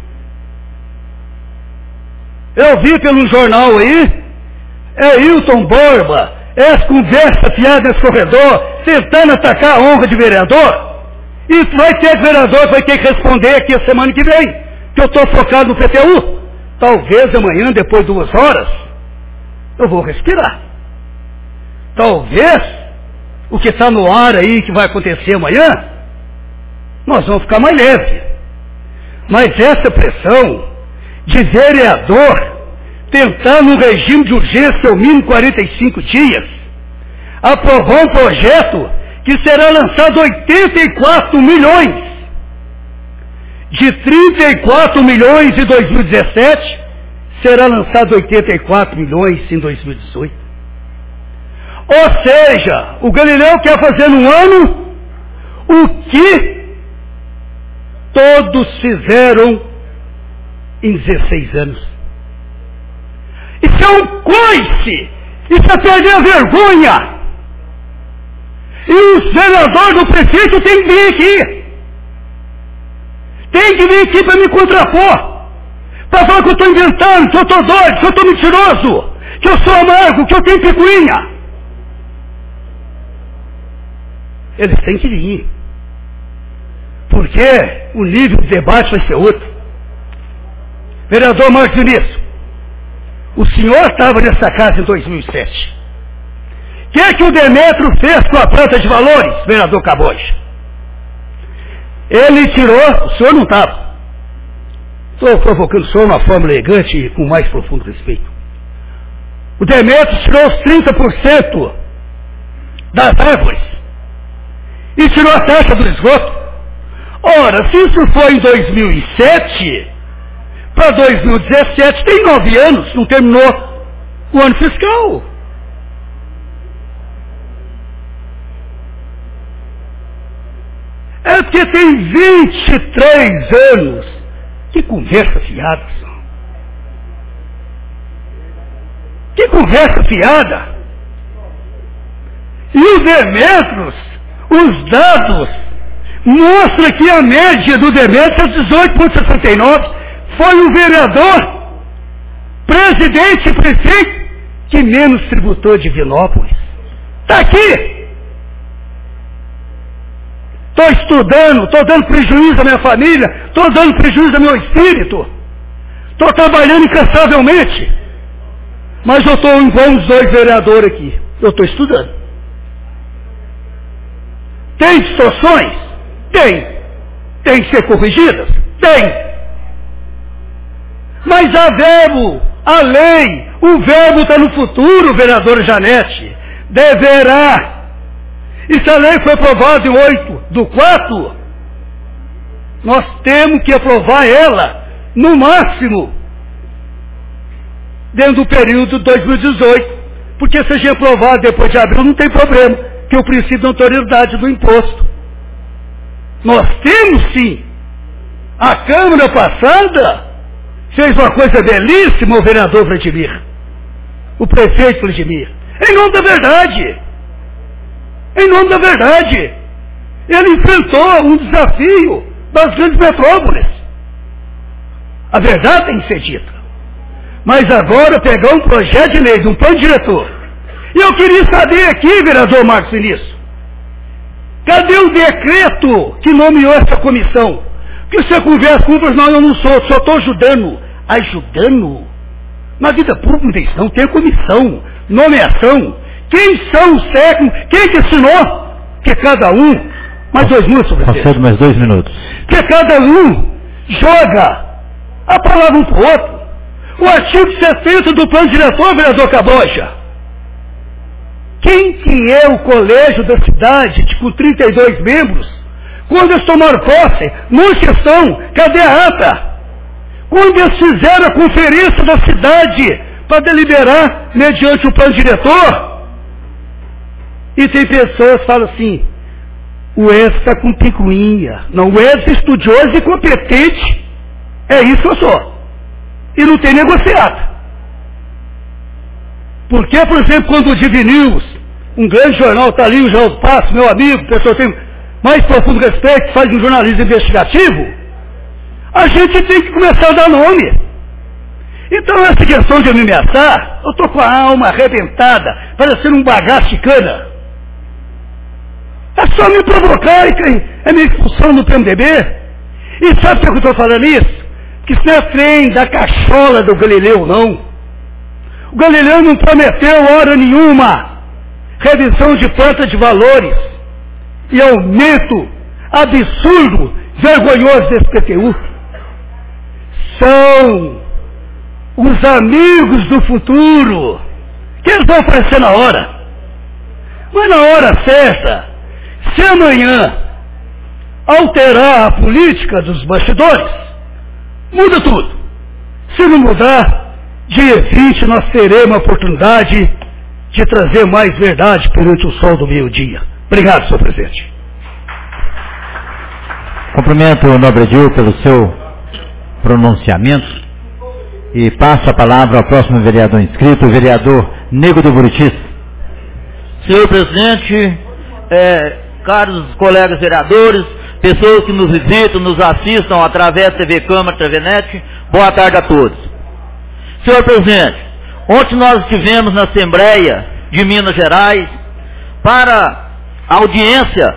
Eu vi pelo jornal aí, Hilton Borba, essa conversa fiada nesse corredor, tentando atacar a honra de vereador. E vai ter vereador que vai ter que responder aqui a semana que vem, que eu estou focado no PTU. Talvez amanhã, depois de 2 horas, eu vou respirar. Talvez o que está no ar aí, que vai acontecer amanhã, nós vamos ficar mais leve. Mas essa pressão de vereador tentar no regime de urgência ao mínimo 45 dias, aprovar um projeto que será lançado 84 milhões. De 34 milhões em 2017, será lançado 84 milhões em 2018. Ou seja, o Galileu quer fazer num ano o que todos fizeram em 16 anos. Isso é um coice! Isso é perder a vergonha! E os vereadores do prefeito têm que vir aqui. Tem que vir aqui para me contrapor. Para falar que eu estou inventando, que eu estou doido, que eu estou mentiroso, que eu sou amargo, que eu tenho picuinha. Eles têm que vir. Porque o nível de debate vai ser outro. Vereador Marcos Vinícius, o senhor estava nessa casa em 2007. O que o Demetrio fez com a planta de valores, vereador Caboja? Ele tirou, o senhor não estava. Estou provocando o senhor de uma forma elegante e com mais profundo respeito. O Demetrio tirou os 30% das árvores e tirou a taxa do esgoto. Ora, se isso foi em 2007, para 2017 tem 9 anos, não terminou o ano fiscal. É porque tem 23 anos. Que conversa fiada. Que conversa fiada. E os Demetrios, os dados, mostram que a média do Demetrio é 18,69. Foi o vereador, presidente e prefeito, que menos tributou de Divinópolis. Está aqui. Estou estudando, estou dando prejuízo à minha família, estou dando prejuízo ao meu espírito, estou trabalhando incansavelmente, mas eu estou igual uns 2 vereadores aqui, eu estou estudando. Tem distorções? Tem. Tem que ser corrigidas? Tem. Mas há verbo, a lei, o verbo está no futuro, vereadora Janete, deverá. E se a lei foi aprovada em 8/4, nós temos que aprovar ela, no máximo, dentro do período de 2018. Porque se a gente aprovar depois de abril, não tem problema, que é o princípio da autoridade do imposto. Nós temos sim. A Câmara passada fez uma coisa belíssima, o vereador Vladimir, o prefeito Vladimir, em nome da verdade. Em nome da verdade. Ele enfrentou um desafio das grandes metrópoles. A verdade tem que ser dita. Mas agora pegar um projeto de lei, de um plano diretor. E eu queria saber aqui, vereador Marcos Vinícius, cadê o decreto que nomeou essa comissão? Que você conversa com outros, não, eu não sou, só estou ajudando. Ajudando? Na vida pública não tem comissão, nomeação. Quem são os técnicos? Quem que assinou? que cada um, mais 2 minutos, sobre Concedo mais 2 minutos. Que cada um joga a palavra um para o outro. O artigo 70 do plano diretor, vereador Caboja. Quem que é o colégio da cidade, com 32 membros, quando eles tomaram posse, não questão, cadê a ata? Quando eles fizeram a conferência da cidade para deliberar mediante o plano diretor, e tem pessoas que falam assim, o Edson está com picuinha. Não, o Edson é estudioso e competente, é isso que eu sou. E não tem negociado. Porque, por exemplo, quando o Divinews, um grande jornal, está ali, o Jornal do Passo, meu amigo, pessoa que tem mais profundo respeito, faz um jornalismo investigativo, a gente tem que começar a dar nome. Então, essa questão de eu me ameaçar, eu estou com a alma arrebentada, parecendo um bagaço de cana. É só me provocar, e é minha expulsão no PMDB. E sabe por que eu estou falando isso? Que isso não é trem da cachola do Galileu, não. O Galileu não prometeu hora nenhuma revisão de planta de valores e aumento absurdo, vergonhoso desse PTU. São os amigos do futuro que eles vão aparecer na hora. Mas na hora certa, se amanhã alterar a política dos bastidores, muda tudo. Se não mudar, dia 20 nós teremos a oportunidade de trazer mais verdade perante o sol do meio-dia. Obrigado, senhor presidente. Cumprimento o nobre Edil pelo seu pronunciamento e passo a palavra ao próximo vereador inscrito, o vereador Nego do Buritis. Senhor presidente, caros colegas vereadores, pessoas que nos visitam, nos assistam através da TV Câmara, TV Net, boa tarde a todos. Senhor presidente, ontem nós estivemos na Assembleia de Minas Gerais para audiência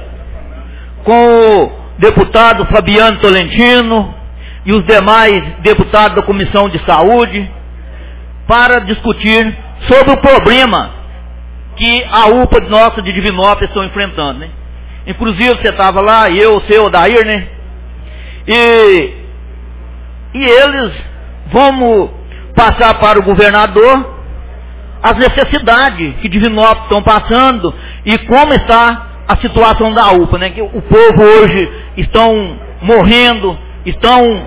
com o deputado Fabiano Tolentino e os demais deputados da Comissão de Saúde para discutir sobre o problema que a UPA nossa de Divinópolis estão enfrentando, né? Inclusive você estava lá, eu, o seu Odair, né? E eles vão passar para o governador as necessidades que Divinópolis estão passando e como está a situação da UPA, né? Que o povo hoje estão morrendo, estão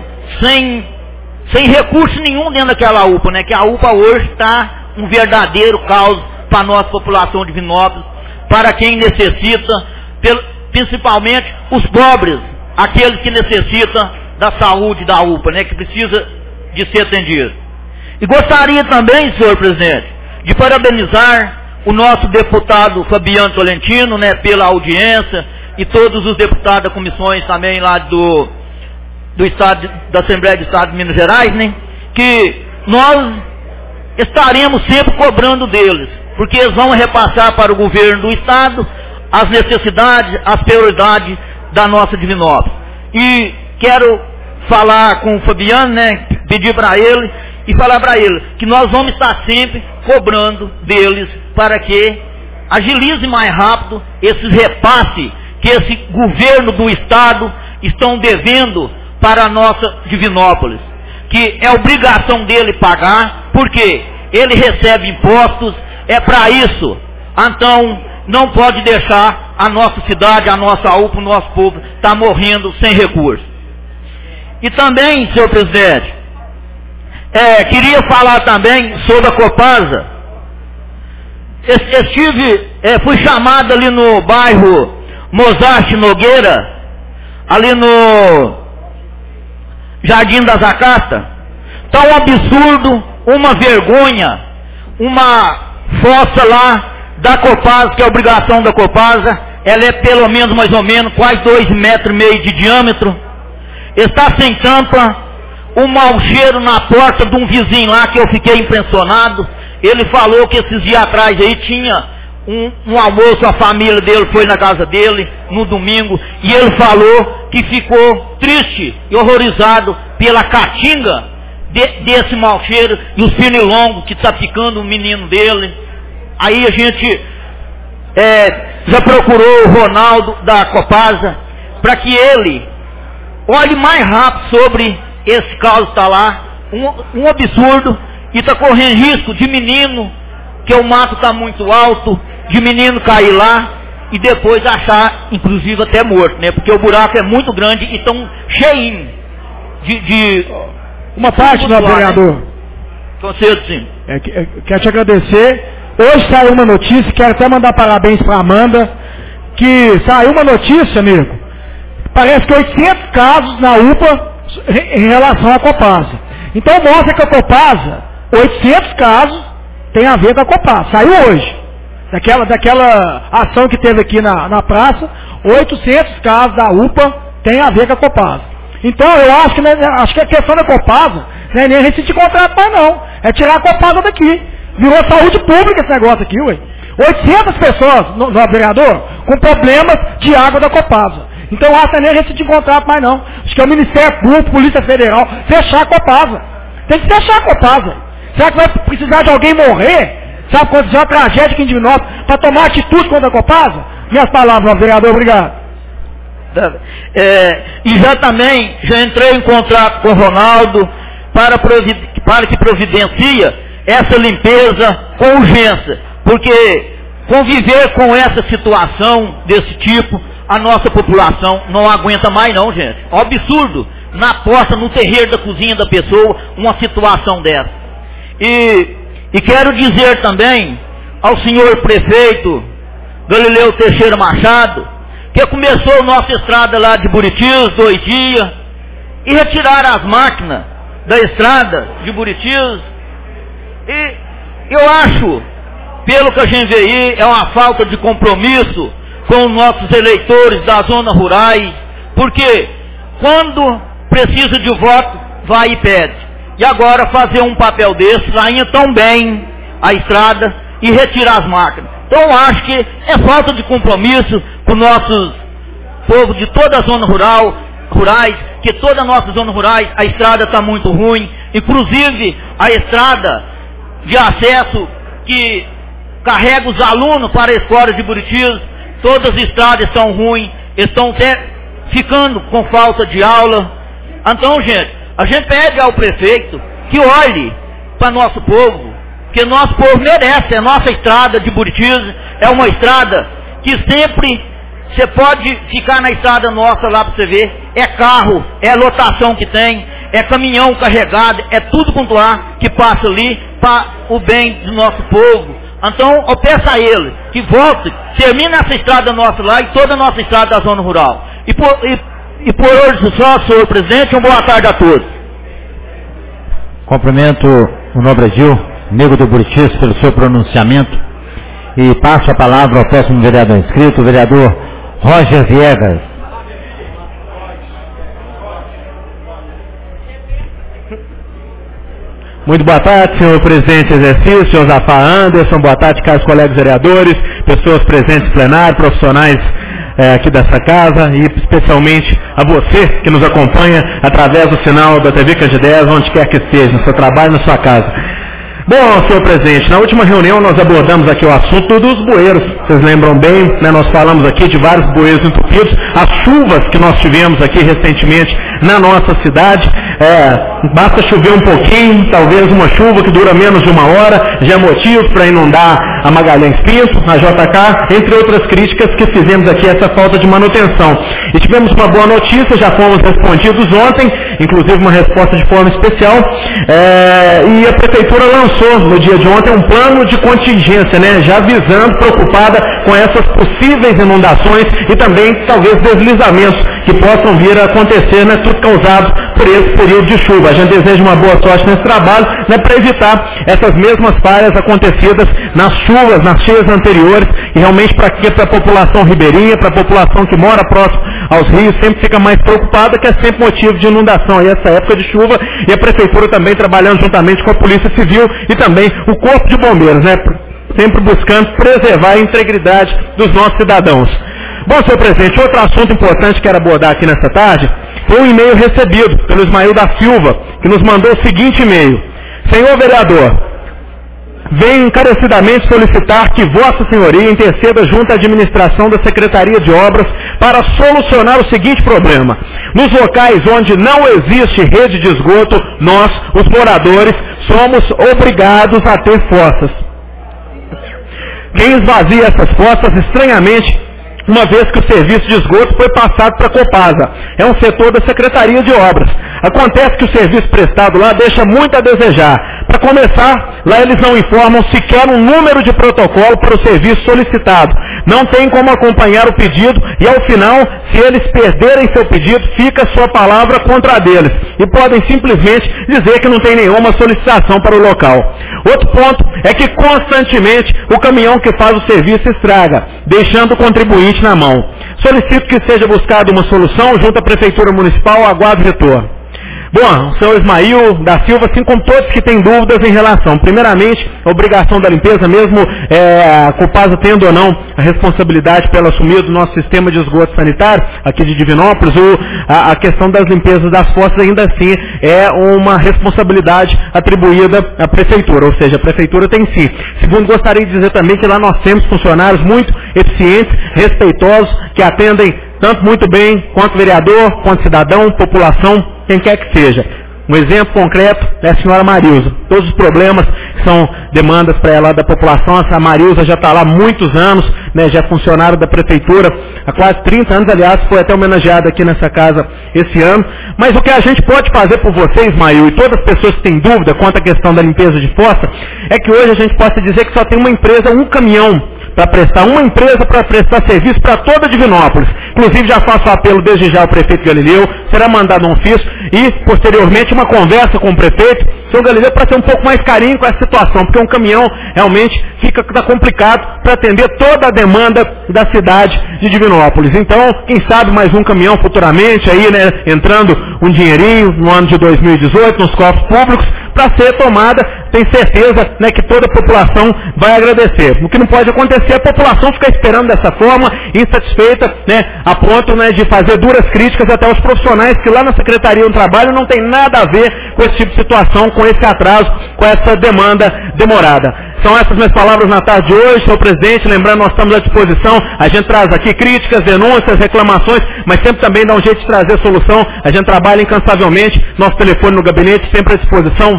sem recurso nenhum dentro daquela UPA, né? Que a UPA hoje está um verdadeiro caos para a nossa população de Divinópolis, para quem necessita, principalmente os pobres, aqueles que necessitam da saúde da UPA, né? Que precisa de ser atendido. E gostaria também, senhor presidente, de parabenizar o nosso deputado Fabiano Tolentino, né, pela audiência, e todos os deputados da comissões também lá do Estado, da Assembleia do Estado de Minas Gerais, né, que nós estaremos sempre cobrando deles, porque eles vão repassar para o governo do Estado as necessidades, as prioridades da nossa Divinópolis. E quero falar com o Fabiano, né, pedir para ele e falar para ele que nós vamos estar sempre cobrando deles para que agilize mais rápido esses repasses que esse governo do Estado estão devendo para a nossa Divinópolis, que é obrigação dele pagar, porque ele recebe impostos, é para isso. Então, não pode deixar a nossa cidade, a nossa UPA, o nosso povo estar morrendo sem recursos. E também, senhor presidente, queria falar também sobre a Copasa. Fui chamado ali no bairro Mozart Nogueira, ali no Jardim das Acastas. Está um absurdo, uma vergonha, uma fossa lá da Copasa, que é obrigação da Copasa. Ela é pelo menos, mais ou menos, quase 2,5 metros de diâmetro. Está sem tampa, um mau cheiro na porta de um vizinho lá que eu fiquei impressionado. Ele falou que esses dias atrás aí tinha um almoço, a família dele foi na casa dele no domingo, e ele falou que ficou triste e horrorizado pela caatinga desse mau cheiro e os pernilongos que está picando o menino dele. Aí a gente já procurou o Ronaldo da Copasa para que ele olhe mais rápido sobre esse caso que está lá, um absurdo, e está correndo risco de menino, que o mato está muito alto, de menino cair lá e depois achar, inclusive, até morto, né? Porque o buraco é muito grande e tão cheinho de uma parte, do vereador. Né? Concedo, sim. Quero te agradecer. Hoje saiu uma notícia, quero até mandar parabéns para a Amanda, que saiu uma notícia, amigo, parece que 800 casos na UPA em relação à Copasa. Então mostra que a Copasa, 800 casos tem a ver com a Copasa. Saiu hoje. Daquela ação que teve aqui na praça, 800 casos da UPA tem a ver com a Copasa. Então eu acho que a questão da Copasa não é nem rescindir contrato mais não. É tirar a Copasa daqui. Virou saúde pública esse negócio aqui, ué. 800 pessoas, no vereador, com problemas de água da Copasa. Então eu acho que nem rescindir contrato mais não. Acho que é o Ministério Público, Polícia Federal, fechar a Copasa. Tem que fechar a Copasa. Será que vai precisar de alguém morrer? Sabe acontecer uma tragédia aqui em Divinópolis para tomar atitude contra a Copasa? Minhas palavras, vereador, obrigado. E já também, já entrei em contrato com o Ronaldo para que providencia essa limpeza com urgência, porque conviver com essa situação desse tipo, a nossa população não aguenta mais não, gente. É um absurdo, na porta, no terreiro da cozinha da pessoa, uma situação dessa. E quero dizer também ao senhor prefeito Galileu Teixeira Machado, que começou a nossa estrada lá de Buritis, 2 dias, e retiraram as máquinas da estrada de Buritis. E eu acho, pelo que a gente vê aí, é uma falta de compromisso com os nossos eleitores das zonas rurais, porque quando precisa de voto, vai e pede. E agora fazer um papel desse, saindo tão bem a estrada e retirar as máquinas. Então eu acho que é falta de compromisso com o nosso povo de toda a zona rurais, que toda a nossa zona rurais, a estrada está muito ruim, inclusive a estrada de acesso que carrega os alunos para a escola de Buritis, todas as estradas estão ruins, estão até ficando com falta de aula. Então, gente, a gente pede ao prefeito que olhe para nosso povo, que nosso povo merece. A nossa estrada de Buritis é uma estrada que sempre você pode ficar na estrada nossa lá para você ver, é carro, é lotação que tem, é caminhão carregado, é tudo quanto há que passa ali para o bem do nosso povo. Então eu peço a ele que volte, termine essa estrada nossa lá e toda a nossa estrada da zona rural. E por hoje só, senhor presidente, uma boa tarde a todos. Cumprimento o nobre Gil, nego do Buritis, pelo seu pronunciamento, e passo a palavra ao próximo vereador inscrito, o vereador Roger Viegas. Muito boa tarde, senhor presidente em exercício, senhor Zafar Anderson, boa tarde, caros colegas vereadores, pessoas presentes no plenário, profissionais aqui dessa casa, e especialmente a você que nos acompanha através do sinal da TV Candidez, onde quer que esteja, no seu trabalho, na sua casa. Bom, senhor presidente, na última reunião nós abordamos aqui o assunto dos bueiros. Vocês lembram bem, né? Nós falamos aqui de vários bueiros entupidos, as chuvas que nós tivemos aqui recentemente na nossa cidade. Basta chover um pouquinho, talvez uma chuva que dura menos de 1 hora, já é motivo para inundar a Magalhães Pinto, a JK, entre outras críticas que fizemos aqui, essa falta de manutenção. E tivemos uma boa notícia, já fomos respondidos ontem, inclusive uma resposta de forma especial, e a prefeitura lançou no dia de ontem um plano de contingência, né, já visando, preocupada com essas possíveis inundações e também talvez deslizamentos que possam vir a acontecer, né, tudo causado por esse período de chuva. A gente deseja uma boa sorte nesse trabalho, né, para evitar essas mesmas falhas acontecidas nas chuvas, nas cheias anteriores, e realmente para a população ribeirinha, para a população que mora próximo aos rios, sempre fica mais preocupada, que é sempre motivo de inundação aí essa época de chuva, e a prefeitura também trabalhando juntamente com a Polícia Civil e também o Corpo de Bombeiros, né, sempre buscando preservar a integridade dos nossos cidadãos. Bom, senhor presidente, outro assunto importante que quero abordar aqui nessa tarde foi um e-mail recebido pelo Ismael da Silva, que nos mandou o seguinte e-mail: senhor vereador, venho encarecidamente solicitar que Vossa Senhoria interceda junto à administração da Secretaria de Obras para solucionar o seguinte problema. Nos locais onde não existe rede de esgoto, nós, os moradores, somos obrigados a ter fossas. Quem esvazia essas fossas, estranhamente, uma vez que o serviço de esgoto foi passado para a Copasa. É um setor da Secretaria de Obras. Acontece que o serviço prestado lá deixa muito a desejar. Para começar, lá eles não informam sequer um número de protocolo para o serviço solicitado. Não tem como acompanhar o pedido e, ao final, se eles perderem seu pedido, fica sua palavra contra a deles. E podem simplesmente dizer que não tem nenhuma solicitação para o local. Outro ponto é que constantemente o caminhão que faz o serviço estraga, deixando o contribuinte na mão. Solicito que seja buscada uma solução junto à Prefeitura Municipal, aguardo retorno. Bom, o senhor Ismael da Silva, assim como todos que têm dúvidas em relação, primeiramente, a obrigação da limpeza, mesmo a Copasa tendo ou não a responsabilidade pela assumir do nosso sistema de esgoto sanitário, aqui de Divinópolis, a questão das limpezas das fossas ainda assim é uma responsabilidade atribuída à Prefeitura, ou seja, a Prefeitura tem sim. Segundo, gostaria de dizer também que lá nós temos funcionários muito eficientes, respeitosos, que atendem tanto muito bem quanto vereador, quanto cidadão, população, quem quer que seja. Um exemplo concreto é a senhora Marilza. Todos os problemas que são demandas para ela da população, essa Marilza já está lá há muitos anos, né, já é funcionária da prefeitura, há quase 30 anos, aliás, foi até homenageada aqui nessa casa esse ano. Mas o que a gente pode fazer por vocês, Ismael, e todas as pessoas que têm dúvida quanto à questão da limpeza de fossa, é que hoje a gente possa dizer que só tem uma empresa, um caminhão, para prestar, uma empresa para prestar serviço para toda Divinópolis. Inclusive já faço apelo desde já ao prefeito Galileu, será mandado um ofício e, posteriormente, uma conversa com o prefeito, senhor Galileu, para ter um pouco mais carinho com essa situação, porque um caminhão realmente está complicado para atender toda a demanda da cidade de Divinópolis. Então, quem sabe mais um caminhão futuramente, aí, né, entrando um dinheirinho no ano de 2018 nos cofres públicos, para ser tomada, tenho certeza, né, que toda a população vai agradecer. O que não pode acontecer é a população ficar esperando dessa forma, insatisfeita, né, a ponto, né, de fazer duras críticas até aos profissionais que lá na Secretaria do Trabalho não tem nada a ver com esse tipo de situação, com esse atraso, com essa demanda demorada. São essas minhas palavras na tarde de hoje, senhor presidente. Lembrando, nós estamos à disposição. A gente traz aqui críticas, denúncias, reclamações, mas sempre também dá um jeito de trazer solução. A gente trabalha incansavelmente. Nosso telefone no gabinete sempre à disposição,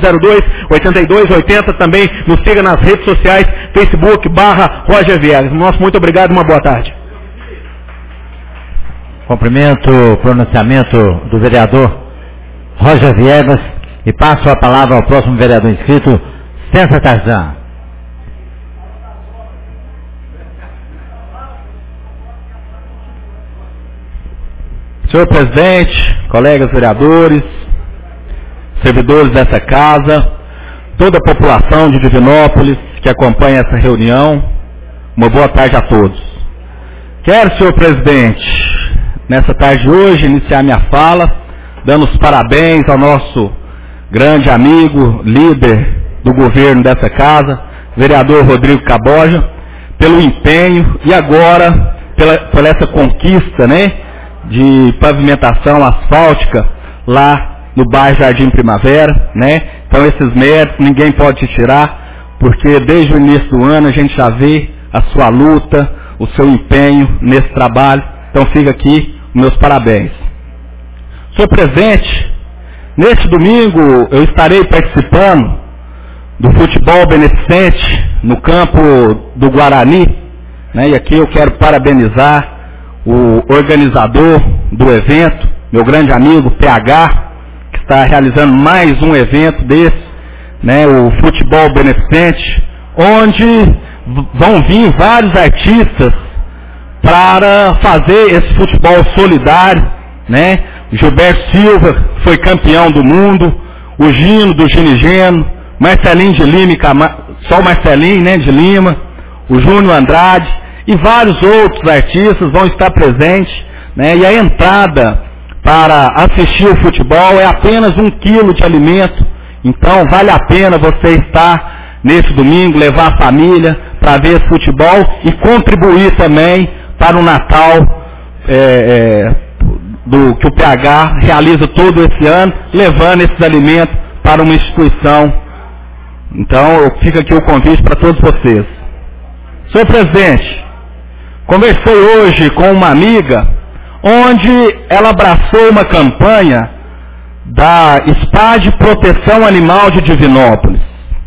2102-8280. Também nos siga nas redes sociais, Facebook, /Roger Viegas. Nosso muito obrigado e uma boa tarde. Cumprimento o pronunciamento do vereador Roger Viegas e passo a palavra ao próximo vereador inscrito, César Tarzan. Senhor presidente, colegas vereadores, servidores dessa casa, toda a população de Divinópolis que acompanha essa reunião, uma boa tarde a todos. Quero, senhor presidente, nessa tarde de hoje, iniciar minha fala, dando os parabéns ao nosso grande amigo, líder do governo dessa casa, vereador Rodrigo Caboja, pelo empenho e agora pela essa conquista, né, de pavimentação asfáltica lá no bairro Jardim Primavera, né? Então esses méritos ninguém pode tirar, porque desde o início do ano a gente já vê a sua luta, o seu empenho nesse trabalho. Então fica aqui meus parabéns. Senhor presidente, neste domingo eu estarei participando do futebol beneficente no campo do Guarani, né? E aqui eu quero parabenizar o organizador do evento, meu grande amigo PH, que está realizando mais um evento desse, né? O futebol beneficente, onde vão vir vários artistas para fazer esse futebol solidário, né? Gilberto Silva foi campeão do mundo, o Gino do Ginigeno, Marcelinho de Lima, só o Marcelinho, né, de Lima, o Júnior Andrade e vários outros artistas vão estar presentes, né? E a entrada para assistir o futebol é apenas 1 quilo de alimento. Então vale a pena você estar nesse domingo, levar a família para ver esse futebol e contribuir também para o Natal do que o PH realiza todo esse ano, levando esses alimentos para uma instituição Então, fica aqui o convite para todos vocês. Senhor presidente, conversei hoje com uma amiga, onde ela abraçou uma campanha da SPA de Proteção Animal de Divinópolis,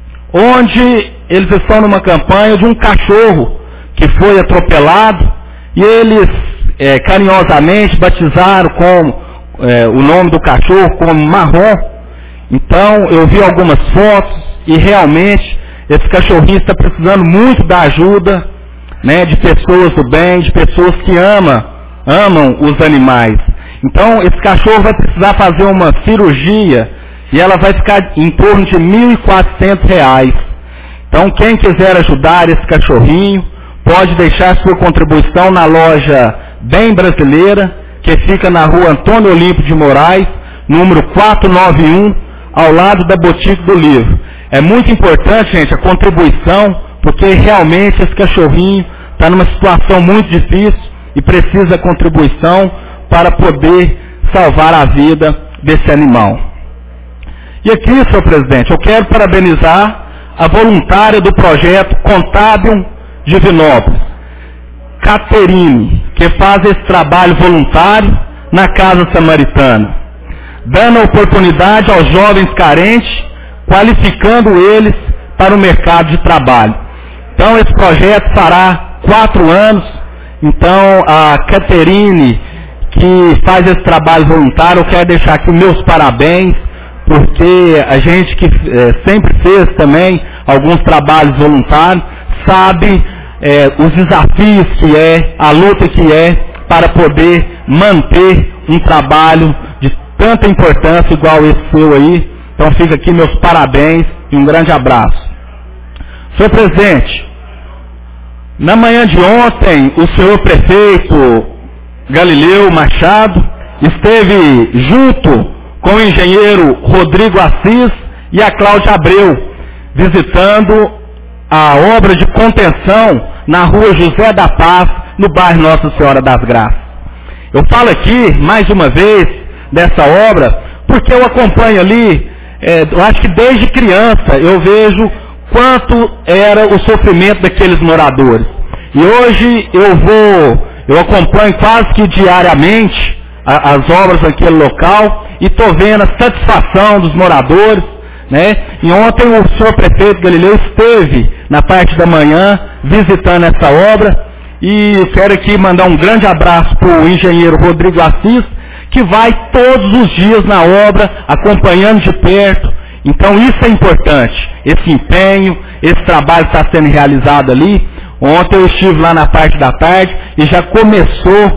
onde eles estão numa campanha de um cachorro que foi atropelado, e eles carinhosamente batizaram com o nome do cachorro como Marrom. Então eu vi algumas fotos e realmente esse cachorrinho está precisando muito da ajuda, né, de pessoas do bem, de pessoas que amam os animais. Então esse cachorro vai precisar fazer uma cirurgia e ela vai ficar em torno de R$ 1.400. Então quem quiser ajudar esse cachorrinho pode deixar sua contribuição na loja Bem Brasileira, que fica na rua Antônio Olímpio de Moraes, número 491, ao lado da Boutique do Livro. É muito importante, gente, a contribuição, porque realmente esse cachorrinho está numa situação muito difícil e precisa da contribuição para poder salvar a vida desse animal. E aqui, senhor presidente, eu quero parabenizar a voluntária do projeto Contábil Divinópolis, Caterine, que faz esse trabalho voluntário na Casa Samaritana, dando a oportunidade aos jovens carentes, qualificando eles para o mercado de trabalho. Então esse projeto fará 4 anos, então a Caterine, que faz esse trabalho voluntário, eu quero deixar aqui meus parabéns, porque a gente que sempre fez também alguns trabalhos voluntários, sabe os desafios que é, a luta que é, para poder manter um trabalho de tanta importância igual esse seu aí. Então fica aqui meus parabéns e um grande abraço. Senhor presidente, na manhã de ontem, o senhor prefeito Galileu Machado esteve junto com o engenheiro Rodrigo Assis e a Cláudia Abreu, visitando a obra de contenção na rua José da Paz, no bairro Nossa Senhora das Graças. Eu falo aqui, mais uma vez, dessa obra, porque eu acompanho ali, eu acho que desde criança, eu vejo quanto era o sofrimento daqueles moradores. E hoje eu acompanho quase que diariamente as obras naquele local e estou vendo a satisfação dos moradores, né? E ontem o senhor prefeito Galileu esteve na parte da manhã visitando essa obra, e eu quero aqui mandar um grande abraço para o engenheiro Rodrigo Assis, que vai todos os dias na obra, acompanhando de perto. Então isso é importante, esse empenho, esse trabalho está sendo realizado ali. Ontem eu estive lá na parte da tarde e já começou,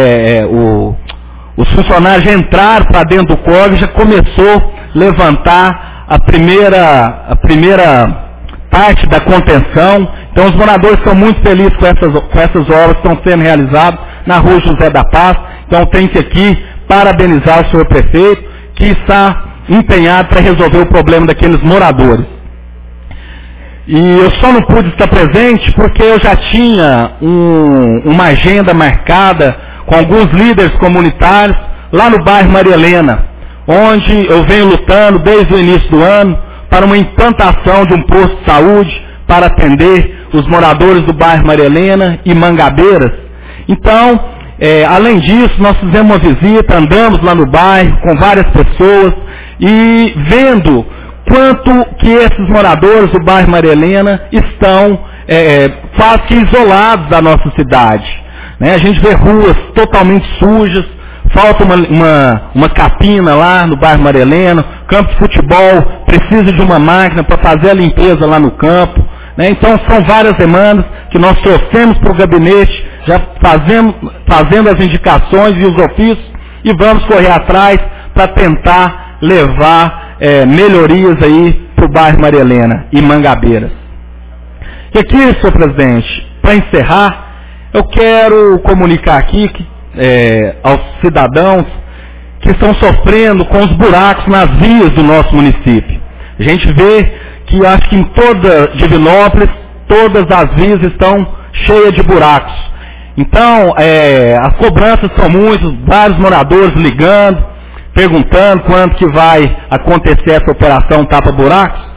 os funcionários já entraram para dentro do córrego, já começou a levantar a primeira parte da contenção. Então os moradores estão muito felizes com essas obras que estão sendo realizadas na rua José da Paz. Então tenho que aqui parabenizar o senhor prefeito, que está empenhado para resolver o problema daqueles moradores. E eu só não pude estar presente porque eu já tinha uma agenda marcada com alguns líderes comunitários lá no bairro Maria Helena, onde eu venho lutando desde o início do ano para uma implantação de um posto de saúde para atender os moradores do bairro Maria Helena e Mangabeiras. Então, além disso, nós fizemos uma visita, andamos lá no bairro com várias pessoas e vendo quanto que esses moradores do bairro Maria Helena estão quase que isolados da nossa cidade, né? A gente vê ruas totalmente sujas, falta uma capina lá no bairro Maria Helena, campo de futebol precisa de uma máquina para fazer a limpeza lá no campo, né? Então são várias demandas que nós trouxemos para o gabinete, já fazendo as indicações e os ofícios, e vamos correr atrás para tentar levar melhorias aí para o bairro Maria Helena e Mangabeiras. E aqui, senhor presidente, para encerrar, eu quero comunicar aqui que, aos cidadãos que estão sofrendo com os buracos nas vias do nosso município. A gente vê que acho que em toda Divinópolis, todas as vias estão cheias de buracos. Então, as cobranças são muitas, vários moradores ligando, perguntando quando que vai acontecer essa operação tapa-buracos.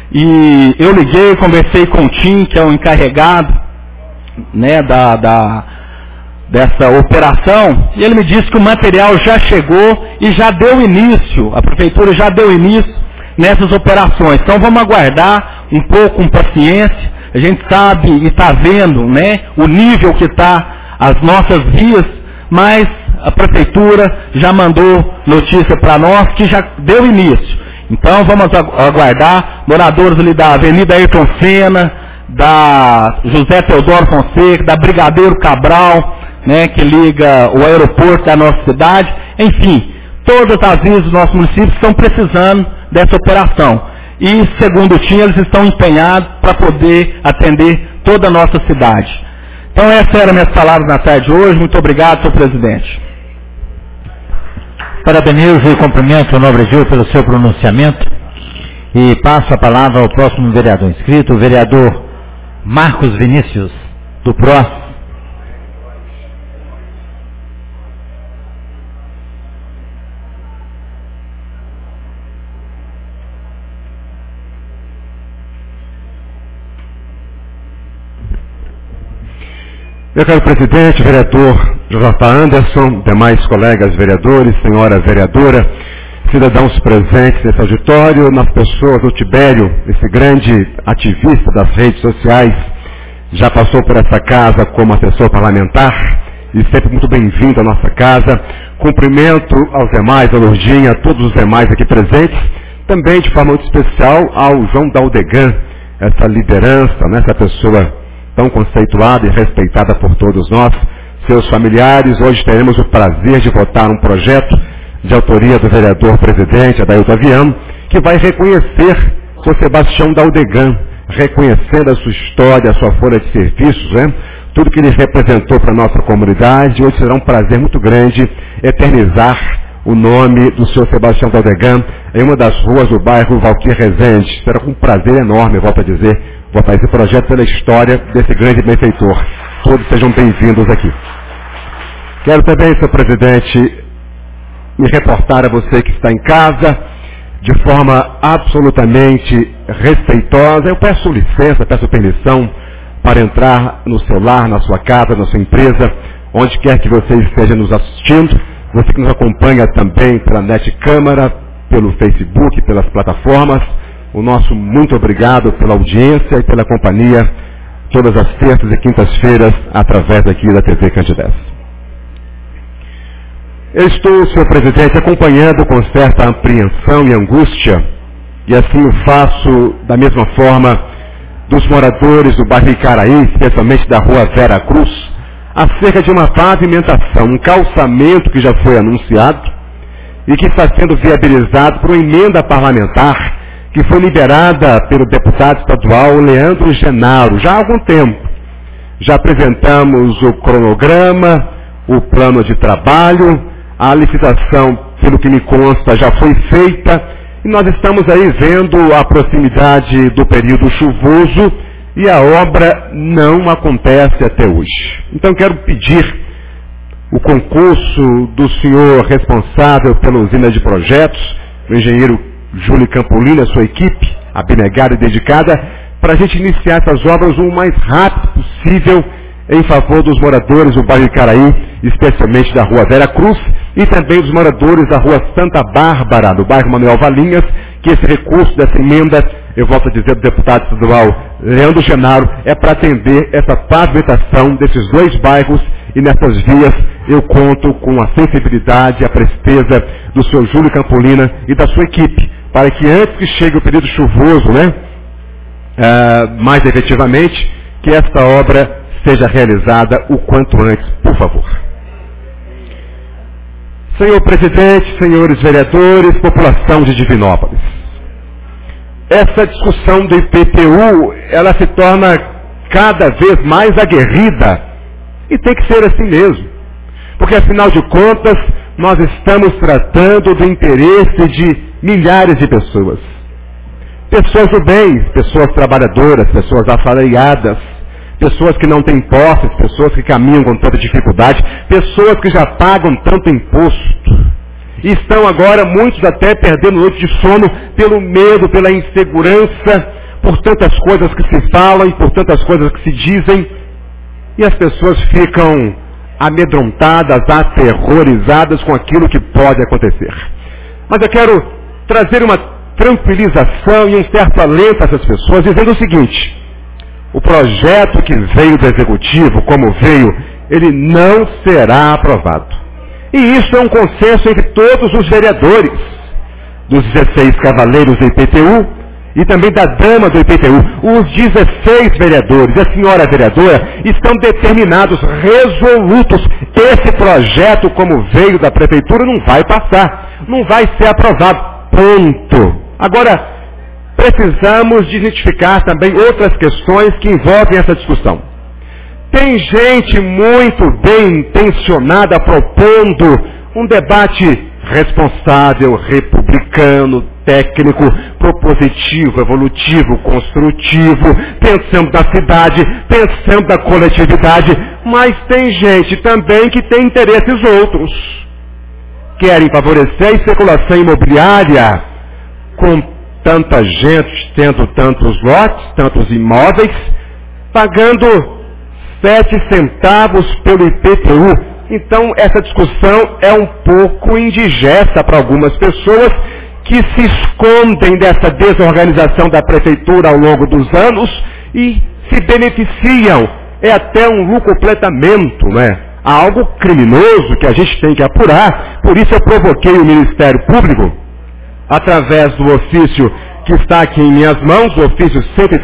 E eu liguei, conversei com o Tim, que é o encarregado, né, dessa operação, e ele me disse que o material já chegou e já deu início, a prefeitura já deu início nessas operações. Então vamos aguardar um pouco, com paciência. A gente sabe e está vendo, né, o nível que está as nossas vias, mas a prefeitura já mandou notícia para nós que já deu início. Então vamos aguardar. Moradores ali da Avenida Ayrton Senna, da José Teodoro Fonseca, da Brigadeiro Cabral, né, que liga o aeroporto da nossa cidade, enfim, todas as vias do nosso município estão precisando dessa operação. E, segundo o TIM, eles estão empenhados para poder atender toda a nossa cidade. Então, essas eram minhas palavras na tarde de hoje. Muito obrigado, senhor presidente. Parabenizo e cumprimento o nobre Gil pelo seu pronunciamento. E passo a palavra ao próximo vereador inscrito, o vereador Marcos Vinícius, do PROS. Meu caro presidente, vereador Josafá Anderson, demais colegas vereadores, senhora vereadora, cidadãos presentes nesse auditório, nas pessoas do Tibério, esse grande ativista das redes sociais, já passou por essa casa como assessor parlamentar e sempre muito bem-vindo à nossa casa. Cumprimento aos demais, a Lourdinha, a todos os demais aqui presentes, também de forma muito especial ao João Daldegan, essa liderança, essa pessoa tão conceituada e respeitada por todos nós, seus familiares. Hoje teremos o prazer de votar um projeto de autoria do vereador presidente Adailton Aviano, que vai reconhecer o Sebastião Daldegan, reconhecendo a sua história, a sua folha de serviços, né? Tudo que ele representou para a nossa comunidade. Hoje será um prazer muito grande eternizar o nome do senhor Sebastião Daldegan em uma das ruas do bairro Valquir Rezende. Será com um prazer enorme, volto a dizer, votar esse projeto pela história desse grande benfeitor. Todos sejam bem-vindos aqui. Quero também, senhor presidente, me reportar a você que está em casa, de forma absolutamente respeitosa. Eu peço licença, peço permissão para entrar no seu lar, na sua casa, na sua empresa, onde quer que você esteja nos assistindo. Você que nos acompanha também pela Net Câmara, pelo Facebook, pelas plataformas. O nosso muito obrigado pela audiência e pela companhia todas as terças e quintas-feiras através aqui da TV Candidez. Eu estou, senhor presidente, acompanhando com certa apreensão e angústia, e assim o faço da mesma forma dos moradores do bairro Icaraí, especialmente da rua Vera Cruz, acerca de uma pavimentação, um calçamento que já foi anunciado e que está sendo viabilizado por uma emenda parlamentar que foi liberada pelo deputado estadual Leandro Genaro, já há algum tempo. Já apresentamos o cronograma, o plano de trabalho, a licitação, pelo que me consta, já foi feita, e nós estamos aí vendo a proximidade do período chuvoso e a obra não acontece até hoje. Então quero pedir o concurso do senhor responsável pela usina de projetos, o engenheiro Júlio Campolino, a sua equipe, abnegada e dedicada, para a gente iniciar essas obras o mais rápido possível em favor dos moradores do bairro Icaraí, especialmente da rua Vera Cruz, e também dos moradores da rua Santa Bárbara, do bairro Manuel Valinhas, que esse recurso dessa emenda, eu volto a dizer do deputado estadual Leandro Genaro, é para atender essa pavimentação desses dois bairros, e nessas vias eu conto com a sensibilidade e a presteza do senhor Júlio Campolina e da sua equipe, para que antes que chegue o período chuvoso, mais efetivamente, que esta obra seja realizada o quanto antes, por favor. Senhor presidente, senhores vereadores, população de Divinópolis, essa discussão do IPTU, ela se torna cada vez mais aguerrida, e tem que ser assim mesmo, porque afinal de contas, nós estamos tratando do interesse de milhares de pessoas. Pessoas do bem, pessoas trabalhadoras, pessoas assalariadas, pessoas que não têm posses, pessoas que caminham com tanta dificuldade, pessoas que já pagam tanto imposto. E estão agora, muitos até perdendo noite de sono pelo medo, pela insegurança, por tantas coisas que se falam e por tantas coisas que se dizem. E as pessoas ficam amedrontadas, aterrorizadas com aquilo que pode acontecer. Mas eu quero trazer uma tranquilização e um certo alento a essas pessoas, dizendo o seguinte: o projeto que veio do Executivo, como veio, ele não será aprovado. E isso é um consenso entre todos os vereadores, dos 16 cavaleiros do IPTU e também da dama do IPTU. Os 16 vereadores e a senhora vereadora estão determinados, resolutos. Esse projeto, como veio da Prefeitura, não vai passar, não vai ser aprovado. Ponto. Agora, precisamos de identificar também outras questões que envolvem essa discussão. Tem gente muito bem intencionada propondo um debate responsável, republicano, técnico, propositivo, evolutivo, construtivo, pensando na cidade, pensando na coletividade, mas tem gente também que tem interesses outros. Querem favorecer a especulação imobiliária com tanta gente tendo tantos lotes, tantos imóveis, pagando 7 centavos pelo IPTU. Então, essa discussão é um pouco indigesta para algumas pessoas que se escondem dessa desorganização da Prefeitura ao longo dos anos e se beneficiam. É até um lucropletamento, né? Algo criminoso que a gente tem que apurar. Por isso eu provoquei o Ministério Público, através do ofício que está aqui em minhas mãos, o ofício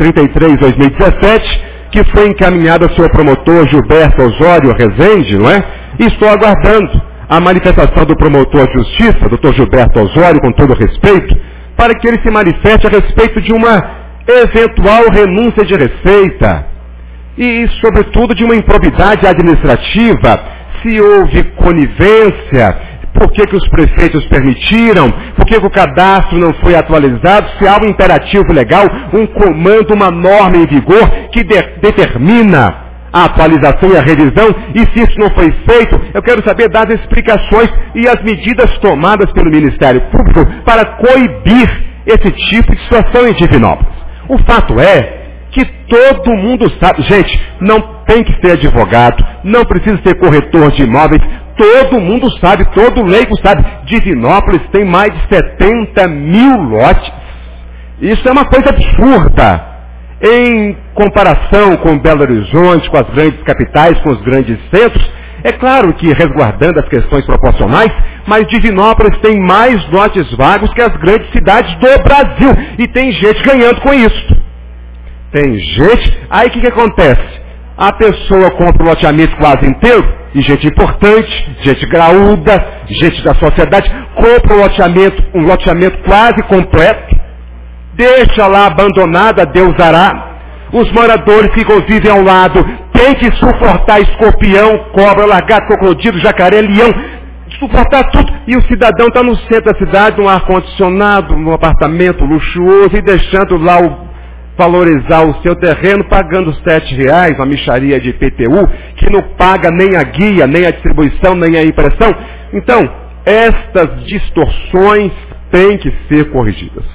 133/2017, que foi encaminhado ao seu promotor Gilberto Osório Rezende, não é? E estou aguardando a manifestação do promotor de justiça, Dr. Gilberto Osório, com todo respeito, para que ele se manifeste a respeito de uma eventual renúncia de receita e, sobretudo, de uma improbidade administrativa, se houve conivência, por que os prefeitos permitiram, por que o cadastro não foi atualizado, se há um imperativo legal, um comando, uma norma em vigor que determina a atualização e a revisão, e se isso não foi feito, eu quero saber das explicações e as medidas tomadas pelo Ministério Público para coibir esse tipo de situação em Divinópolis. O fato é que todo mundo sabe, gente, não tem que ser advogado, não precisa ser corretor de imóveis, todo mundo sabe, todo leigo sabe, Divinópolis tem mais de 70 mil lotes. Isso é uma coisa absurda. Em comparação com Belo Horizonte, com as grandes capitais, com os grandes centros, é claro que resguardando as questões proporcionais, mas Divinópolis tem mais lotes vagos que as grandes cidades do Brasil. E tem gente ganhando com isso. Tem gente... Aí o que acontece? A pessoa compra o loteamento quase inteiro, e gente importante, gente graúda, gente da sociedade, compra um loteamento quase completo, deixa lá abandonada, Deus dará. Os moradores que convivem ao lado têm que suportar escorpião, cobra, lagarto, crocodilo, jacaré, leão, suportar tudo. E o cidadão está no centro da cidade, num ar-condicionado, num apartamento luxuoso, e deixando lá valorizar o seu terreno, pagando R$7, uma mixaria de IPTU, que não paga nem a guia, nem a distribuição, nem a impressão. Então, estas distorções têm que ser corrigidas.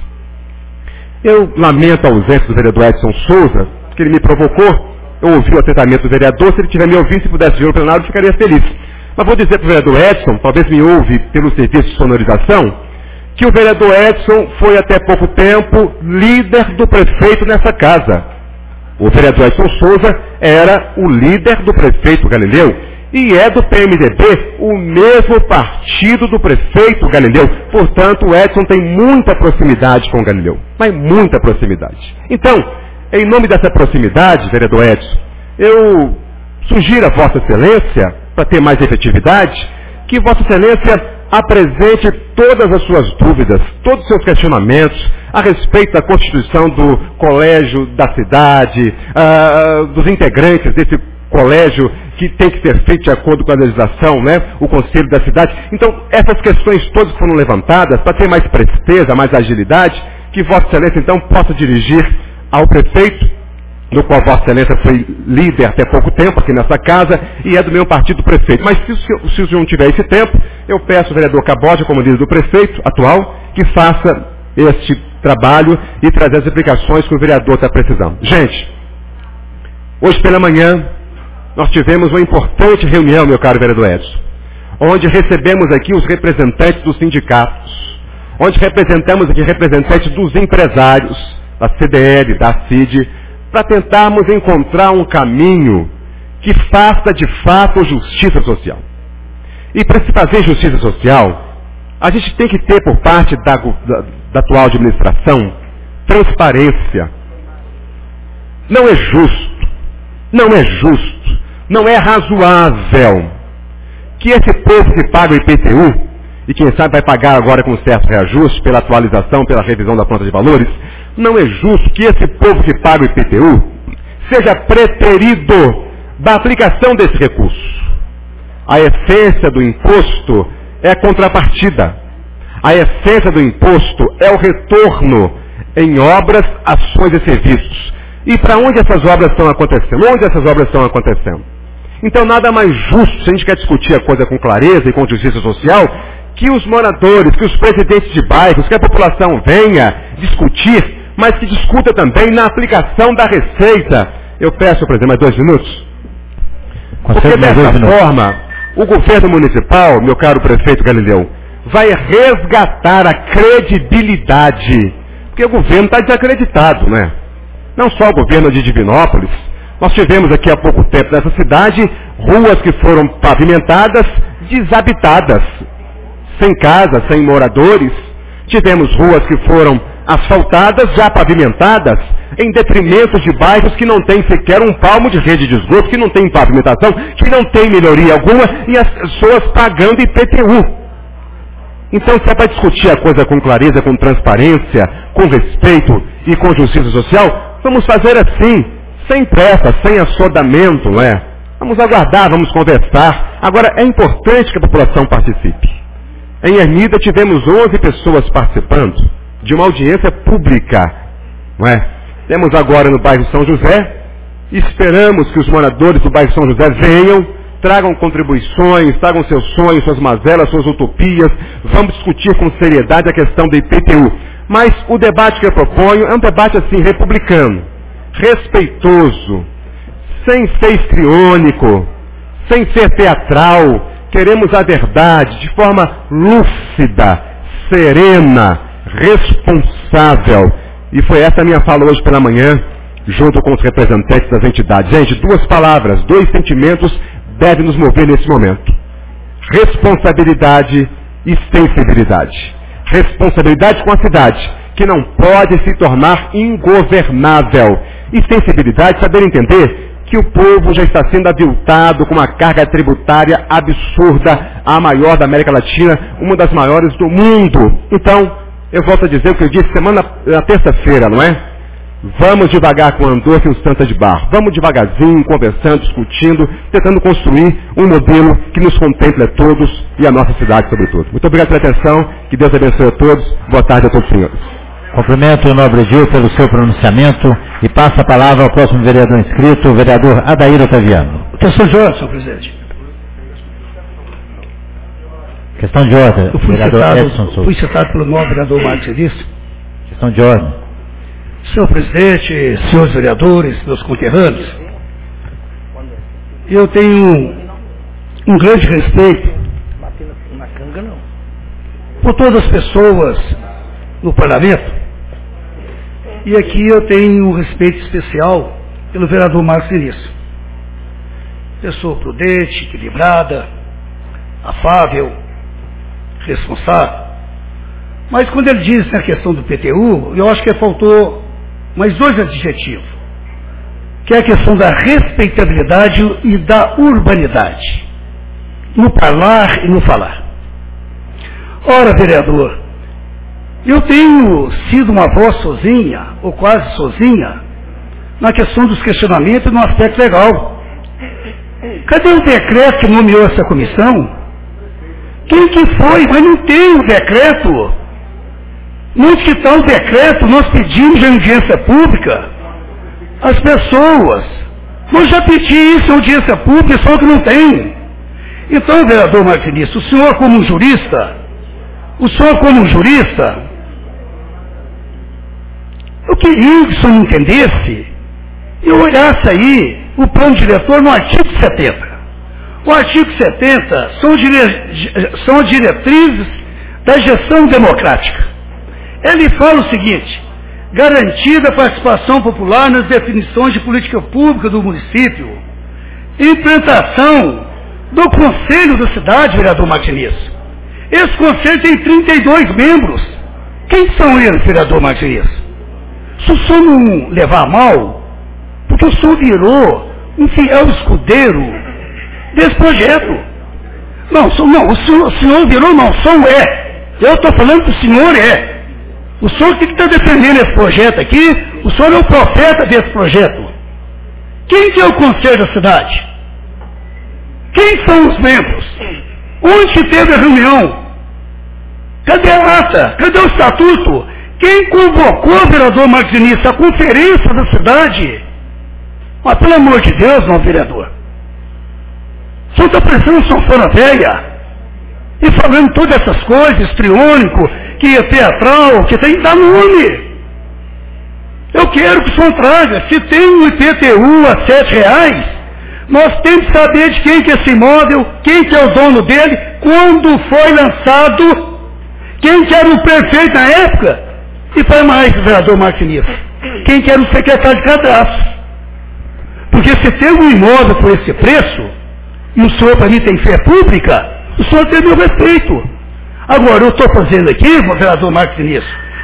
Eu lamento a ausência do vereador Edson Souza, que ele me provocou. Eu ouvi o atendimento do vereador. Se ele tiver me ouvindo, se pudesse vir ao plenário, eu ficaria feliz. Mas vou dizer para o vereador Edson, talvez me ouve pelo serviço de sonorização, que o vereador Edson foi até pouco tempo líder do prefeito nessa casa. O vereador Edson Souza era o líder do prefeito Galileu. E é do PMDB, o mesmo partido do prefeito Galileu. Portanto, o Edson tem muita proximidade com o Galileu. Mas muita proximidade. Então, em nome dessa proximidade, vereador Edson, eu sugiro a Vossa Excelência, para ter mais efetividade, que Vossa Excelência apresente todas as suas dúvidas, todos os seus questionamentos a respeito da constituição do colégio da cidade, dos integrantes desse colégio que tem que ser feito de acordo com a legislação, né? O conselho da cidade. Então, essas questões todas foram levantadas para ter mais presteza, mais agilidade, que Vossa Excelência então possa dirigir ao prefeito do qual Vossa Excelência foi líder até pouco tempo aqui nessa casa, e é do meu partido prefeito. Mas se o senhor não tiver esse tempo, eu peço ao vereador Cabote, como líder do prefeito atual, que faça este trabalho e trazer as explicações que o vereador está precisando. Gente, hoje pela manhã, nós tivemos uma importante reunião, meu caro vereador Edson, onde recebemos aqui os representantes dos sindicatos, onde representamos aqui representantes dos empresários, da CDL, da CID, para tentarmos encontrar um caminho que faça de fato justiça social. E para se fazer justiça social, a gente tem que ter por parte da atual administração transparência. Não é justo, não é razoável que esse povo que paga o IPTU, e quem sabe vai pagar agora com certo reajuste pela atualização, pela revisão da conta de valores, não é justo que esse povo que paga o IPTU seja preterido da aplicação desse recurso. A essência do imposto é a contrapartida. A essência do imposto é o retorno em obras, ações e serviços. E para onde essas obras estão acontecendo? Onde essas obras estão acontecendo? Então nada mais justo, se a gente quer discutir a coisa com clareza e com justiça social, que os moradores, que os presidentes de bairros, que a população venha discutir, mas que discuta também na aplicação da receita. Eu peço, presidente, mais 2 minutos. Porque dessa forma, o governo municipal, meu caro prefeito Galileu, vai resgatar a credibilidade. Porque o governo está desacreditado, né? Não só o governo de Divinópolis. Nós tivemos aqui há pouco tempo nessa cidade ruas que foram pavimentadas, desabitadas, sem casa, sem moradores. Tivemos ruas que foram asfaltadas, já pavimentadas, em detrimento de bairros que não têm sequer um palmo de rede de esgoto, que não tem pavimentação, que não tem melhoria alguma, e as pessoas pagando IPTU. Então, se é para discutir a coisa com clareza, com transparência, com respeito e com justiça social, vamos fazer assim, sem pressa, sem assodamento, não é? Vamos aguardar, vamos conversar. Agora, é importante que a população participe. Em Ermida tivemos 11 pessoas participando de uma audiência pública, não é? Temos agora no bairro São José, esperamos que os moradores do bairro São José venham, tragam contribuições, tragam seus sonhos, suas mazelas, suas utopias, vamos discutir com seriedade a questão do IPTU. Mas o debate que eu proponho é um debate assim, republicano, respeitoso, sem ser histriônico, sem ser teatral. Queremos a verdade de forma lúcida, serena, responsável. E foi essa a minha fala hoje pela manhã, junto com os representantes das entidades. Gente, 2 palavras, 2 sentimentos devem nos mover nesse momento. Responsabilidade e sensibilidade. Responsabilidade com a cidade, que não pode se tornar ingovernável. E sensibilidade, saber entender que o povo já está sendo aviltado com uma carga tributária absurda, a maior da América Latina, uma das maiores do mundo. Então, eu volto a dizer o que eu disse na terça-feira, não é? Vamos devagar com o andor que um santa de barro. Vamos devagarzinho, conversando, discutindo, tentando construir um modelo que nos contemple a todos e a nossa cidade, sobretudo. Muito obrigado pela atenção, que Deus abençoe a todos. Boa tarde a todos os senhores. Cumprimento o nobre Gil pelo seu pronunciamento e passa a palavra ao próximo vereador inscrito, o vereador Adair Otaviano. Questão de ordem, senhor presidente. Questão de ordem, vereador Edson Souza. Fui citado pelo nobre vereador Marcos Edilson. Questão de ordem. Senhor presidente, senhores vereadores, meus conterrâneos, eu tenho um grande respeito por todas as pessoas no parlamento, e aqui eu tenho um respeito especial pelo vereador Marcos Edilson. Pessoa prudente, equilibrada, afável, responsável. Mas quando ele disse na questão do PTU, eu acho que faltou mais 2 adjetivos, que é a questão da respeitabilidade e da urbanidade, no falar e no falar. Ora, vereador, eu tenho sido uma voz sozinha, ou quase sozinha, na questão dos questionamentos no aspecto legal. Cadê o decreto que nomeou essa comissão? Quem que foi? Mas não tem o decreto. Onde que está o decreto? Nós pedimos a audiência pública. as pessoas. Nós já pedi isso em audiência pública, só que não tem. Então, vereador Martiniz, o senhor como jurista, eu queria que o senhor entendesse e olhasse aí o plano diretor no artigo 70. O artigo 70 são diretrizes da gestão democrática. Ele fala o seguinte: garantida a participação popular nas definições de política pública do município, implantação do Conselho da Cidade, vereador Martiniz. Esse conselho tem 32 membros. Quem são eles, vereador Martiniz? Se o senhor não levar a mal, porque o senhor virou um fiel escudeiro desse projeto. Não, o senhor virou, não, o senhor é. Eu estou falando que o senhor é. O senhor que está defendendo esse projeto aqui, o senhor é o profeta desse projeto. Quem que é o Conselho da Cidade? Quem são os membros? Onde que teve a reunião? Cadê a ata? Cadê o estatuto? Quem convocou, vereador Martiniz, a conferência da cidade? Mas pelo amor de Deus, não, vereador. O senhor está parecendo sanfona velha e falando todas essas coisas, histriônico, que é teatral, que tem que dar nome. Eu quero que o senhor traga. Se tem um IPTU a R$7, nós temos que saber de quem que é esse imóvel, quem que é o dono dele, quando foi lançado, quem que era o prefeito na época, e para mais, vereador Martiniz, quem que era o secretário de cadastro. Porque se tem um imóvel por esse preço, e o senhor para mim tem fé pública, o senhor tem meu respeito. Agora, eu estou fazendo aqui, vereador Martiniz.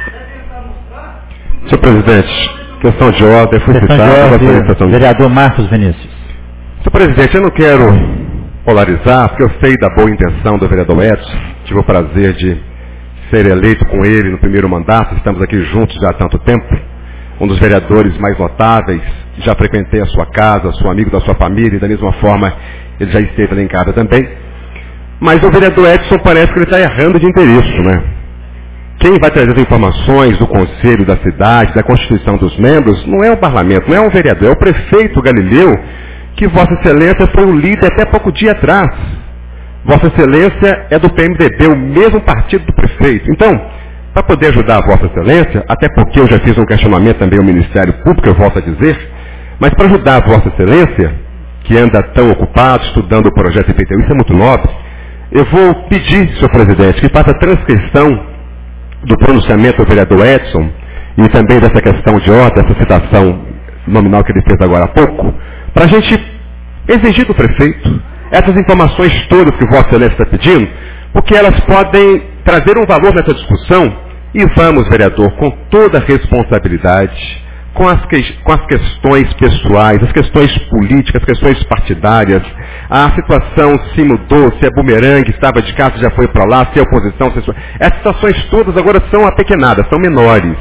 Senhor presidente, questão de ordem, foi citada. Vereador Marcos Vinícius. Senhor presidente, eu não quero polarizar, porque eu sei da boa intenção do vereador Edson. Tive o prazer de ser eleito com ele no primeiro mandato, estamos aqui juntos já há tanto tempo. Um dos vereadores mais notáveis, já frequentei a sua casa, sou amigo da sua família, e da mesma forma ele já esteve lá em casa também. Mas o vereador Edson parece que ele está errando de interesse, né? Quem vai trazer as informações do Conselho da cidade, da Constituição dos membros, não é o parlamento, não é o vereador, é o prefeito Galileu, que Vossa Excelência foi o líder até pouco dia atrás. Vossa Excelência é do PMDB, o mesmo partido do prefeito. Então, para poder ajudar a Vossa Excelência, até porque eu já fiz um questionamento também ao Ministério Público, eu volto a dizer, mas para ajudar a Vossa Excelência, que anda tão ocupado estudando o projeto IPTU, isso é muito nobre, eu vou pedir, senhor presidente, que faça a transcrição do pronunciamento do vereador Edson e também dessa questão de ordem, dessa citação nominal que ele fez agora há pouco, para a gente exigir do prefeito essas informações todas que Vossa Excelência está pedindo, porque elas podem trazer um valor nessa discussão e vamos, vereador, com toda a responsabilidade, com as questões pessoais, as questões políticas, as questões partidárias, a situação se mudou, se é bumerangue, estava de casa, já foi para lá, se é oposição, se é... Essas situações todas agora são apequenadas, são menores.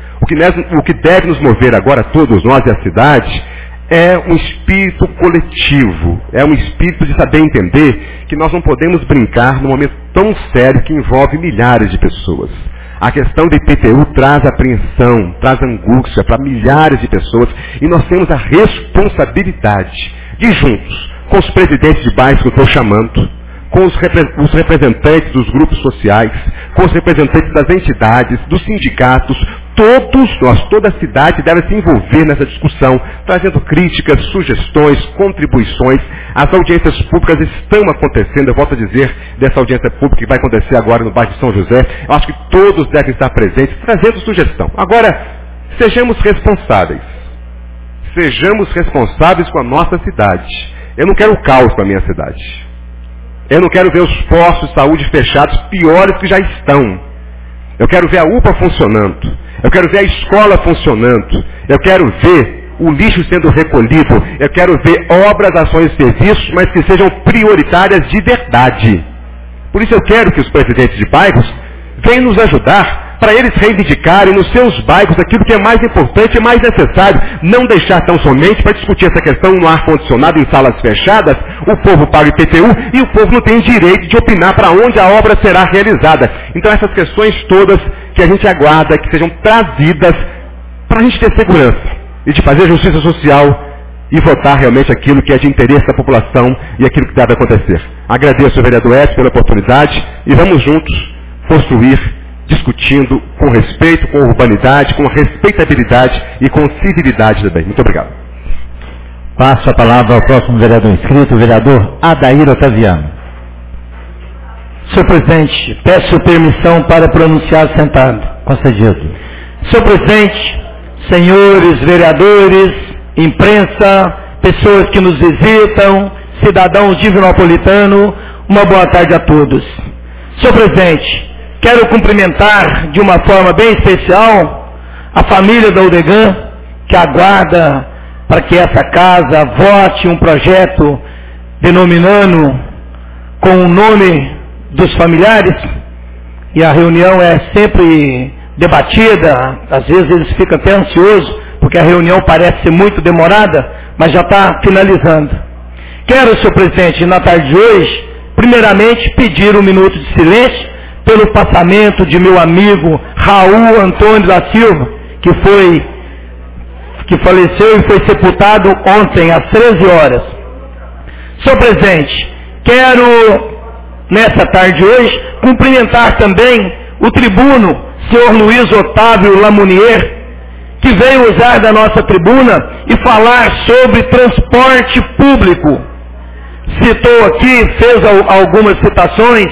O que deve nos mover agora, todos nós e a cidade, é um espírito coletivo, é um espírito de saber entender que nós não podemos brincar num momento tão sério que envolve milhares de pessoas. A questão do IPTU traz apreensão, traz angústia para milhares de pessoas e nós temos a responsabilidade de juntos, com os presidentes de bairros que eu estou chamando, com os representantes dos grupos sociais, com os representantes das entidades, dos sindicatos, todos nós, toda a cidade deve se envolver nessa discussão, trazendo críticas, sugestões, contribuições. As audiências públicas estão acontecendo, eu volto a dizer, dessa audiência pública que vai acontecer agora no bairro de São José. Eu acho que todos devem estar presentes, trazendo sugestão. Agora, sejamos responsáveis. Sejamos responsáveis com a nossa cidade. Eu não quero caos para a minha cidade. Eu não quero ver os postos de saúde fechados, piores que já estão. Eu quero ver a UPA funcionando. Eu quero ver a escola funcionando. Eu quero ver o lixo sendo recolhido. Eu quero ver obras, ações e serviços, mas que sejam prioritárias de verdade. Por isso eu quero que os presidentes de bairros venham nos ajudar para eles reivindicarem nos seus bairros aquilo que é mais importante e mais necessário. Não deixar tão somente para discutir essa questão no ar-condicionado em salas fechadas, o povo paga IPTU e o povo não tem direito de opinar para onde a obra será realizada. Então essas questões todas que a gente aguarda que sejam trazidas para a gente ter segurança. e de fazer justiça social e votar realmente aquilo que é de interesse da população e aquilo que deve acontecer. Agradeço ao vereador Edson pela oportunidade e vamos juntos construir, discutindo com respeito, com urbanidade, com respeitabilidade e com civilidade também. Muito obrigado. Passo a palavra ao próximo vereador inscrito, o vereador Adair Otaviano. Senhor presidente, peço permissão para pronunciar sentado. Concedido. Senhor presidente, senhores vereadores, imprensa, pessoas que nos visitam, cidadãos divinopolitano, uma boa tarde a todos. Senhor presidente, quero cumprimentar de uma forma bem especial a família da UDEGAN, que aguarda para que essa casa vote um projeto denominando com o nome dos familiares, e a reunião é sempre debatida, às vezes eles ficam até ansiosos, porque a reunião parece ser muito demorada, mas já está finalizando. Quero, senhor presidente, na tarde de hoje, primeiramente pedir um minuto de silêncio pelo passamento de meu amigo Raul Antônio da Silva, que faleceu e foi sepultado ontem às 13 horas. Senhor presidente, quero nessa tarde de hoje cumprimentar também o tribuno, senhor Luiz Otávio Lamounier, que veio usar da nossa tribuna e falar sobre transporte público. Citou aqui, fez algumas citações,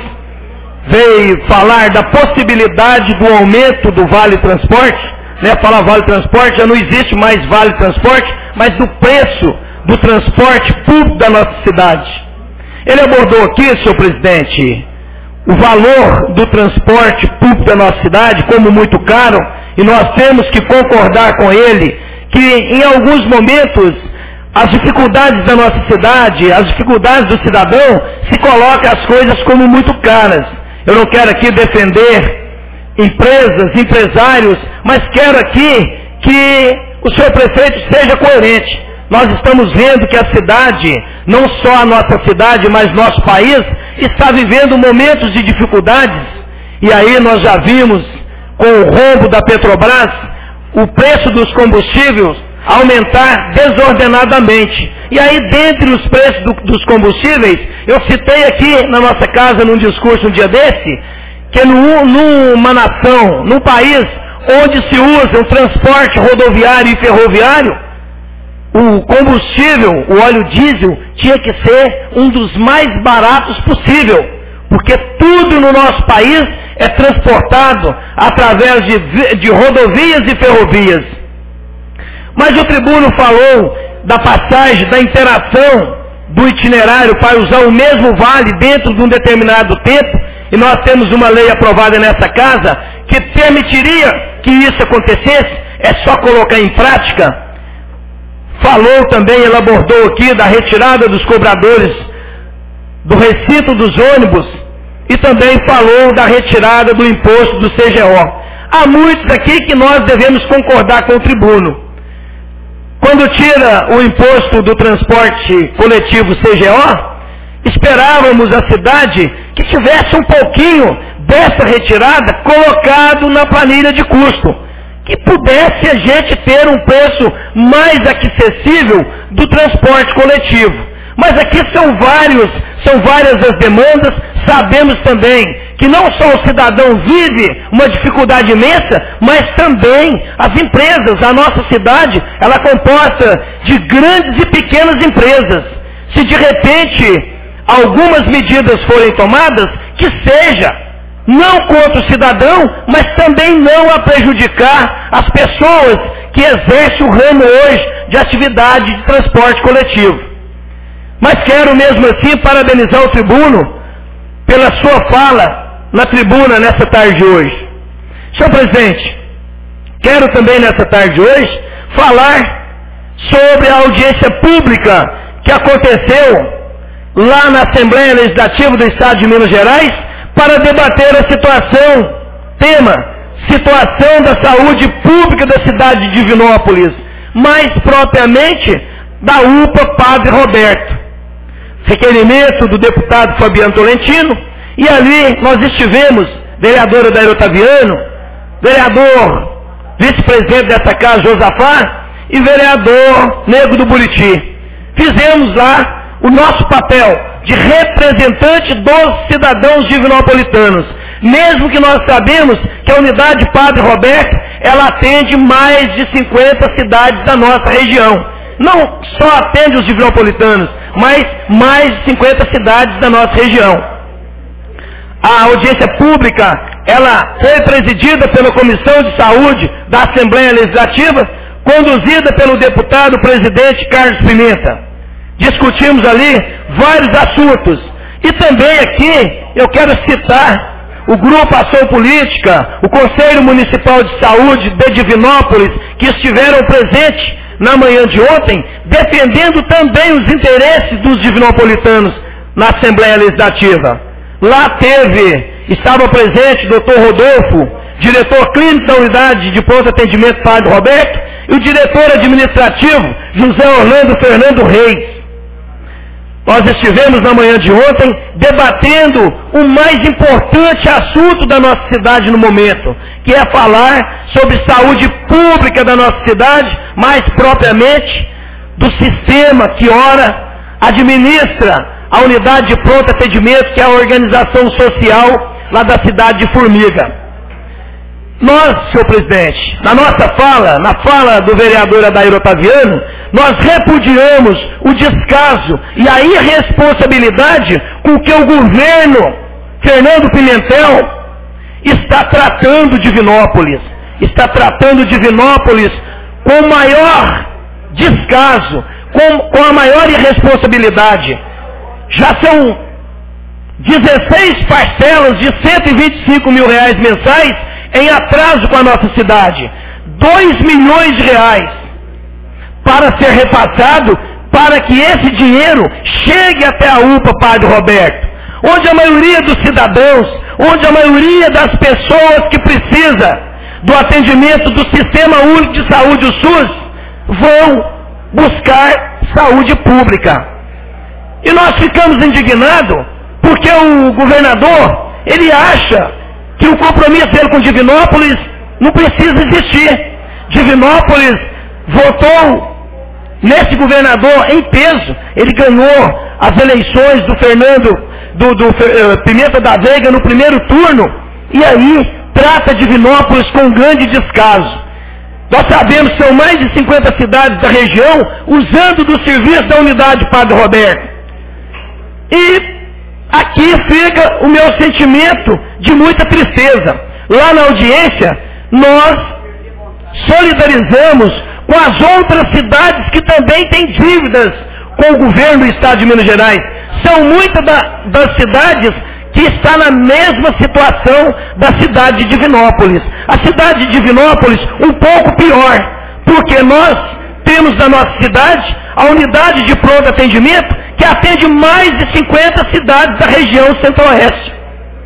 veio falar da possibilidade do aumento do Vale Transporte, né? Falar Vale Transporte, já não existe mais Vale Transporte, mas do preço do transporte público da nossa cidade. Ele abordou aqui, senhor presidente, o valor do transporte público da nossa cidade como muito caro, e nós temos que concordar com ele que em alguns momentos as dificuldades da nossa cidade, as dificuldades do cidadão, se colocam as coisas como muito caras. Eu não quero aqui defender empresas, empresários, mas quero aqui que o senhor prefeito seja coerente. Nós estamos vendo que a cidade, não só a nossa cidade, mas nosso país, está vivendo momentos de dificuldades. E aí nós já vimos, com o rombo da Petrobras, o preço dos combustíveis aumentar desordenadamente. E aí, dentre os preços dos combustíveis, eu citei aqui na nossa casa, num discurso um dia desse, que numa nação, num país onde se usa o transporte rodoviário e ferroviário, o combustível, o óleo diesel, tinha que ser um dos mais baratos possível, porque tudo no nosso país é transportado através de rodovias e ferrovias. Mas o tribuno falou da passagem, da interação do itinerário para usar o mesmo vale dentro de um determinado tempo, e nós temos uma lei aprovada nessa casa que permitiria que isso acontecesse, é só colocar em prática. Falou também, ele abordou aqui da retirada dos cobradores do recinto dos ônibus e também falou da retirada do imposto do CGO. Há muitos aqui que nós devemos concordar com o tribuno. Quando tira o imposto do transporte coletivo CGO, esperávamos a cidade que tivesse um pouquinho dessa retirada colocado na planilha de custo, que pudesse a gente ter um preço mais acessível do transporte coletivo. Mas aqui são várias as demandas. Sabemos também que não só o cidadão vive uma dificuldade imensa, mas também as empresas. A nossa cidade, ela é composta de grandes e pequenas empresas. Se de repente algumas medidas forem tomadas, que seja não contra o cidadão, mas também não a prejudicar as pessoas que exercem o ramo hoje de atividade de transporte coletivo. Mas quero mesmo assim parabenizar o tribuno pela sua fala na tribuna nessa tarde de hoje. Senhor presidente, quero também nessa tarde de hoje falar sobre a audiência pública que aconteceu lá na Assembleia Legislativa do Estado de Minas Gerais para debater a situação da saúde pública da cidade de Divinópolis, mais propriamente da UPA Padre Roberto. Requerimento do deputado Fabiano Tolentino, e ali nós estivemos, vereadora Adair Otaviano, vereador, vice-presidente dessa casa, Josafá, e vereador Nego do Buriti. Fizemos lá o nosso papel de representante dos cidadãos divinopolitanos, mesmo que nós sabemos que a unidade Padre Roberto, ela atende mais de 50 cidades da nossa região. Não só atende os divinopolitanos, mas mais de 50 cidades da nossa região. A audiência pública, ela foi presidida pela Comissão de Saúde da Assembleia Legislativa, conduzida pelo deputado presidente Carlos Pimenta. Discutimos ali vários assuntos. E também aqui eu quero citar o Grupo Ação Política, o Conselho Municipal de Saúde de Divinópolis, que estiveram presentes na manhã de ontem, defendendo também os interesses dos divinopolitanos na Assembleia Legislativa. Lá estava presente o Dr. Rodolfo, diretor clínico da unidade de pronto atendimento Padre Roberto, e o diretor administrativo José Orlando Fernando Reis. Nós estivemos na manhã de ontem debatendo o mais importante assunto da nossa cidade no momento, que é falar sobre saúde pública da nossa cidade, mais propriamente do sistema que ora administra a unidade de pronto atendimento, que é a organização social lá da cidade de Formiga. Nós, senhor presidente, na nossa fala, na fala do vereador Adair Otaviano, nós repudiamos o descaso e a irresponsabilidade com que o governo Fernando Pimentel está tratando Divinópolis. Está tratando Divinópolis com o maior descaso, com a maior irresponsabilidade. Já são 16 parcelas de R$125 mil mensais em atraso com a nossa cidade. R$2 milhões para ser repassado, para que esse dinheiro chegue até a UPA Padre Roberto, onde a maioria dos cidadãos, onde a maioria das pessoas que precisa do atendimento do Sistema Único de Saúde, o SUS, vão buscar saúde pública. E nós ficamos indignados porque o governador, ele acha que o compromisso dele com Divinópolis não precisa existir. Divinópolis votou nesse governador em peso. Ele ganhou as eleições do Pimenta da Veiga no primeiro turno, e aí trata Divinópolis com grande descaso. Nós sabemos que são mais de 50 cidades da região usando do serviço da unidade Padre Roberto. E aqui fica o meu sentimento de muita tristeza. Lá na audiência, nós solidarizamos com as outras cidades que também têm dívidas com o governo do Estado de Minas Gerais. São muitas das cidades que estão na mesma situação da cidade de Divinópolis. A cidade de Divinópolis um pouco pior, porque nós temos na nossa cidade a unidade de pronto atendimento que atende mais de 50 cidades da região centro-oeste.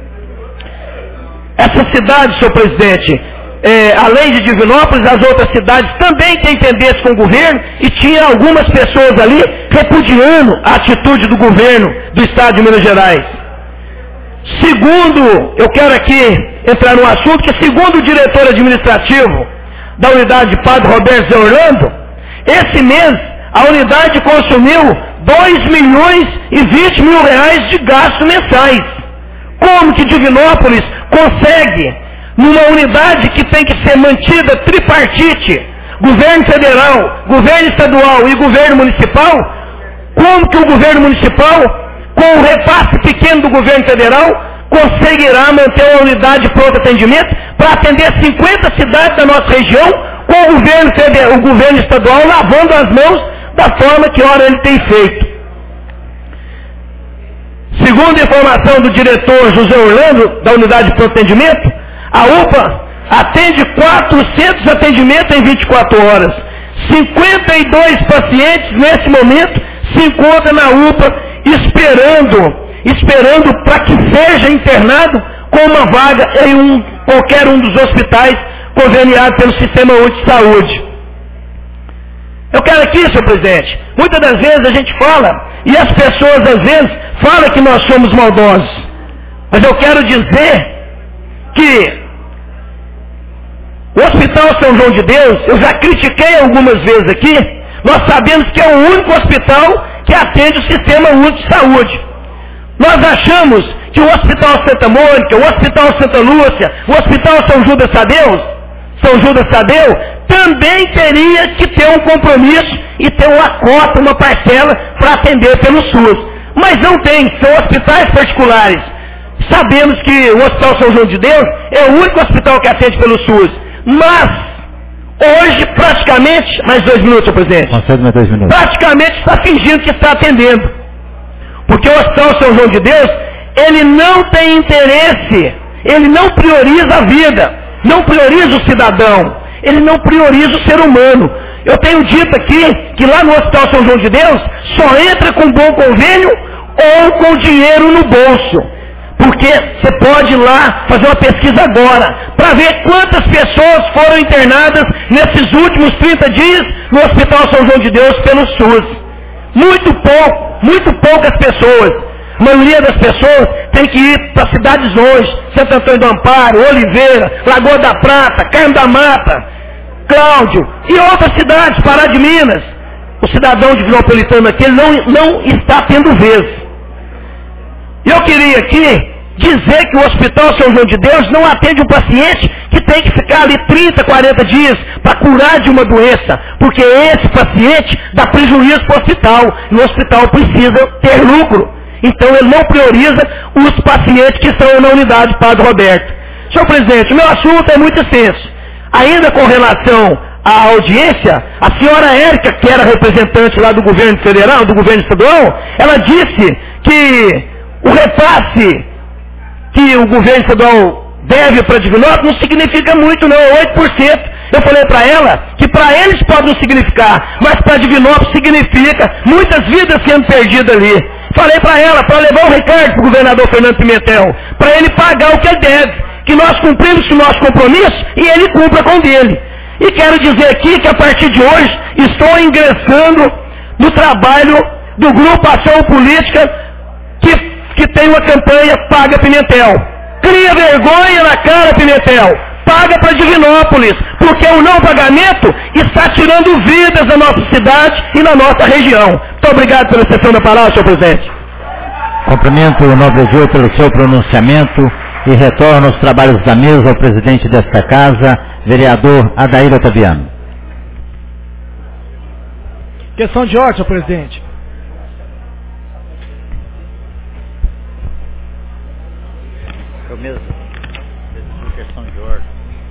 Essa cidade, senhor presidente, além de Divinópolis, as outras cidades também têm tendência com o governo, e tinha algumas pessoas ali repudiando a atitude do governo do Estado de Minas Gerais. Segundo, eu quero aqui entrar num assunto que, segundo o diretor administrativo da unidade Padre Roberto Zé Orlando, esse mês a unidade consumiu R$2.020 mil de gastos mensais. Como que Divinópolis consegue, numa unidade que tem que ser mantida tripartite, governo federal, governo estadual e governo municipal, como que o governo municipal, com o repasse pequeno do governo federal, conseguirá manter uma unidade de pronto atendimento para atender 50 cidades da nossa região, com o governo estadual lavando as mãos da forma que ora ele tem feito. Segundo a informação do diretor José Orlando, da unidade de pronto atendimento, a UPA atende 400 atendimentos em 24 horas. 52 pacientes nesse momento se encontram na UPA esperando para que seja internado com uma vaga em qualquer um dos hospitais conveniados pelo Sistema Único de Saúde. Eu quero aqui, senhor presidente, muitas das vezes a gente fala, e as pessoas às vezes falam que nós somos maldosos, mas eu quero dizer que o Hospital Hospital São João de Deus, eu já critiquei algumas vezes aqui, nós sabemos que é o único hospital que atende o Sistema Único de Saúde. Nós achamos que o Hospital Santa Mônica, o Hospital Santa Lúcia, o Hospital São Judas Tadeu, também teria que ter um compromisso e ter uma cota, uma parcela para atender pelo SUS. Mas não tem, são hospitais particulares. Sabemos que o Hospital São João de Deus é o único hospital que atende pelo SUS. Mas, hoje, praticamente, mais 2 minutos, senhor presidente. Concede mais 2 minutos. Praticamente está fingindo que está atendendo. Porque o Hospital São João de Deus, ele não tem interesse, ele não prioriza a vida, não prioriza o cidadão, ele não prioriza o ser humano. Eu tenho dito aqui que lá no Hospital São João de Deus, só entra com bom convênio ou com dinheiro no bolso. Porque você pode ir lá fazer uma pesquisa agora, para ver quantas pessoas foram internadas nesses últimos 30 dias no Hospital São João de Deus pelo SUS. Muito poucas pessoas. A maioria das pessoas tem que ir para cidades longe, Santo Antônio do Amparo, Oliveira, Lagoa da Prata, Carmo da Mata, Cláudio e outras cidades, Pará de Minas. O cidadão de Vila Napolitana aqui não está tendo vez. Eu queria aqui dizer que o Hospital São João de Deus não atende um paciente que tem que ficar ali 30, 40 dias para curar de uma doença, porque esse paciente dá prejuízo para o hospital, e o hospital precisa ter lucro. Então ele não prioriza os pacientes que estão na unidade Padre Roberto. Senhor presidente, o meu assunto é muito extenso. Ainda com relação à audiência, a senhora Érica, que era representante lá do governo federal, do governo estadual, ela disse que o repasse que o governo estadual deve para Divinópolis não significa muito não, é 8%. Eu falei para ela que para eles pode não significar, mas para Divinópolis significa muitas vidas sendo perdidas ali. Falei para ela, para levar o recado para o governador Fernando Pimentel, para ele pagar o que ele deve, que nós cumprimos com o nosso compromisso e ele cumpra com o dele. E quero dizer aqui que a partir de hoje estou ingressando no trabalho do Grupo Ação Política que tem uma campanha Paga Pimentel. Cria vergonha na cara, Pimentel. Paga para Divinópolis, porque o não pagamento está tirando vidas da nossa cidade e na nossa região. Muito obrigado pela sessão da palavra, senhor presidente. Cumprimento o nobre juiz pelo seu pronunciamento e retorno aos trabalhos da mesa ao presidente desta casa, vereador Adair Otaviano. Questão de ordem, senhor presidente. Eu mesmo. Questão de ordem.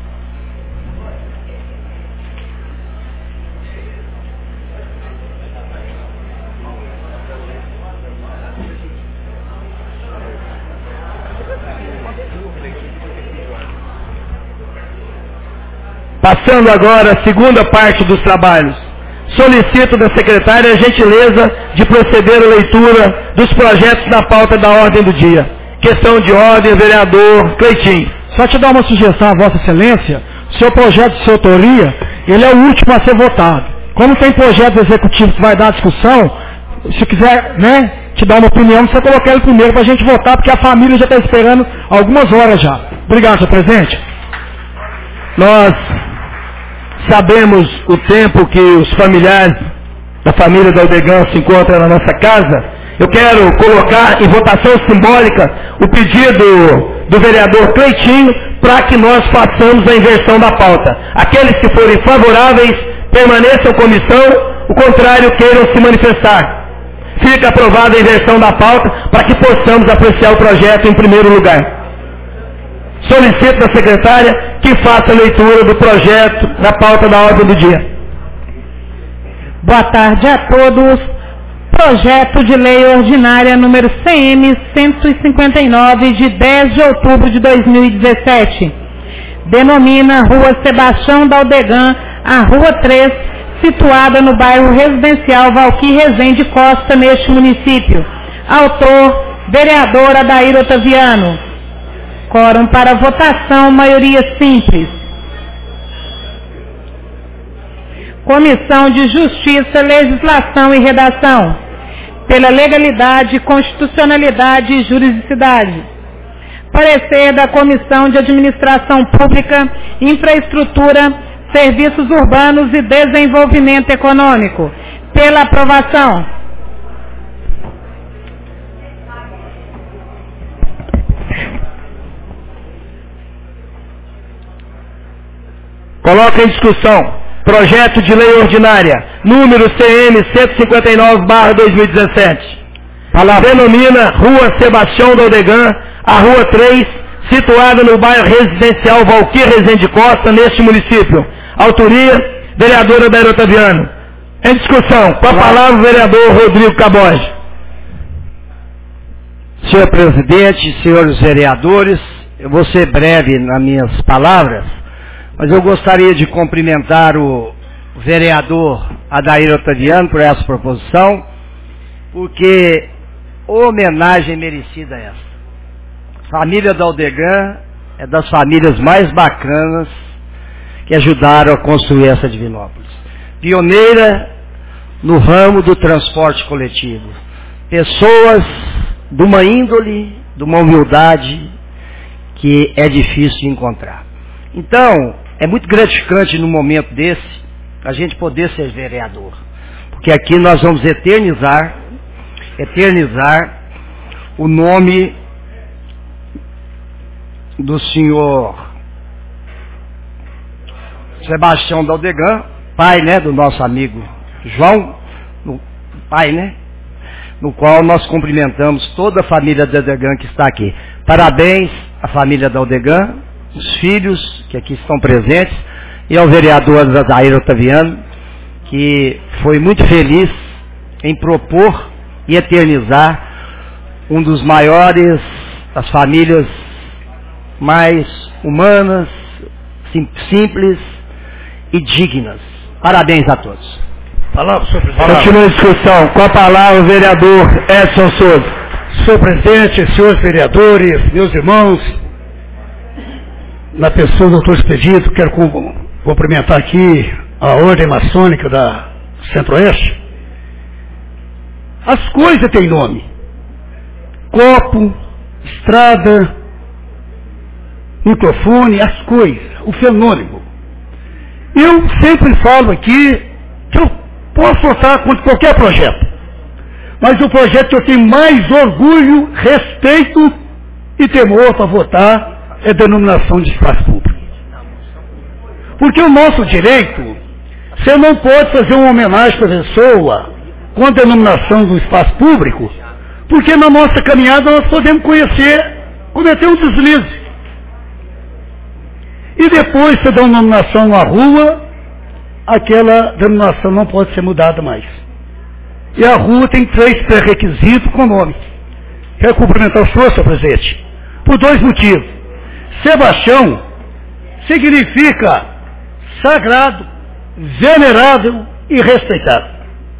Passando agora a segunda parte dos trabalhos. Solicito da secretária a gentileza de proceder à leitura dos projetos da pauta da ordem do dia. Questão de ordem, vereador Cleitinho. Só te dar uma sugestão, Vossa Excelência, o seu projeto de sua autoria, ele é o último a ser votado. Como tem projeto executivo que vai dar discussão, se quiser, te dar uma opinião, você colocar ele primeiro para a gente votar, porque a família já está esperando algumas horas já. Obrigado, senhor presidente. Nós sabemos o tempo que os familiares da família da Aldegão se encontram na nossa casa. Eu quero colocar em votação simbólica o pedido do vereador Cleitinho para que nós façamos a inversão da pauta. Aqueles que forem favoráveis permaneçam comissão, o contrário queiram se manifestar. Fica aprovada a inversão da pauta para que possamos apreciar o projeto em primeiro lugar. Solicito da secretária que faça a leitura do projeto na pauta da ordem do dia. Boa tarde a todos. Projeto de Lei Ordinária número CM 159 de 10 de outubro de 2017. Denomina Rua Sebastião Daldegan a Rua 3, situada no bairro residencial Valquir Rezende Costa, neste município. Autor, vereador Adair Otaviano. Quórum para votação, maioria simples. Comissão de Justiça, Legislação e Redação. Pela legalidade, constitucionalidade e juridicidade. Parecer da Comissão de Administração Pública, Infraestrutura, Serviços Urbanos e Desenvolvimento Econômico. Pela aprovação. Coloca em discussão projeto de lei ordinária, número CM 159/2017. Denomina Rua Sebastião Daldegan, a Rua 3, situada no bairro residencial Valquir Rezende Costa, neste município. Autoria, vereadora Daíra Otaviano. Em discussão, com a palavra o vereador Rodrigo Caboge. Senhor presidente, senhores vereadores, eu vou ser breve nas minhas palavras, mas eu gostaria de cumprimentar o vereador Adair Otaviano por essa proposição, porque homenagem merecida é essa. Família Daldegan é das famílias mais bacanas que ajudaram a construir essa Divinópolis. Pioneira no ramo do transporte coletivo. Pessoas de uma índole, de uma humildade que é difícil de encontrar. Então, é muito gratificante no momento desse a gente poder ser vereador. Porque aqui nós vamos eternizar o nome do senhor Sebastião Daldegan, pai, né, do nosso amigo João, pai, né, no qual nós cumprimentamos toda a família Daldegan que está aqui. Parabéns à família Daldegan, os filhos que aqui estão presentes, e ao vereador Adair Otaviano, que foi muito feliz em propor e eternizar um dos maiores, as famílias mais humanas, simples e dignas. Parabéns a todos. Continua a discussão. Com a palavra o vereador Edson Souza. Senhor presidente, senhores vereadores, meus irmãos, na pessoa do doutor Expedito, quero cumprimentar aqui a Ordem Maçônica da Centro-Oeste. As coisas têm nome. Copo, estrada, microfone, as coisas, o fenômeno. Eu sempre falo aqui que eu posso votar contra qualquer projeto, mas o projeto que eu tenho mais orgulho, respeito e temor para votar é a denominação de espaço público. Porque o nosso direito, você não pode fazer uma homenagem para a pessoa com a denominação do espaço público, porque na nossa caminhada nós podemos cometer um deslize. E depois você dá uma denominação à rua, aquela denominação não pode ser mudada mais. E a rua tem 3 pré-requisitos com nome. Quero cumprimentar o senhor presidente, por 2 motivos. Sebastião significa sagrado, venerável e respeitado.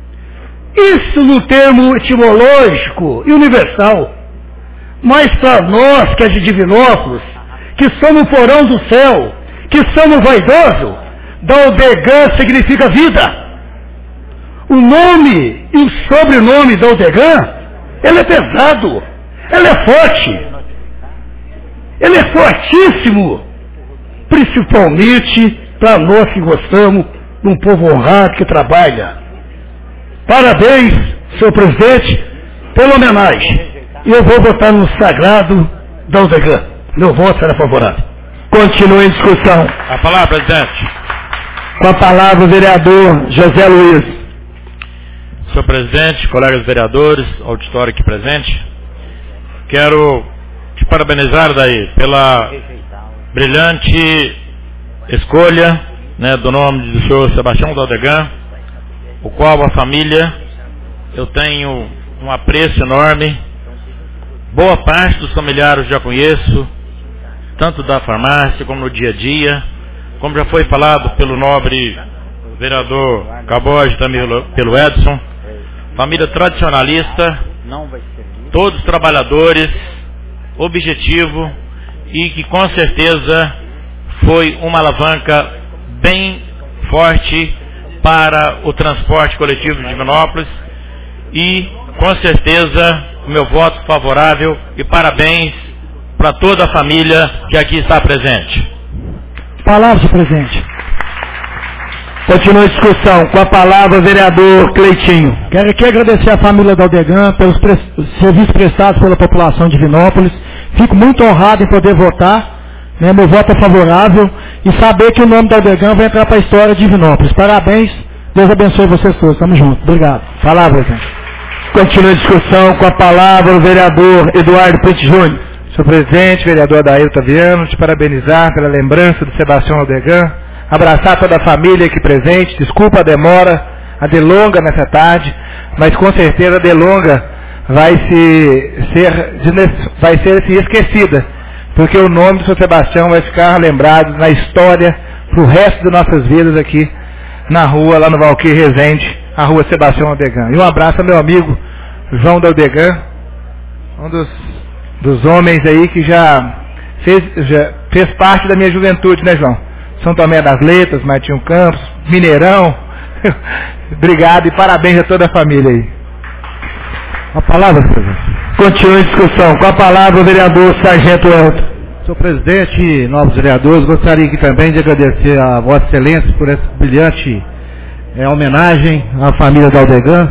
Isso no termo etimológico e universal. Mas para nós que é de Divinópolis, que somos o porão do céu, que somos vaidosos, Daldegan significa vida. O nome e o sobrenome Daldegan, ele é pesado, ele é forte, ele é fortíssimo, principalmente para nós que gostamos de um povo honrado que trabalha. Parabéns, senhor presidente, pela homenagem. E eu vou votar no sagrado Daldegan. Meu voto será favorável. Continua em discussão. A palavra, presidente. Com a palavra o vereador José Luiz. Senhor presidente, colegas vereadores, auditório aqui presente, quero te parabenizar daí pela brilhante escolha, né, do nome do senhor Sebastião Daldegan, o qual a família eu tenho um apreço enorme. Boa parte dos familiares eu já conheço, tanto da farmácia como no dia a dia, como já foi falado pelo nobre vereador Caboge, também pelo Edson. Família tradicionalista, todos trabalhadores, objetivo, e que com certeza foi uma alavanca bem forte para o transporte coletivo de Divinópolis, e com certeza o meu voto favorável e parabéns para toda a família que aqui está presente. Palavra, senhor presidente. Continua a discussão. Com a palavra, o vereador Cleitinho. Quero aqui agradecer à família da Aldegan pelos serviços prestados pela população de Divinópolis. Fico muito honrado em poder votar. Né, meu voto é favorável. E saber que o nome da Aldegan vai entrar para a história de Divinópolis. Parabéns. Deus abençoe vocês todos. Tamo junto. Obrigado. Palavra, gente. Continua a discussão. Com a palavra, o vereador Eduardo Pente Júnior. Senhor presidente, vereador Adair Otaviano, te parabenizar pela lembrança do Sebastião Aldegan. Abraçar toda a família aqui presente, desculpa a demora, a delonga nessa tarde, mas com certeza a delonga vai ser esquecida, porque o nome do Sr. Sebastião vai ficar lembrado na história para o resto das nossas vidas aqui na rua, lá no Valquir Rezende, a rua Sebastião Aldegan. E um abraço ao meu amigo João da Aldegan, um dos homens aí que já fez parte da minha juventude, né, João? São Tomé das Letras, Martinho Campos, Mineirão. Obrigado e parabéns a toda a família aí. A palavra, presidente. Continua a discussão. Com a palavra, o vereador Sargento Elton. Senhor presidente, novos vereadores, gostaria aqui também de agradecer a Vossa Excelência por essa brilhante homenagem à família da Aldegan.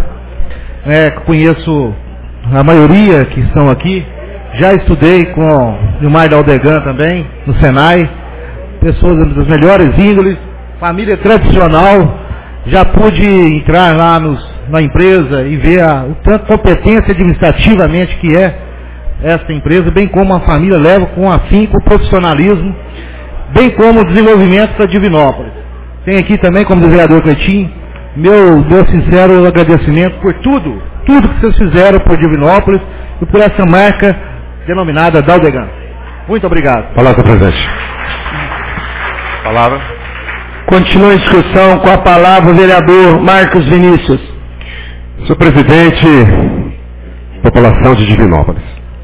Conheço a maioria que estão aqui. Já estudei com o Gilmar da Aldegan também, no Senai. Pessoas das melhores índoles, família tradicional. Já pude entrar lá na empresa e ver o tanto competência administrativamente que é esta empresa, bem como a família leva com afinco, profissionalismo, bem como o desenvolvimento para Divinópolis. Tem aqui também, como vereador Cleitinho, meu sincero agradecimento por tudo que vocês fizeram por Divinópolis e por essa marca denominada da Aldegan. Muito obrigado. Palavra, presidente. Palavra. Continua a discussão. Com a palavra, o vereador Marcos Vinícius. Senhor presidente, população de Divinópolis,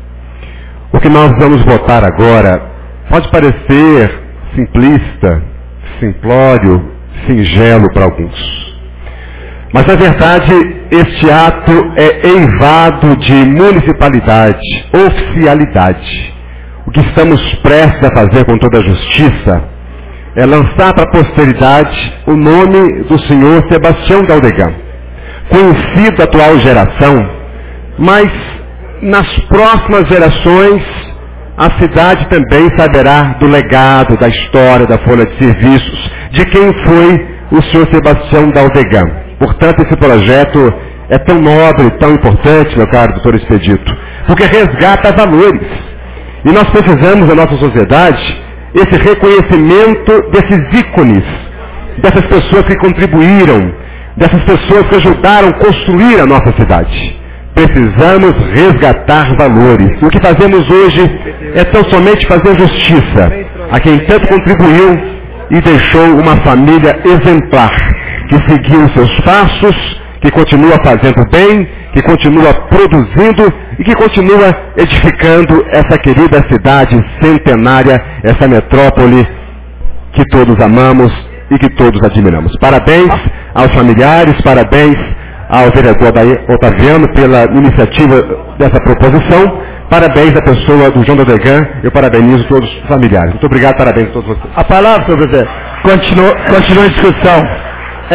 o que nós vamos votar agora pode parecer simplista, simplório, singelo para alguns. Mas, na verdade, este ato é eivado de municipalidade, oficialidade. O que estamos prestes a fazer com toda a justiça é lançar para a posteridade o nome do senhor Sebastião da Aldegan, conhecido da atual geração, mas nas próximas gerações a cidade também saberá do legado, da história, da folha de serviços, de quem foi o senhor Sebastião da Aldegan. Portanto, esse projeto é tão nobre, tão importante, meu caro doutor Expedito, porque resgata valores. E nós precisamos, na nossa sociedade, esse reconhecimento desses ícones, dessas pessoas que contribuíram, dessas pessoas que ajudaram a construir a nossa cidade. Precisamos resgatar valores. E o que fazemos hoje é tão somente fazer justiça a quem tanto contribuiu e deixou uma família exemplar, que seguiu seus passos, que continua fazendo bem, que continua produzindo e que continua edificando essa querida cidade centenária, essa metrópole que todos amamos e que todos admiramos. Parabéns aos familiares, parabéns ao vereador Otaviano pela iniciativa dessa proposição, parabéns à pessoa do João da Aldegan, eu parabenizo todos os familiares. Muito obrigado, parabéns a todos vocês. A palavra, senhor presidente. Continua a discussão.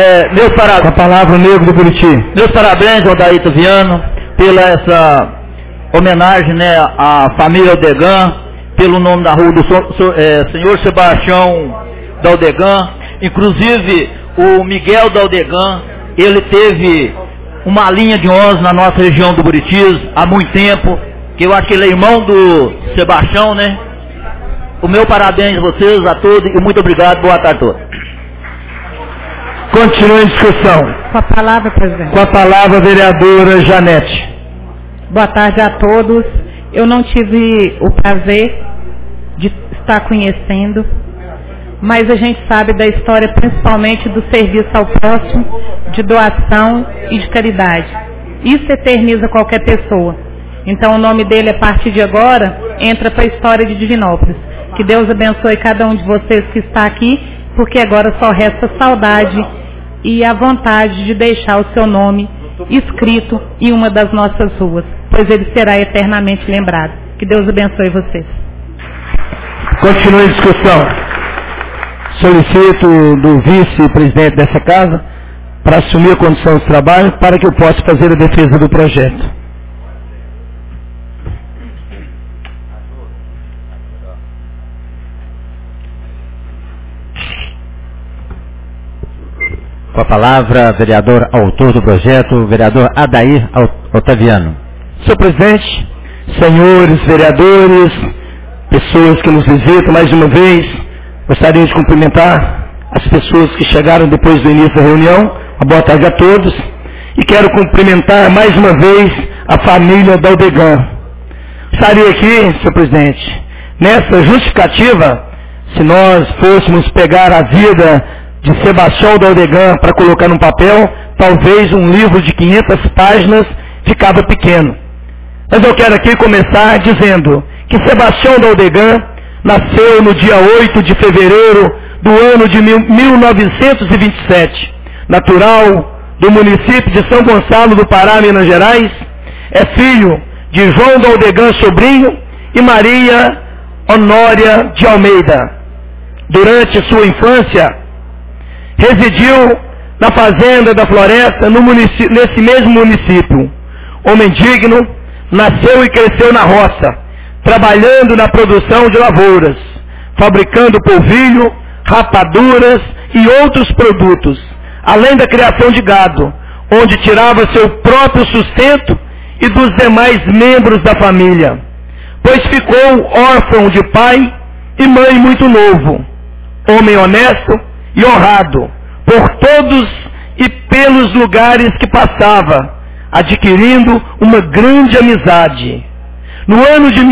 Com a palavra, o Negro do Buriti. Meus parabéns ao Adair Otaviano pela essa homenagem, né, à família Aldegan, pelo nome da rua do senhor Sebastião da Aldegan. Inclusive, o Miguel da Aldegan, ele teve uma linha de 11 na nossa região do Buritis há muito tempo, que eu acho que ele é irmão do Sebastião, né? O meu parabéns a vocês, a todos, e muito obrigado, boa tarde a todos. Continua a discussão. Com a palavra, presidente. Com a palavra, a vereadora Janete. Boa tarde a todos. Eu não tive o prazer de estar conhecendo, mas a gente sabe da história principalmente do serviço ao próximo, de doação e de caridade. Isso eterniza qualquer pessoa. Então o nome dele, a partir de agora, entra para a história de Divinópolis. Que Deus abençoe cada um de vocês que está aqui, porque agora só resta saudade e a vontade de deixar o seu nome escrito em uma das nossas ruas, pois ele será eternamente lembrado. Que Deus abençoe vocês. Continue a discussão. solicito do vice-presidente dessa casa para assumir a condição de trabalho para que eu possa fazer a defesa do projeto. Com a palavra, vereador autor do projeto, vereador Adair Otaviano. Senhor presidente, senhores vereadores, pessoas que nos visitam mais uma vez, gostaria de cumprimentar as pessoas que chegaram depois do início da reunião. Uma boa tarde a todos. E quero cumprimentar mais uma vez a família Daldegan. Gostaria aqui, senhor presidente, nessa justificativa, se nós fôssemos pegar a vida de Sebastião Daldegan para colocar num papel, talvez um livro de 500 páginas ficava pequeno. Mas eu quero aqui começar dizendo que Sebastião Daldegan nasceu no dia 8 de fevereiro do ano de 1927, natural do município de São Gonçalo do Pará, Minas Gerais, é filho de João Daldegan Sobrinho e Maria Honória de Almeida. Durante sua infância, residiu na fazenda da Floresta, nesse mesmo município. Homem digno, nasceu e cresceu na roça, trabalhando na produção de lavouras, fabricando polvilho, rapaduras e outros produtos, além da criação de gado, onde tirava seu próprio sustento e dos demais membros da família, pois ficou órfão de pai e mãe muito novo. Homem honesto e honrado por todos e pelos lugares que passava, adquirindo uma grande amizade. No ano de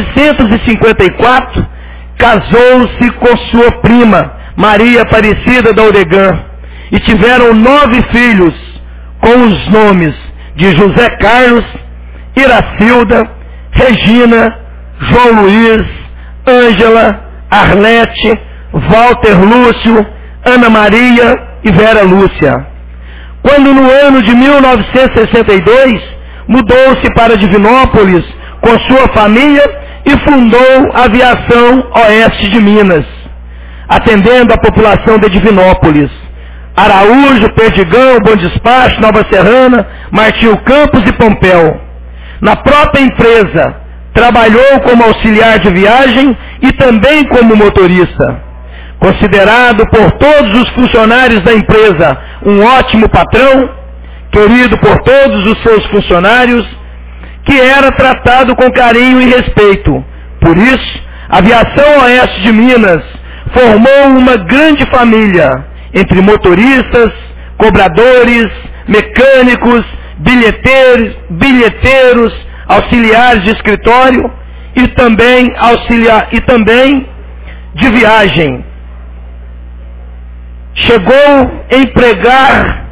1954, casou-se com sua prima, Maria Aparecida Daldegan, e tiveram 9 filhos, com os nomes de José Carlos, Iracilda, Regina, João Luiz, Ângela, Arlete, Walter Lúcio, Ana Maria e Vera Lúcia. Quando no ano de 1962, mudou-se para Divinópolis com sua família e fundou a Aviação Oeste de Minas, atendendo a população de Divinópolis, Araújo, Perdigão, Bom Despacho, Nova Serrana, Martinho Campos e Pompéu. Na própria empresa, trabalhou como auxiliar de viagem e também como motorista. Considerado por todos os funcionários da empresa um ótimo patrão, querido por todos os seus funcionários, que era tratado com carinho e respeito. Por isso, a Aviação Oeste de Minas formou uma grande família, entre motoristas, cobradores, mecânicos, bilheteiros, auxiliares de escritório e também de viagem. Chegou a empregar,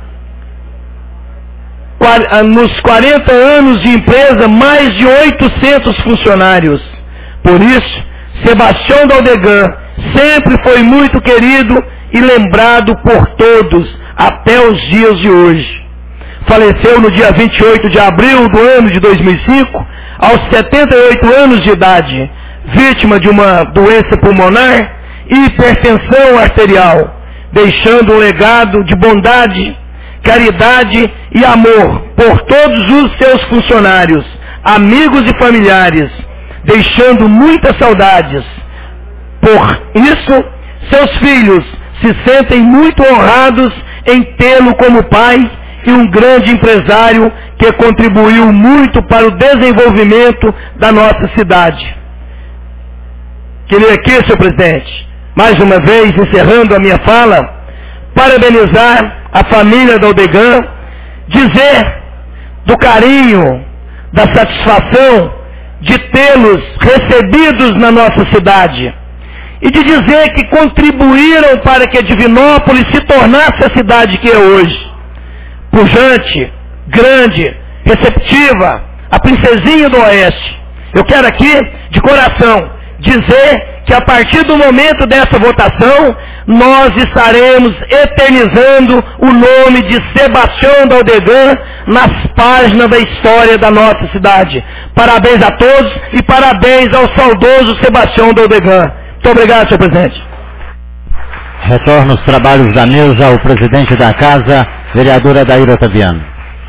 nos 40 anos de empresa, mais de 800 funcionários. Por isso, Sebastião Daldegan sempre foi muito querido e lembrado por todos até os dias de hoje. Faleceu no dia 28 de abril do ano de 2005, aos 78 anos de idade, vítima de uma doença pulmonar e hipertensão arterial, deixando um legado de bondade, caridade e amor por todos os seus funcionários, amigos e familiares, deixando muitas saudades. Por isso, seus filhos se sentem muito honrados em tê-lo como pai e um grande empresário que contribuiu muito para o desenvolvimento da nossa cidade. Queria aqui, senhor presidente, mais uma vez, encerrando a minha fala, parabenizar a família Daldegan, dizer do carinho, da satisfação de tê-los recebidos na nossa cidade e de dizer que contribuíram para que a Divinópolis se tornasse a cidade que é hoje. Pujante, grande, receptiva, a princesinha do Oeste. Eu quero aqui, de coração, dizer que a partir do momento dessa votação, nós estaremos eternizando o nome de Sebastião Daldegan nas páginas da história da nossa cidade. Parabéns a todos e parabéns ao saudoso Sebastião Daldegan. Muito obrigado, senhor presidente. Retorna os trabalhos da mesa ao presidente da casa, vereadora Daíra Otaviano.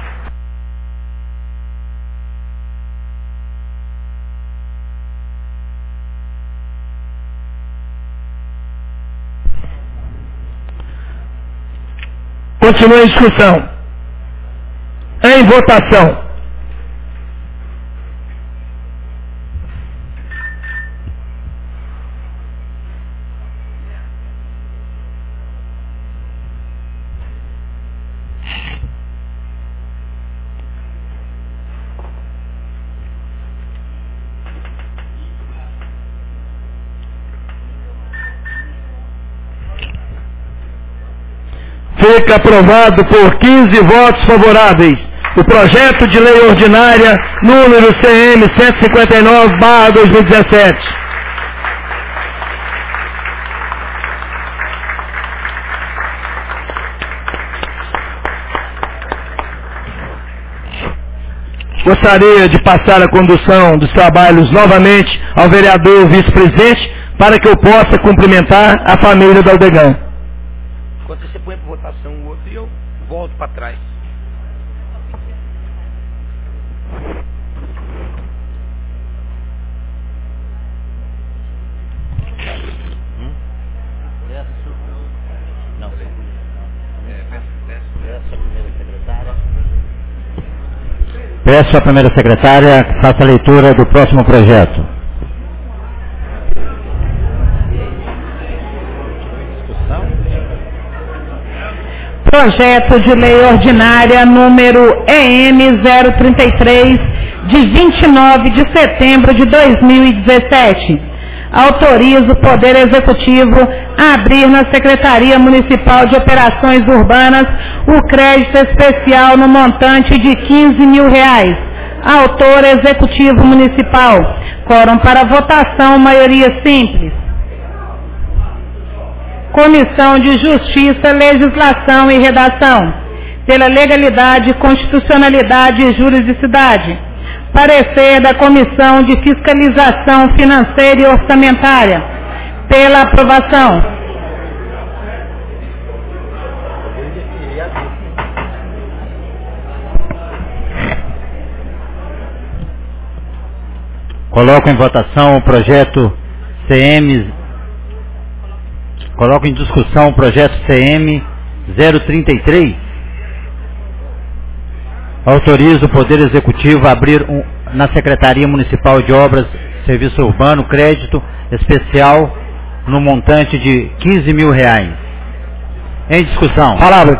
Continua a discussão. Em votação. Fica aprovado por 15 votos favoráveis o projeto de lei ordinária número CM 159/2017. Gostaria de passar a condução dos trabalhos novamente ao vereador vice-presidente para que eu possa cumprimentar a família do Aldegão. Enquanto você põe para votação o outro e eu volto para trás. Peço à primeira secretária que faça a leitura do próximo projeto. Projeto de lei ordinária número EM 033, de 29 de setembro de 2017. Autoriza o Poder Executivo a abrir na Secretaria Municipal de Operações Urbanas o crédito especial no montante de R$15 mil. Autor Executivo Municipal. Quórum para votação, maioria simples. Comissão de Justiça, Legislação e Redação. Pela legalidade, constitucionalidade e juridicidade. Parecer da Comissão de Fiscalização Financeira e Orçamentária. Pela aprovação. Coloco em votação o projeto CM. Coloco em discussão o projeto CM 033. Autoriza o Poder Executivo a abrir na Secretaria Municipal de Obras, Serviço Urbano, crédito especial no montante de R$15 mil. Em discussão.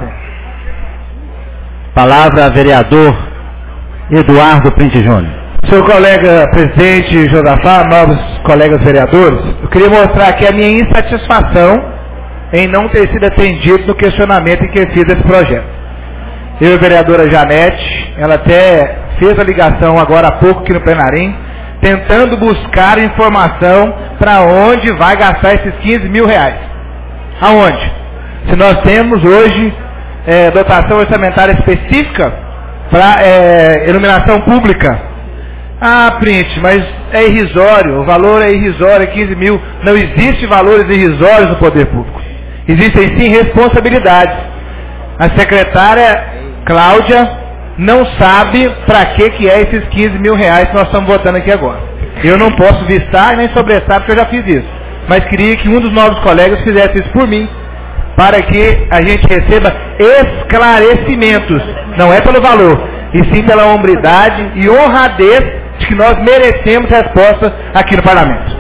Palavra, vereador Eduardo Printe Júnior. Seu colega presidente Josafá, novos colegas vereadores, eu queria mostrar aqui a minha insatisfação em não ter sido atendido no questionamento em que fiz esse projeto. Eu e a vereadora Janete, ela até fez a ligação agora há pouco aqui no plenarim, tentando buscar informação para onde vai gastar esses R$15 mil. Aonde? Se nós temos hoje dotação orçamentária específica para iluminação pública. Ah, Print, mas é irrisório, o valor é irrisório, é 15 mil. Não existe valores irrisórios no poder público. Existem sim responsabilidades. A secretária Cláudia não sabe para que é esses 15 mil reais que nós estamos votando aqui agora. Eu não posso vistar nem sobressar porque eu já fiz isso. Mas queria que um dos novos colegas fizesse isso por mim, para que a gente receba esclarecimentos. Não é pelo valor, e sim pela hombridade e honradez de que nós merecemos resposta aqui no Parlamento.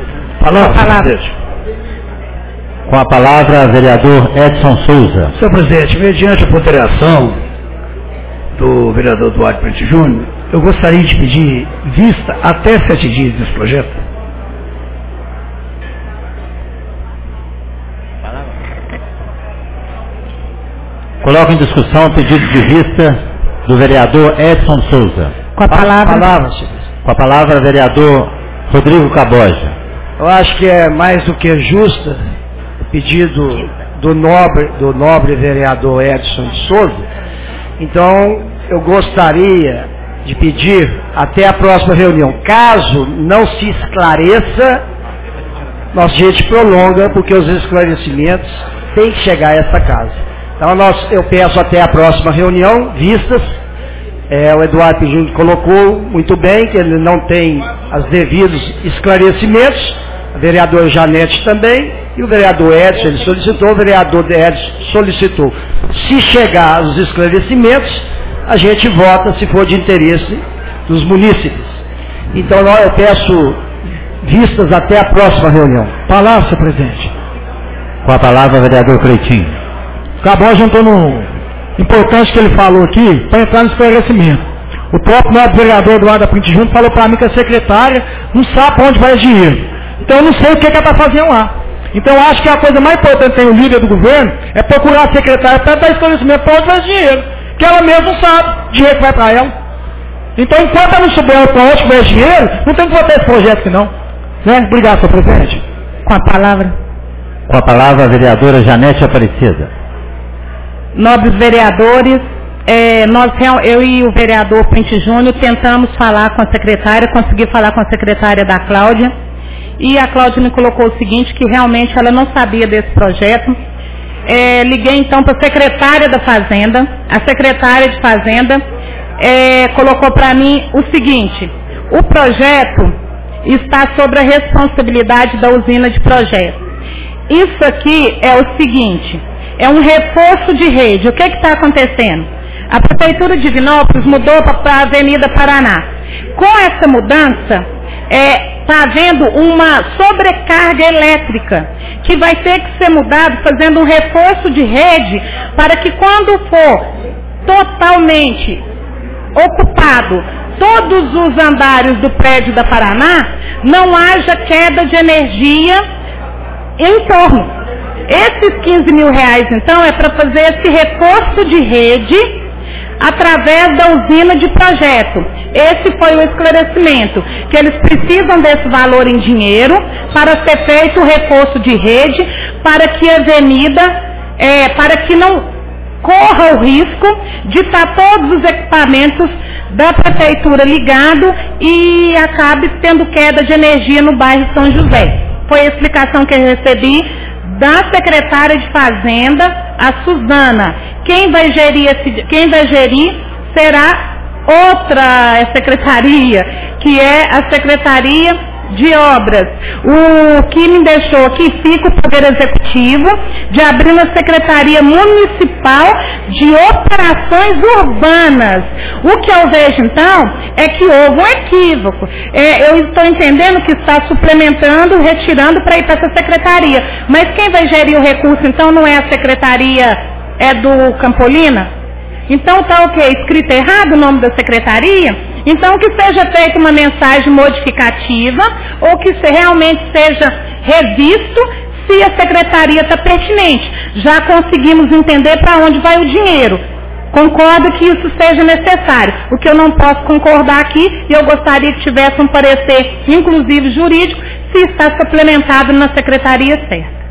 Com a palavra, vereador Edson Souza. Senhor presidente, mediante a ponderação do vereador Eduardo Prente Júnior, eu gostaria de pedir vista até 7 dias desse projeto. Coloco em discussão o pedido de vista do vereador Edson Souza. Com a palavra. Com a palavra, vereador Rodrigo Caboja. Eu acho que é mais do que justo o pedido do nobre vereador Edson de Souza. Então, eu gostaria de pedir até a próxima reunião. Caso não se esclareça, nosso gente prolonga, porque os esclarecimentos tem que chegar a essa casa. Então eu peço até a próxima reunião, vistas. O Eduardo Pijunto colocou muito bem que ele não tem os devidos esclarecimentos, a vereadora Janete também, e o vereador Edson, ele solicitou, o vereador Edson solicitou. Se chegar aos esclarecimentos, a gente vota se for de interesse dos munícipes. Então eu peço vistas até a próxima reunião. Palavra, senhor presidente. Com a palavra, vereador Cleitinho. Acabou juntando um importante que ele falou aqui, para entrar no esclarecimento. O próprio nosso vereador Eduardo Pinto Júnior falou para mim que a secretária não sabe para onde vai o dinheiro. Então eu não sei o que ela está fazendo lá. Então eu acho que a coisa mais importante que tem o líder do governo é procurar a secretária para dar esclarecimento para onde vai o dinheiro. Porque ela mesma não sabe o dinheiro que vai para ela. Então enquanto ela não souber para onde vai o dinheiro, não tem que votar esse projeto aqui não. Né? Obrigado, senhor presidente. Com a palavra. Com a palavra, a vereadora Janete Aparecida. Nobres vereadores, eu e o vereador Pinto Júnior tentamos falar com a secretária, consegui falar com a secretária da Cláudia, e a Cláudia me colocou o seguinte, que realmente ela não sabia desse projeto. Liguei então para a secretária da Fazenda, a secretária de Fazenda colocou para mim o seguinte: o projeto está sobre a responsabilidade da usina de projeto. Isso aqui é o seguinte, é um reforço de rede. O que está acontecendo? A Prefeitura de Divinópolis mudou para a Avenida Paraná. Com essa mudança, está havendo uma sobrecarga elétrica, que vai ter que ser mudado, fazendo um reforço de rede, para que quando for totalmente ocupado todos os andares do prédio da Paraná, não haja queda de energia em torno. Esses 15 mil reais, então, é para fazer esse reforço de rede através da usina de projeto. Esse foi o esclarecimento, que eles precisam desse valor em dinheiro para ser feito o reforço de rede, para que a avenida, para que não corra o risco de estar todos os equipamentos da prefeitura ligados e acabe tendo queda de energia no bairro São José. Foi a explicação que eu recebi da secretária de Fazenda, a Suzana. Quem vai gerir será outra secretaria, que é a Secretaria de Obras. O que me deixou aqui fica o Poder Executivo de abrir uma Secretaria Municipal de Operações Urbanas. O que eu vejo, então, é que houve um equívoco. Eu estou entendendo que está suplementando, retirando para ir para essa secretaria. Mas quem vai gerir o recurso, então, não é a secretaria, é do Campolina? Então está o quê? Escrito errado o nome da secretaria? Então que seja feita uma mensagem modificativa ou que realmente seja revisto se a secretaria está pertinente. Já conseguimos entender para onde vai o dinheiro. Concordo que isso seja necessário. O que eu não posso concordar aqui, e eu gostaria que tivesse um parecer, inclusive jurídico, se está suplementado na secretaria certa.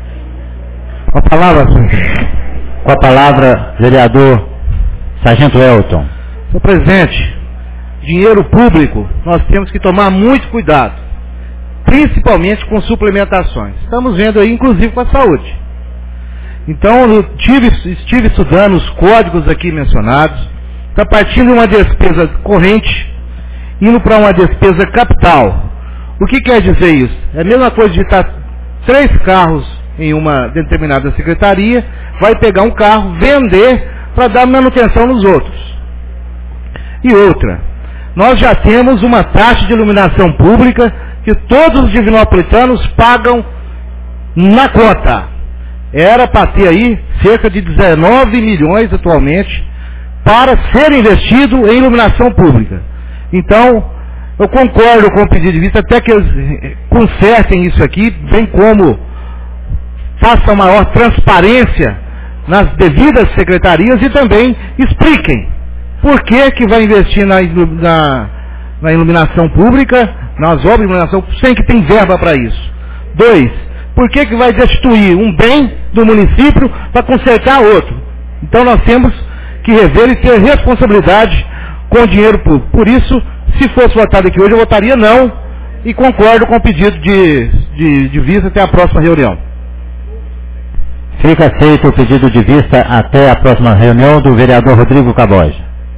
Com a palavra, vereador Sargento Elton. Senhor presidente, dinheiro público, nós temos que tomar muito cuidado, principalmente com suplementações. Estamos vendo aí, inclusive, com a saúde. Então, eu estive estudando os códigos aqui mencionados, está partindo de uma despesa corrente, indo para uma despesa capital. O que quer dizer isso? É a mesma coisa de estar 3 carros em uma determinada secretaria, vai pegar um carro, vender para dar manutenção nos outros. E outra, nós já temos uma taxa de iluminação pública que todos os divinopolitanos pagam na conta. Era para ter aí cerca de 19 milhões atualmente para ser investido em iluminação pública. Então, eu concordo com o pedido de vista, até que eles consertem isso aqui, bem como façam maior transparência nas devidas secretarias e também expliquem por que vai investir na iluminação pública, nas obras de iluminação, sem que tem verba para isso. 2, por que vai destituir um bem do município para consertar outro? Então nós temos que rever e ter responsabilidade com o dinheiro público. Por isso, se fosse votado aqui hoje, eu votaria não e concordo com o pedido de vista até a próxima reunião. Fica aceito o pedido de vista até a próxima reunião do vereador Rodrigo Caboja.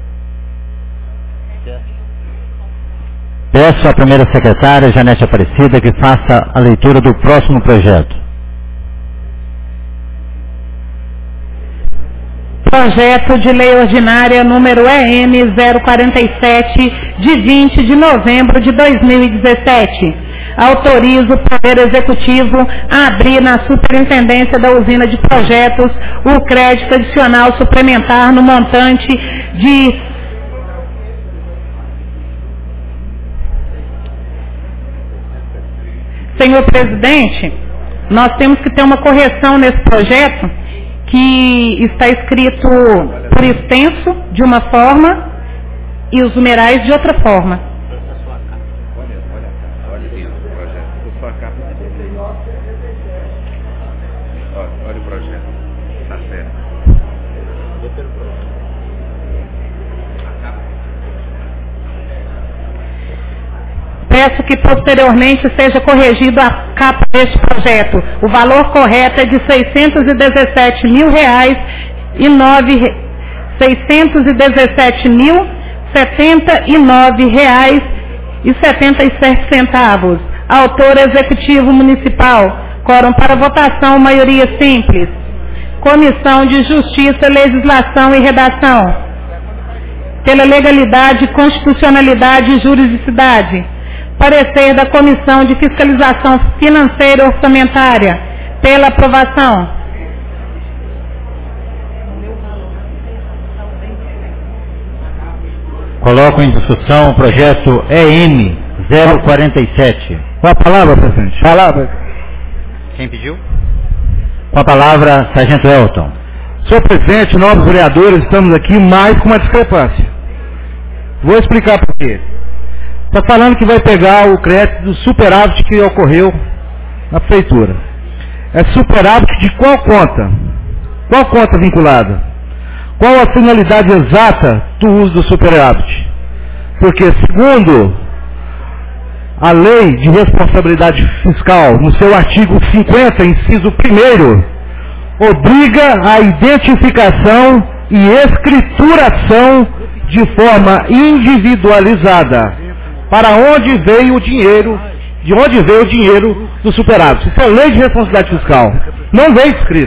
Peço à primeira secretária, Janete Aparecida, que faça a leitura do próximo projeto. Projeto de Lei Ordinária número EM 047, de 20 de novembro de 2017. Autoriza o Poder Executivo a abrir na Superintendência da Usina de Projetos o crédito adicional suplementar no montante de Senhor Presidente, nós temos que ter uma correção nesse projeto, que está escrito por extenso de uma forma e os numerais de outra forma. Olha o projeto. Está certo. Peço que posteriormente seja corrigido a capa deste projeto. O valor correto é de R$ 617.079,77. Autor Executivo Municipal. Quórum para votação, maioria simples. Comissão de Justiça, Legislação e Redação. Pela legalidade, constitucionalidade e juridicidade. Parecer da Comissão de Fiscalização Financeira e Orçamentária. Pela aprovação. Coloco em discussão o projeto EM 047. Com a palavra, presidente. Palavra. Quem pediu? Com a palavra, Sargento Elton. Senhor presidente, nós vereadores estamos aqui mais com uma discrepância. Vou explicar por quê. Está falando que vai pegar o crédito do superávit que ocorreu na prefeitura. É superávit de qual conta? Qual conta vinculada? Qual a finalidade exata do uso do superávit? Porque segundo a Lei de Responsabilidade Fiscal, no seu artigo 50, inciso 1º, obriga a identificação e escrituração de forma individualizada para onde veio o dinheiro, de onde veio o dinheiro do superávit. Isso é Lei de Responsabilidade Fiscal. Não veio escrito.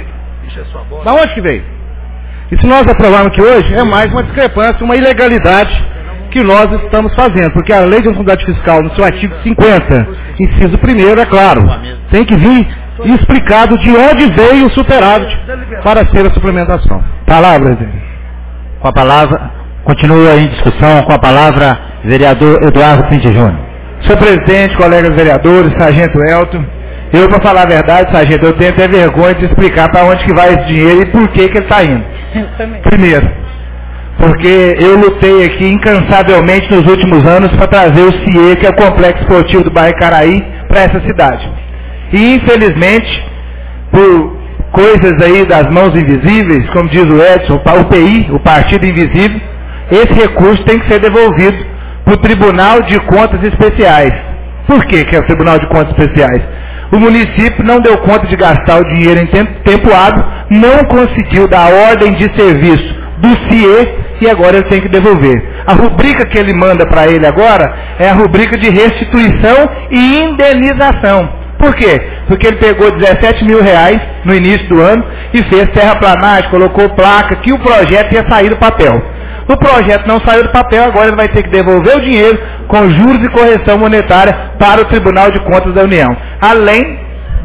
Da onde que veio? E se nós aprovarmos aqui hoje, é mais uma discrepância, uma ilegalidade que nós estamos fazendo, porque a Lei de Responsabilidade Fiscal, no seu artigo 50, inciso 1º, é claro, tem que vir explicado de onde veio o superávit para ser a suplementação. Palavra, presidente. Com a palavra, continua em discussão com a palavra, vereador Eduardo Pinto Júnior. Senhor presidente, colegas vereadores, Sargento Elton, eu, para falar a verdade, Sargento, eu tenho até vergonha de explicar para onde que vai esse dinheiro e por que que ele está indo. Primeiro, porque eu lutei aqui incansavelmente nos últimos anos para trazer o CIE, que é o Complexo Esportivo do bairro Caraí, para essa cidade. E infelizmente, por coisas aí das mãos invisíveis, como diz o Edson, o PI, o Partido Invisível, esse recurso tem que ser devolvido para o Tribunal de Contas Especiais. Por que que é o Tribunal de Contas Especiais? O município não deu conta de gastar o dinheiro em tempo hábil, não conseguiu dar ordem de serviço do CIE e agora ele tem que devolver. A rubrica que ele manda para ele agora é a rubrica de restituição e indenização. Por quê? Porque ele pegou R$17 mil no início do ano e fez terraplanagem, colocou placa, que o projeto ia sair do papel. O projeto não saiu do papel, agora ele vai ter que devolver o dinheiro com juros e correção monetária para o Tribunal de Contas da União. Além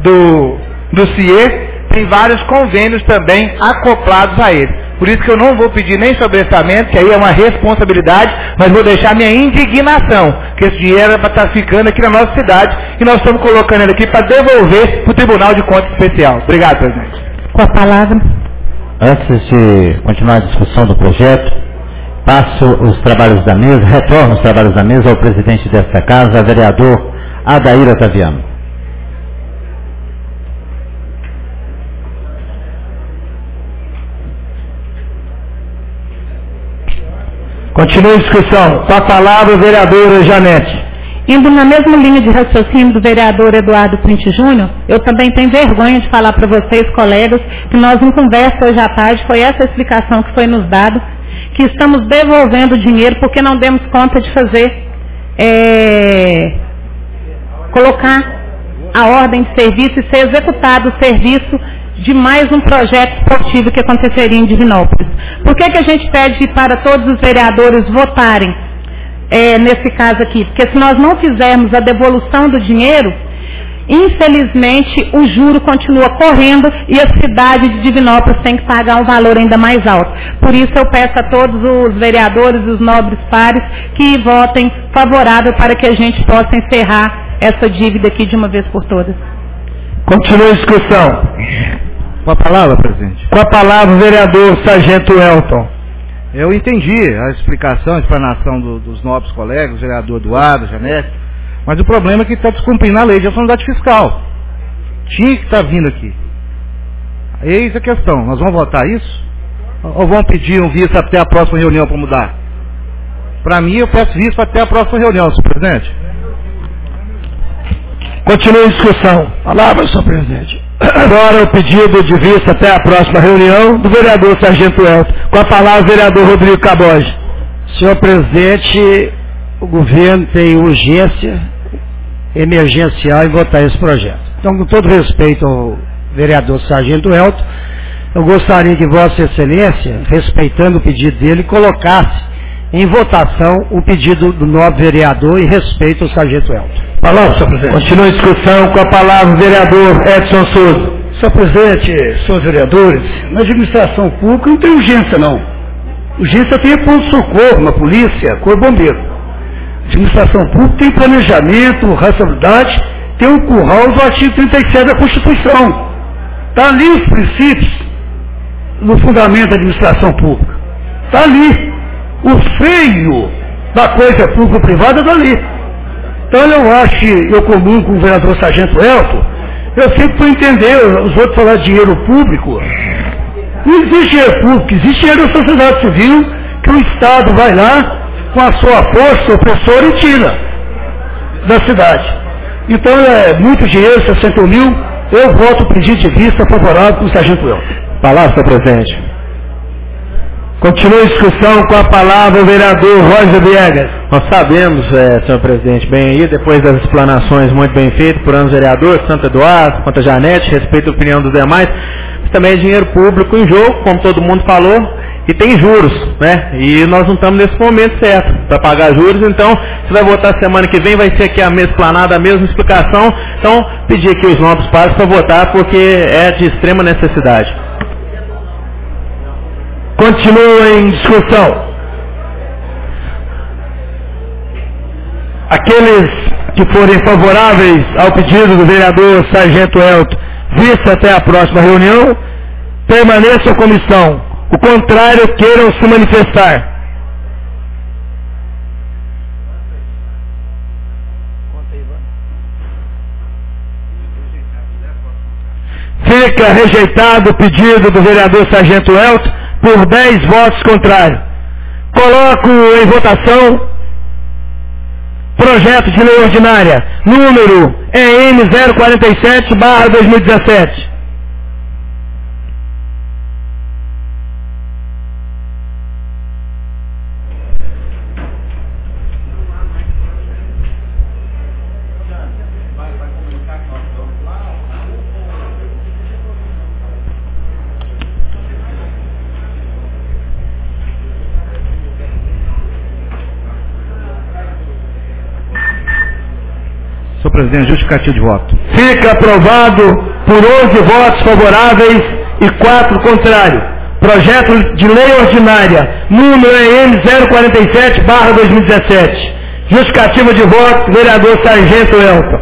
do CIE, tem vários convênios também acoplados a ele. Por isso que eu não vou pedir nem sobrestamento, que aí é uma responsabilidade, mas vou deixar minha indignação, que esse dinheiro vai estar ficando aqui na nossa cidade e nós estamos colocando ele aqui para devolver para o Tribunal de Contas Especial. Obrigado, presidente. Com a palavra. Antes de continuar a discussão do projeto, passo os trabalhos da mesa, retorno os trabalhos da mesa ao presidente desta casa, vereador Adair Otaviano. Continua a discussão. Com a palavra, vereadora Janete. Indo na mesma linha de raciocínio do vereador Eduardo Printe Júnior, eu também tenho vergonha de falar para vocês, colegas, que nós em conversa hoje à tarde, foi essa a explicação que foi nos dada, que estamos devolvendo o dinheiro porque não demos conta de fazer, colocar a ordem de serviço e ser executado o serviço de mais um projeto esportivo que aconteceria em Divinópolis. Por que a gente pede para todos os vereadores votarem nesse caso aqui? Porque se nós não fizermos a devolução do dinheiro, infelizmente o juro continua correndo e a cidade de Divinópolis tem que pagar um valor ainda mais alto. Por isso eu peço a todos os vereadores e os nobres pares que votem favorável para que a gente possa encerrar essa dívida aqui de uma vez por todas. Continua a discussão. Com a palavra, presidente. Com a palavra, o vereador Sargento Elton. Eu entendi a explicação, a explanação dos nobres colegas, o vereador Eduardo, Janete, mas o problema é que está descumprindo a lei de responsabilidade fiscal. Tinha que estar vindo aqui. Eis a questão. Nós vamos votar isso? Ou vamos pedir um visto até a próxima reunião para mudar? Para mim, eu peço visto até a próxima reunião, senhor presidente. Continua a discussão. Palavra, senhor presidente. Agora o pedido de vista até a próxima reunião do vereador Sargento Elton. Com a palavra, o vereador Rodrigo Caboge. Senhor presidente, o governo tem urgência emergencial em votar esse projeto. Então, com todo respeito ao vereador Sargento Elton, eu gostaria que Vossa Excelência, respeitando o pedido dele, colocasse em votação o pedido do nobre vereador em respeito ao Sargento Elton. Palavra, senhor presidente. Continua a discussão. Com a palavra, o vereador Edson Souza. Senhor presidente, senhores vereadores, na administração pública não tem urgência, não. Urgência tem pronto-socorro, na polícia, corpo bombeiro. Administração pública tem planejamento, racionalidade, tem um curral do artigo 37 da Constituição. Está ali os princípios no fundamento da administração pública. Está ali. O freio da coisa público-privada está ali. Então eu acho, eu comungo com o vereador Sargento Elton, eu sempre vou entender os outros falar de dinheiro público. Não existe dinheiro público, existe dinheiro da sociedade civil, que o Estado vai lá, com a sua força opressora e tira da cidade. Então é muito dinheiro, 61 mil, eu voto o pedido de vista favorável com o Sargento Elton. Palavra, senhor presidente. Continua a discussão. Com a palavra o vereador Roger Viegas. Nós sabemos, senhor presidente, bem aí, depois das explanações muito bem feitas por ambos os vereadores, tanto Eduardo quanto a Janete, respeito a opinião dos demais, mas também é dinheiro público em jogo, como todo mundo falou, e tem juros, né? E nós não estamos nesse momento certo para pagar juros, então, se vai votar semana que vem, vai ser aqui a mesma explanada, a mesma explicação, então, pedir aqui os nobres pares para votar, porque é de extrema necessidade. Continua em discussão. Aqueles que forem favoráveis ao pedido do vereador Sargento Elton, vista até a próxima reunião, permaneçam com comissão. O contrário, queiram se manifestar. Fica rejeitado o pedido do vereador Sargento Elton por 10 votos contrários. Coloco em votação projeto de lei ordinária, número EN 047/2017. Senhor presidente, justificativo de voto. Fica aprovado por 11 votos favoráveis e 4 contrários. Projeto de lei ordinária, número EN 047/2017. Justificativa de voto, vereador Sargento Elton.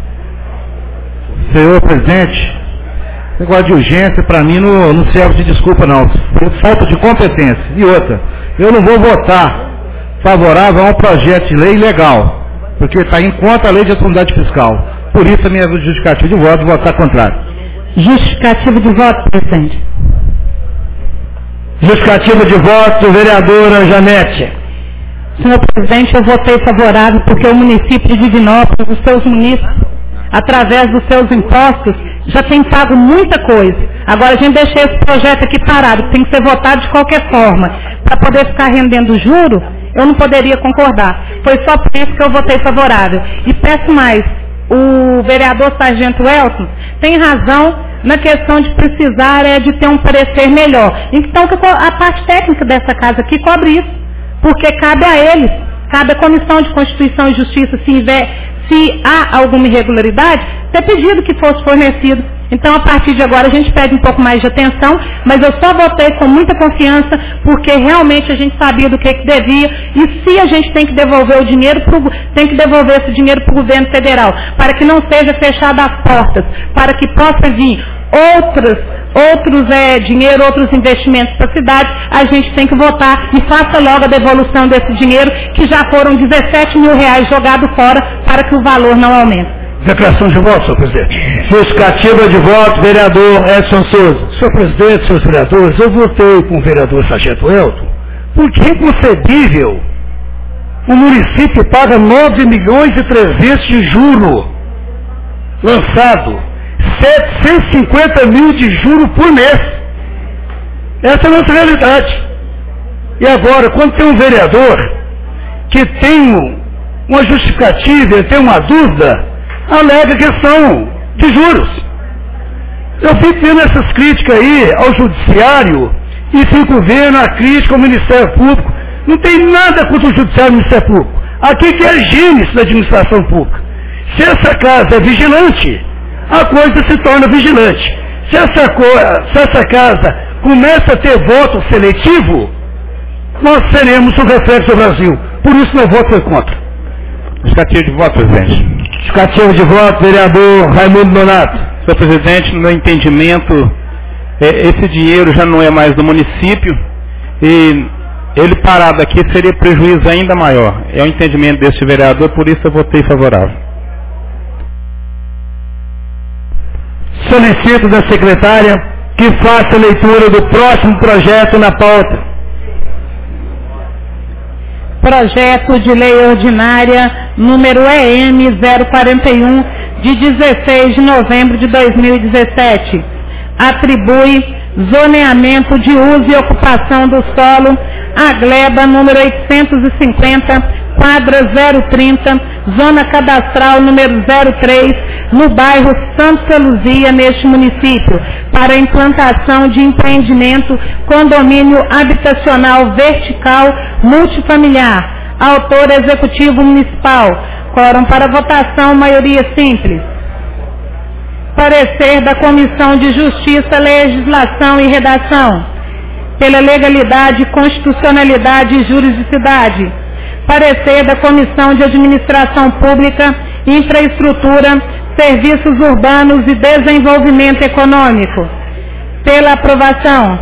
Senhor presidente, negócio de urgência para mim não serve de desculpa não. Falta de competência. E outra, eu não vou votar favorável a um projeto de lei legal, porque está em conta a lei de responsabilidade fiscal. Por isso a minha justificativa de voto, votar contrário. Justificativa de voto, presidente. Justificativa de voto, vereadora Janete. Senhor presidente, eu votei favorável porque o município de Divinópolis, os seus munícipes, através dos seus impostos, já tem pago muita coisa. Agora a gente deixa esse projeto aqui parado, que tem que ser votado de qualquer forma. Para poder ficar rendendo juro, eu não poderia concordar. Foi só por isso que eu votei favorável. E peço mais, o vereador Sargento Elton tem razão na questão de precisar de ter um parecer melhor. Então a parte técnica dessa casa aqui cobre isso, porque cabe a eles, cabe à Comissão de Constituição e Justiça, se há alguma irregularidade, ter pedido que fosse fornecido. Então, a partir de agora, a gente pede um pouco mais de atenção, mas eu só votei com muita confiança, porque realmente a gente sabia do que devia, e se a gente tem que devolver o dinheiro, tem que devolver esse dinheiro para o governo federal, para que não seja fechada as portas, para que possa vir outros dinheiro, outros investimentos para a cidade. A gente tem que votar e faça logo a devolução desse dinheiro, que já foram 17 mil reais jogados fora, para que o valor não aumente. Declaração de voto, senhor presidente. Justificativa de voto, vereador Edson Souza. Senhor presidente, senhores vereadores, eu votei com o vereador Sargento Elton, porque é inconcebível o município paga 9 milhões e 300 de juro lançado, 750 mil de juro por mês. Essa é a nossa realidade. E agora, quando tem um vereador que tem uma justificativa, tem uma dúvida, alega questão de juros. Eu fico vendo essas críticas aí ao judiciário e fico vendo a crítica ao Ministério Público. Não tem nada contra o judiciário e o Ministério Público. Aqui que é a gênese da administração pública. Se essa casa é vigilante, a coisa se torna vigilante. Se essa casa começa a ter voto seletivo, nós seremos o reflexo do Brasil. Por isso meu voto foi contra. Justificativa de voto, presidente. Justificativa de voto, vereador Raimundo Donato. Senhor presidente, no meu entendimento, esse dinheiro já não é mais do município e ele parado aqui seria prejuízo ainda maior. É o entendimento deste vereador, por isso eu votei favorável. Solicito da secretária que faça a leitura do próximo projeto na pauta. Projeto de Lei Ordinária, número EM 041, de 16 de novembro de 2017. Atribui zoneamento de uso e ocupação do solo à gleba número 850, quadra 030, zona cadastral número 03, no bairro Santa Luzia, neste município, para implantação de empreendimento condomínio habitacional vertical multifamiliar. Autor executivo municipal. Quórum para votação, maioria simples. Parecer da Comissão de Justiça, Legislação e Redação. Pela legalidade, constitucionalidade e juridicidade. Parecer da Comissão de Administração Pública, Infraestrutura, Serviços Urbanos e Desenvolvimento Econômico. Pela aprovação.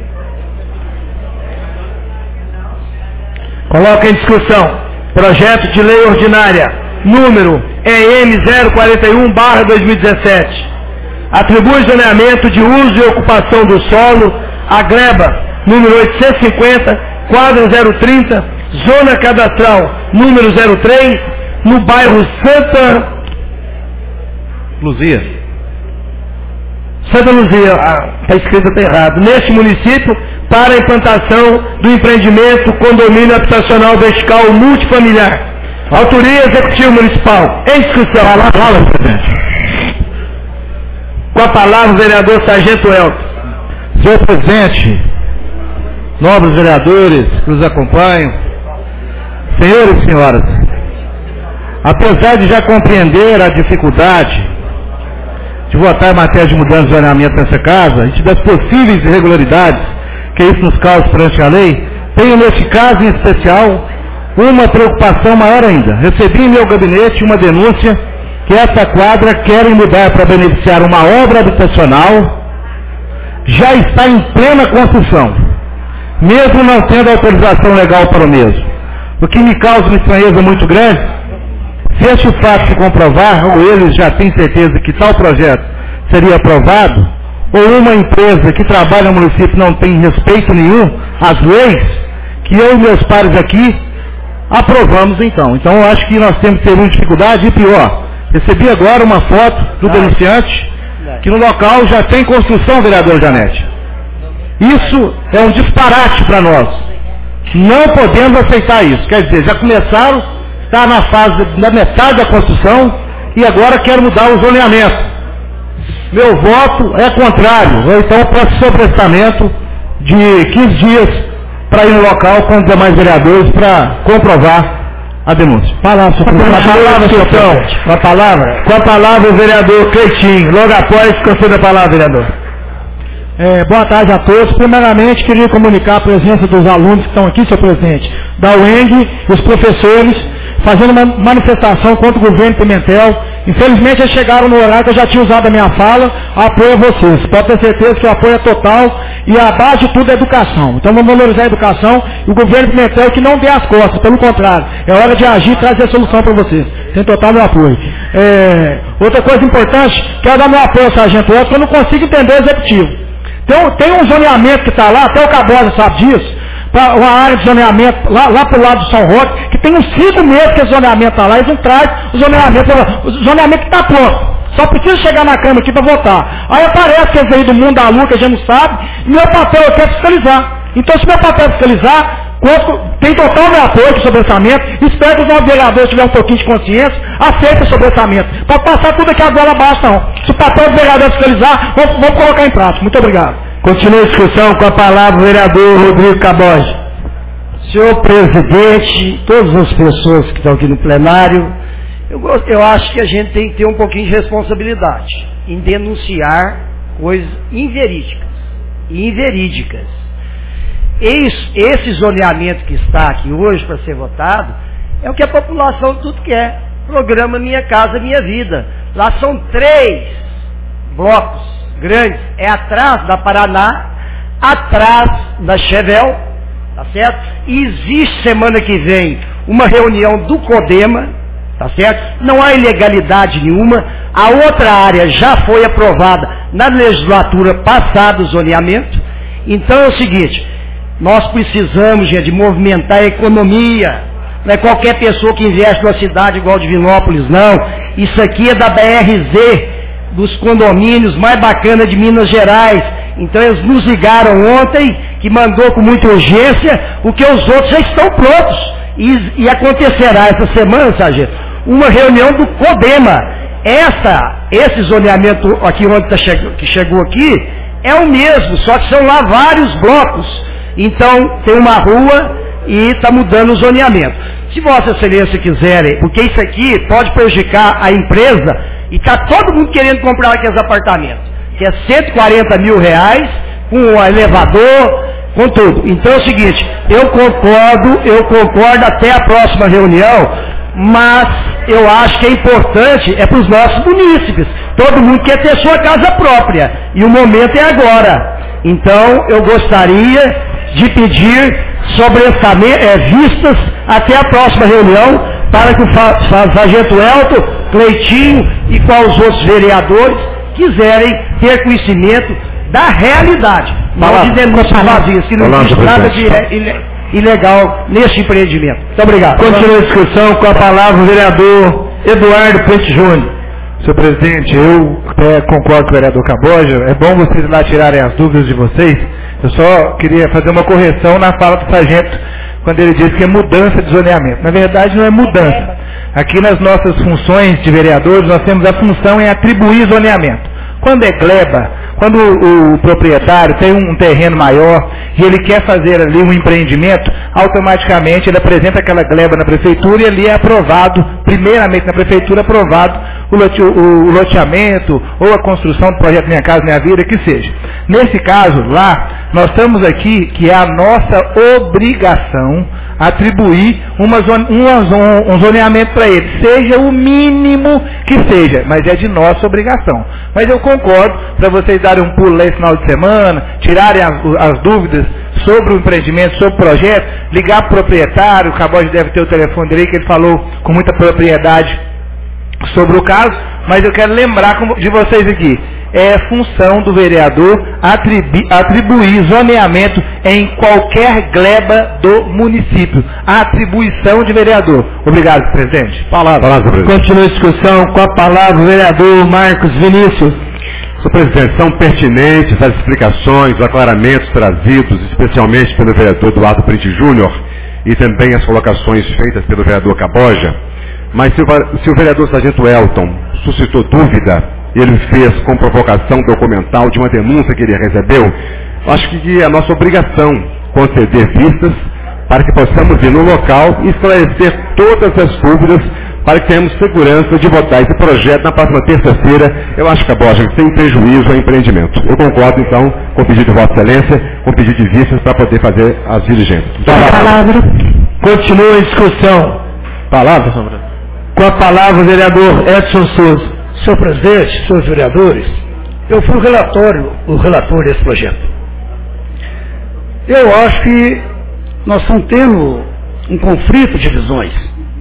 Coloca em discussão. Projeto de Lei Ordinária, número EM 041/2017. Atribui zoneamento de uso e ocupação do solo à gleba, número 850, quadra 030, zona cadastral, número 03, no bairro Santa Luzia. Santa Luzia, está escrito até errado. Neste município, para a implantação do empreendimento condomínio habitacional vertical multifamiliar. Autoria Executivo Municipal. Em discussão. Palavra, presidente. Com a palavra, o vereador Sargento Elton. Senhor presidente, nobres vereadores que nos acompanham, senhores e senhoras, apesar de já compreender a dificuldade de votar em matéria de mudança de zoneamento nessa casa, e das possíveis irregularidades que isso nos causa perante a lei, tenho neste caso em especial uma preocupação maior ainda. Recebi em meu gabinete uma denúncia que essa quadra querem mudar para beneficiar uma obra habitacional, já está em plena construção, mesmo não tendo autorização legal para o mesmo. O que me causa uma estranheza muito grande, se este fato se comprovar, ou eles já têm certeza que tal projeto seria aprovado, ou uma empresa que trabalha no município não tem respeito nenhum às leis, que eu e meus pares aqui aprovamos então. Então eu acho que nós temos que ter uma dificuldade e pior. Recebi agora uma foto do denunciante que no local já tem construção, vereador Janete. Isso é um disparate para nós. Não podemos aceitar isso. Quer dizer, já começaram, está na fase da metade da construção e agora quer mudar o zoneamento. Meu voto é contrário. Eu então peço sobrestamento de 15 dias para ir no local com os demais vereadores para comprovar a denúncia. Com a palavra o vereador Cleitinho. Logo após, conceda a palavra, vereador. Boa tarde a todos. Primeiramente, queria comunicar a presença dos alunos que estão aqui, senhor presidente, da UENG, os professores, fazendo uma manifestação contra o governo Pimentel. Infelizmente, eles chegaram no horário que eu já tinha usado a minha fala, apoio a vocês. Pode ter certeza que o apoio é total e a base de tudo é educação. Então, vamos valorizar a educação e o governo Pimentel que não dê as costas, pelo contrário. É hora de agir e trazer solução para vocês. Tem total meu apoio. Outra coisa importante, quero dar meu apoio ao sargento Otto, que eu não consigo entender o executivo. Tem um zoneamento que está lá, até o Cabosa sabe disso, para uma área de zoneamento lá para o lado do São Roque, que tem uns 5 meses que esse zoneamento está lá, eles não trazem o zoneamento que está pronto. Só precisa chegar na Câmara aqui para votar. Aí aparece que eles aí do mundo da lua, que a gente não sabe, e meu papel aqui é fiscalizar. Então, se meu papel é fiscalizar, tem total meu apoio sobre o orçamento, espero que os novos vereadores tiverem um pouquinho de consciência, aceitem sobre o orçamento. Para passar tudo aqui agora abaixo, não. Se o papel do vereador é fiscalizar, vamos colocar em prática. Muito obrigado. Continua a discussão com a palavra o vereador Rodrigo Caboge. Senhor presidente, todas as pessoas que estão aqui no plenário, eu acho que a gente tem que ter um pouquinho de responsabilidade em denunciar coisas inverídicas. Esse zoneamento que está aqui hoje para ser votado é o que a população tudo quer. Programa Minha Casa Minha Vida. Lá são 3 blocos grandes. É atrás da Paraná, atrás da Chevel, tá certo? E existe semana que vem uma reunião do CODEMA, tá certo? Não há ilegalidade nenhuma. A outra área já foi aprovada na legislatura passada, o zoneamento. Então é o seguinte, nós precisamos, gente, de movimentar a economia. Não é qualquer pessoa que investe numa cidade igual Divinópolis, não. Isso aqui é da BRZ, dos condomínios mais bacanas de Minas Gerais. Então eles nos ligaram ontem, que mandou com muita urgência, porque os outros já estão prontos. E acontecerá essa semana, sargento, uma reunião do CODEMA. Esse zoneamento aqui onde que chegou aqui é o mesmo, só que são lá vários blocos. Então tem uma rua e está mudando o zoneamento. Se Vossa Excelência quiserem, porque isso aqui pode prejudicar a empresa, e está todo mundo querendo comprar aqueles apartamentos, que é 140 mil reais, com um elevador, com tudo. Então é o seguinte, eu concordo até a próxima reunião, mas eu acho que é importante, é para os nossos munícipes. Todo mundo quer ter sua casa própria, e o momento é agora. Então eu gostaria de pedir vistas até a próxima reunião, para que o sargento Elton, Cleitinho e qual os outros vereadores quiserem ter conhecimento da realidade, não de denúncias vazias, que não existe nada de ilegal neste empreendimento. Muito obrigado. Continua a discussão com a palavra o vereador Eduardo Puente Júnior. Senhor presidente, eu concordo com o vereador Caboja, é bom vocês lá tirarem as dúvidas de vocês. Eu só queria fazer uma correção na fala do sargento, quando ele disse que é mudança de zoneamento. Na verdade, não é mudança. Aqui nas nossas funções de vereadores, nós temos a função em atribuir zoneamento. Quando é gleba, quando o proprietário tem um terreno maior e ele quer fazer ali um empreendimento, automaticamente ele apresenta aquela gleba na prefeitura e ali é aprovado, primeiramente na prefeitura, aprovado o loteamento ou a construção do projeto Minha Casa Minha Vida, que seja. Nesse caso, lá, nós estamos aqui, que é a nossa obrigação, atribuir um zoneamento para ele, seja o mínimo que seja, mas é de nossa obrigação. Mas eu concordo, para vocês darem um pulo lá esse final de semana, tirarem as dúvidas sobre o empreendimento, sobre o projeto, ligar para o proprietário, o Caboge deve ter o telefone dele, que ele falou com muita propriedade sobre o caso, mas eu quero lembrar de vocês aqui. É função do vereador atribuir zoneamento em qualquer gleba do município. A atribuição de vereador. Obrigado, presidente. Palavra, presidente. Continua a discussão com a palavra o vereador Marcos Vinícius. Senhor presidente, são pertinentes as explicações, os aclaramentos trazidos, especialmente pelo vereador Eduardo Brito Júnior, e também as colocações feitas pelo vereador Caboja. Mas se o vereador Sargento Elton suscitou dúvida, ele fez com provocação documental de uma denúncia que ele recebeu, acho que é a nossa obrigação conceder vistas para que possamos ir no local e esclarecer todas as dúvidas para que tenhamos segurança de votar esse projeto na próxima terça-feira. Eu acho que, Caboja, sem prejuízo ao empreendimento. Eu concordo, então, com o pedido de Vossa Excelência, com o pedido de vistas para poder fazer as diligências. Palavra. Continua a discussão. Palavra, com a palavra o vereador Edson Souza. Senhor presidente, senhores vereadores, eu fui o relator desse projeto. Eu acho que nós estamos tendo um conflito de visões.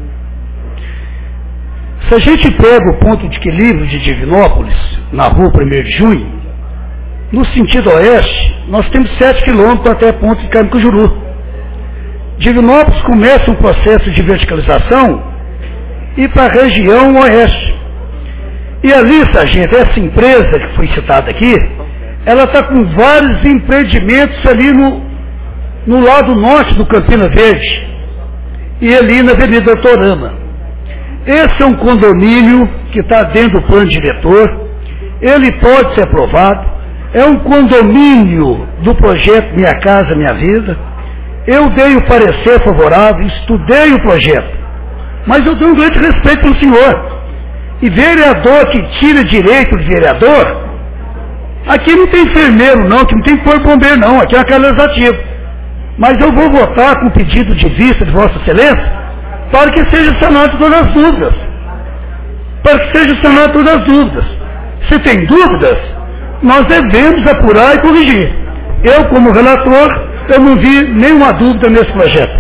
Se a gente pega o ponto de equilíbrio de Divinópolis, na rua 1º de junho, no sentido oeste, nós temos 7 quilômetros até a ponte de Caramicujuru. Divinópolis começa um processo de verticalização e para a região oeste. E ali, sargento, essa empresa que foi citada aqui, ela está com vários empreendimentos ali no lado norte do Campina Verde e ali na Avenida Autorama. Esse é um condomínio que está dentro do plano diretor, ele pode ser aprovado, é um condomínio do projeto Minha Casa Minha Vida. Eu dei o parecer favorável, estudei o projeto, mas eu tenho um grande respeito pelo senhor. E vereador que tira direito de vereador, aqui não tem enfermeiro não, aqui não tem corpo bombeiro não, aqui é uma casa legislativa. Mas eu vou votar com pedido de vista de Vossa Excelência, para que seja sanado todas as dúvidas. Para que seja sanado todas as dúvidas. Se tem dúvidas, nós devemos apurar e corrigir. Eu, como relator, eu não vi nenhuma dúvida nesse projeto.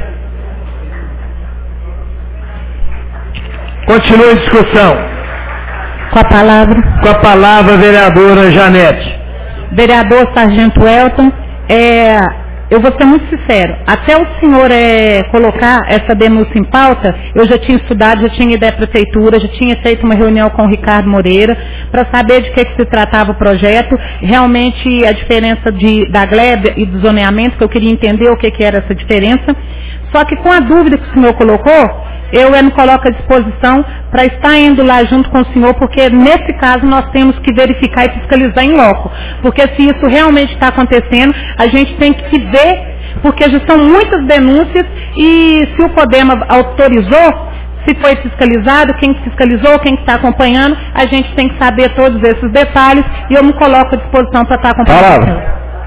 Continua a discussão. Com a palavra. Com a palavra, a vereadora Janete. Vereador Sargento Elton, eu vou ser muito sincero, até o senhor colocar essa denúncia em pauta, eu já tinha estudado, já tinha ido à prefeitura, já tinha feito uma reunião com o Ricardo Moreira, para saber de que se tratava o projeto, realmente a diferença da gleba e do zoneamento, que eu queria entender o que era essa diferença, só que com a dúvida que o senhor colocou, eu me coloco à disposição para estar indo lá junto com o senhor, porque nesse caso nós temos que verificar e fiscalizar em loco. Porque se isso realmente está acontecendo, a gente tem que ver, porque já são muitas denúncias e se o Podema autorizou, se foi fiscalizado, quem fiscalizou, quem está acompanhando, a gente tem que saber todos esses detalhes e eu me coloco à disposição para estar acompanhando o senhor.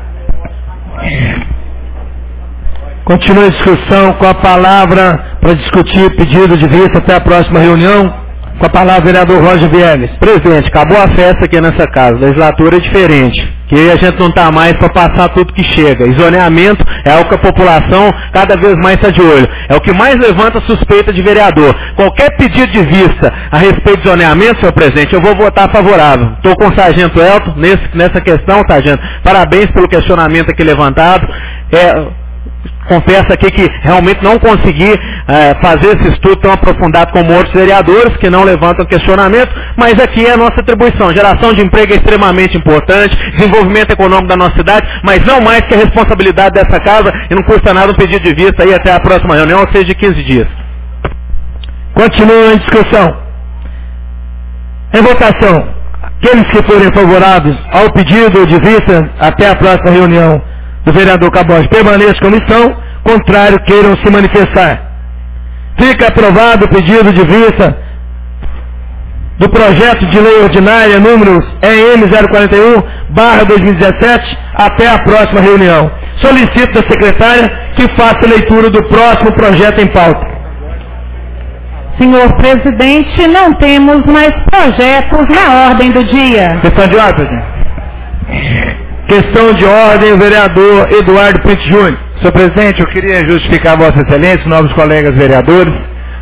Continua a discussão com a palavra para discutir pedido de vista até a próxima reunião. Com a palavra, vereador Roger Viegas. Presidente, acabou a festa aqui nessa casa. A legislatura é diferente. Que a gente não está mais para passar tudo que chega. E zoneamento é o que a população cada vez mais está de olho. É o que mais levanta suspeita de vereador. Qualquer pedido de vista a respeito de zoneamento, senhor presidente, eu vou votar favorável. Estou com o sargento Elton nessa questão, sargento. Parabéns pelo questionamento aqui levantado. Confesso aqui que realmente não consegui fazer esse estudo tão aprofundado como outros vereadores que não levantam questionamento, mas aqui é a nossa atribuição. Geração de emprego é extremamente importante, desenvolvimento econômico da nossa cidade, mas não mais que a responsabilidade dessa casa e não custa nada um pedido de vista aí até a próxima reunião, ou seja, de 15 dias. Continua a discussão. Em votação, aqueles que forem favoráveis ao pedido de vista até a próxima reunião do vereador Caboja permaneça como estão, contrário queiram se manifestar. Fica aprovado o pedido de vista do projeto de lei ordinária número EM 041/2017 até a próxima reunião. Solicito da secretária que faça a leitura do próximo projeto em pauta. Senhor presidente, não temos mais projetos na ordem do dia. Questão de ordem, presidente. Questão de ordem, o vereador Eduardo Brito Júnior. Senhor presidente, eu queria justificar a Vossa Excelência, novos colegas vereadores,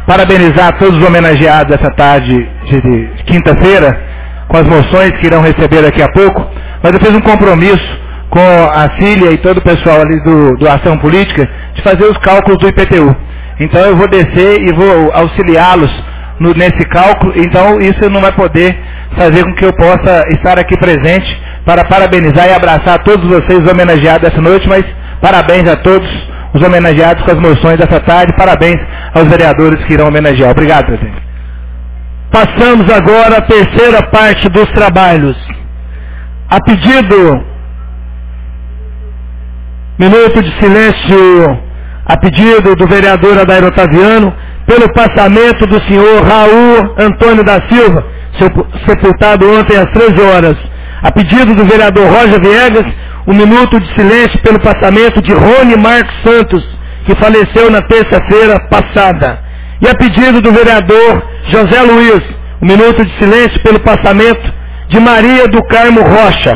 parabenizar todos os homenageados essa tarde de quinta-feira, com as moções que irão receber daqui a pouco, mas eu fiz um compromisso com a Cília e todo o pessoal ali do Ação Política de fazer os cálculos do IPTU. Então eu vou descer e vou auxiliá-los nesse cálculo, então isso não vai poder fazer com que eu possa estar aqui presente para parabenizar e abraçar todos vocês homenageados essa noite, mas parabéns a todos os homenageados com as moções dessa tarde, parabéns aos vereadores que irão homenagear. Obrigado, presidente. Passamos agora à terceira parte dos trabalhos. A pedido, minuto de silêncio, a pedido do vereador Adair Otaviano, pelo passamento do senhor Raul Antônio da Silva, sepultado ontem às 13 horas. A pedido do vereador Roger Viegas, um minuto de silêncio pelo passamento de Rony Marcos Santos, que faleceu na terça-feira passada. E a pedido do vereador José Luiz, um minuto de silêncio pelo passamento de Maria do Carmo Rocha.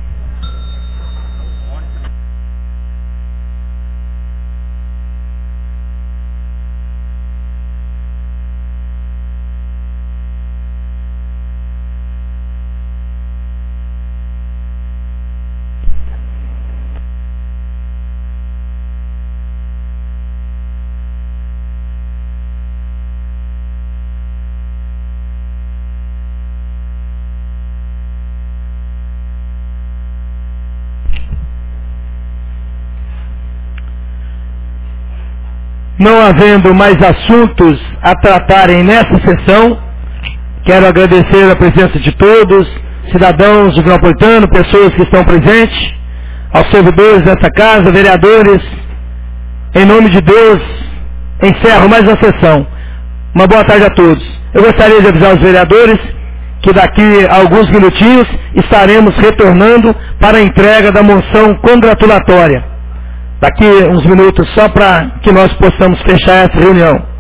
Não havendo mais assuntos a tratarem nessa sessão, quero agradecer a presença de todos, cidadãos de Vila Portano, pessoas que estão presentes, aos servidores dessa casa, vereadores. Em nome de Deus, encerro mais uma sessão. Uma boa tarde a todos. Eu gostaria de avisar os vereadores que daqui a alguns minutinhos estaremos retornando para a entrega da moção congratulatória. Daqui uns minutos, só para que nós possamos fechar essa reunião.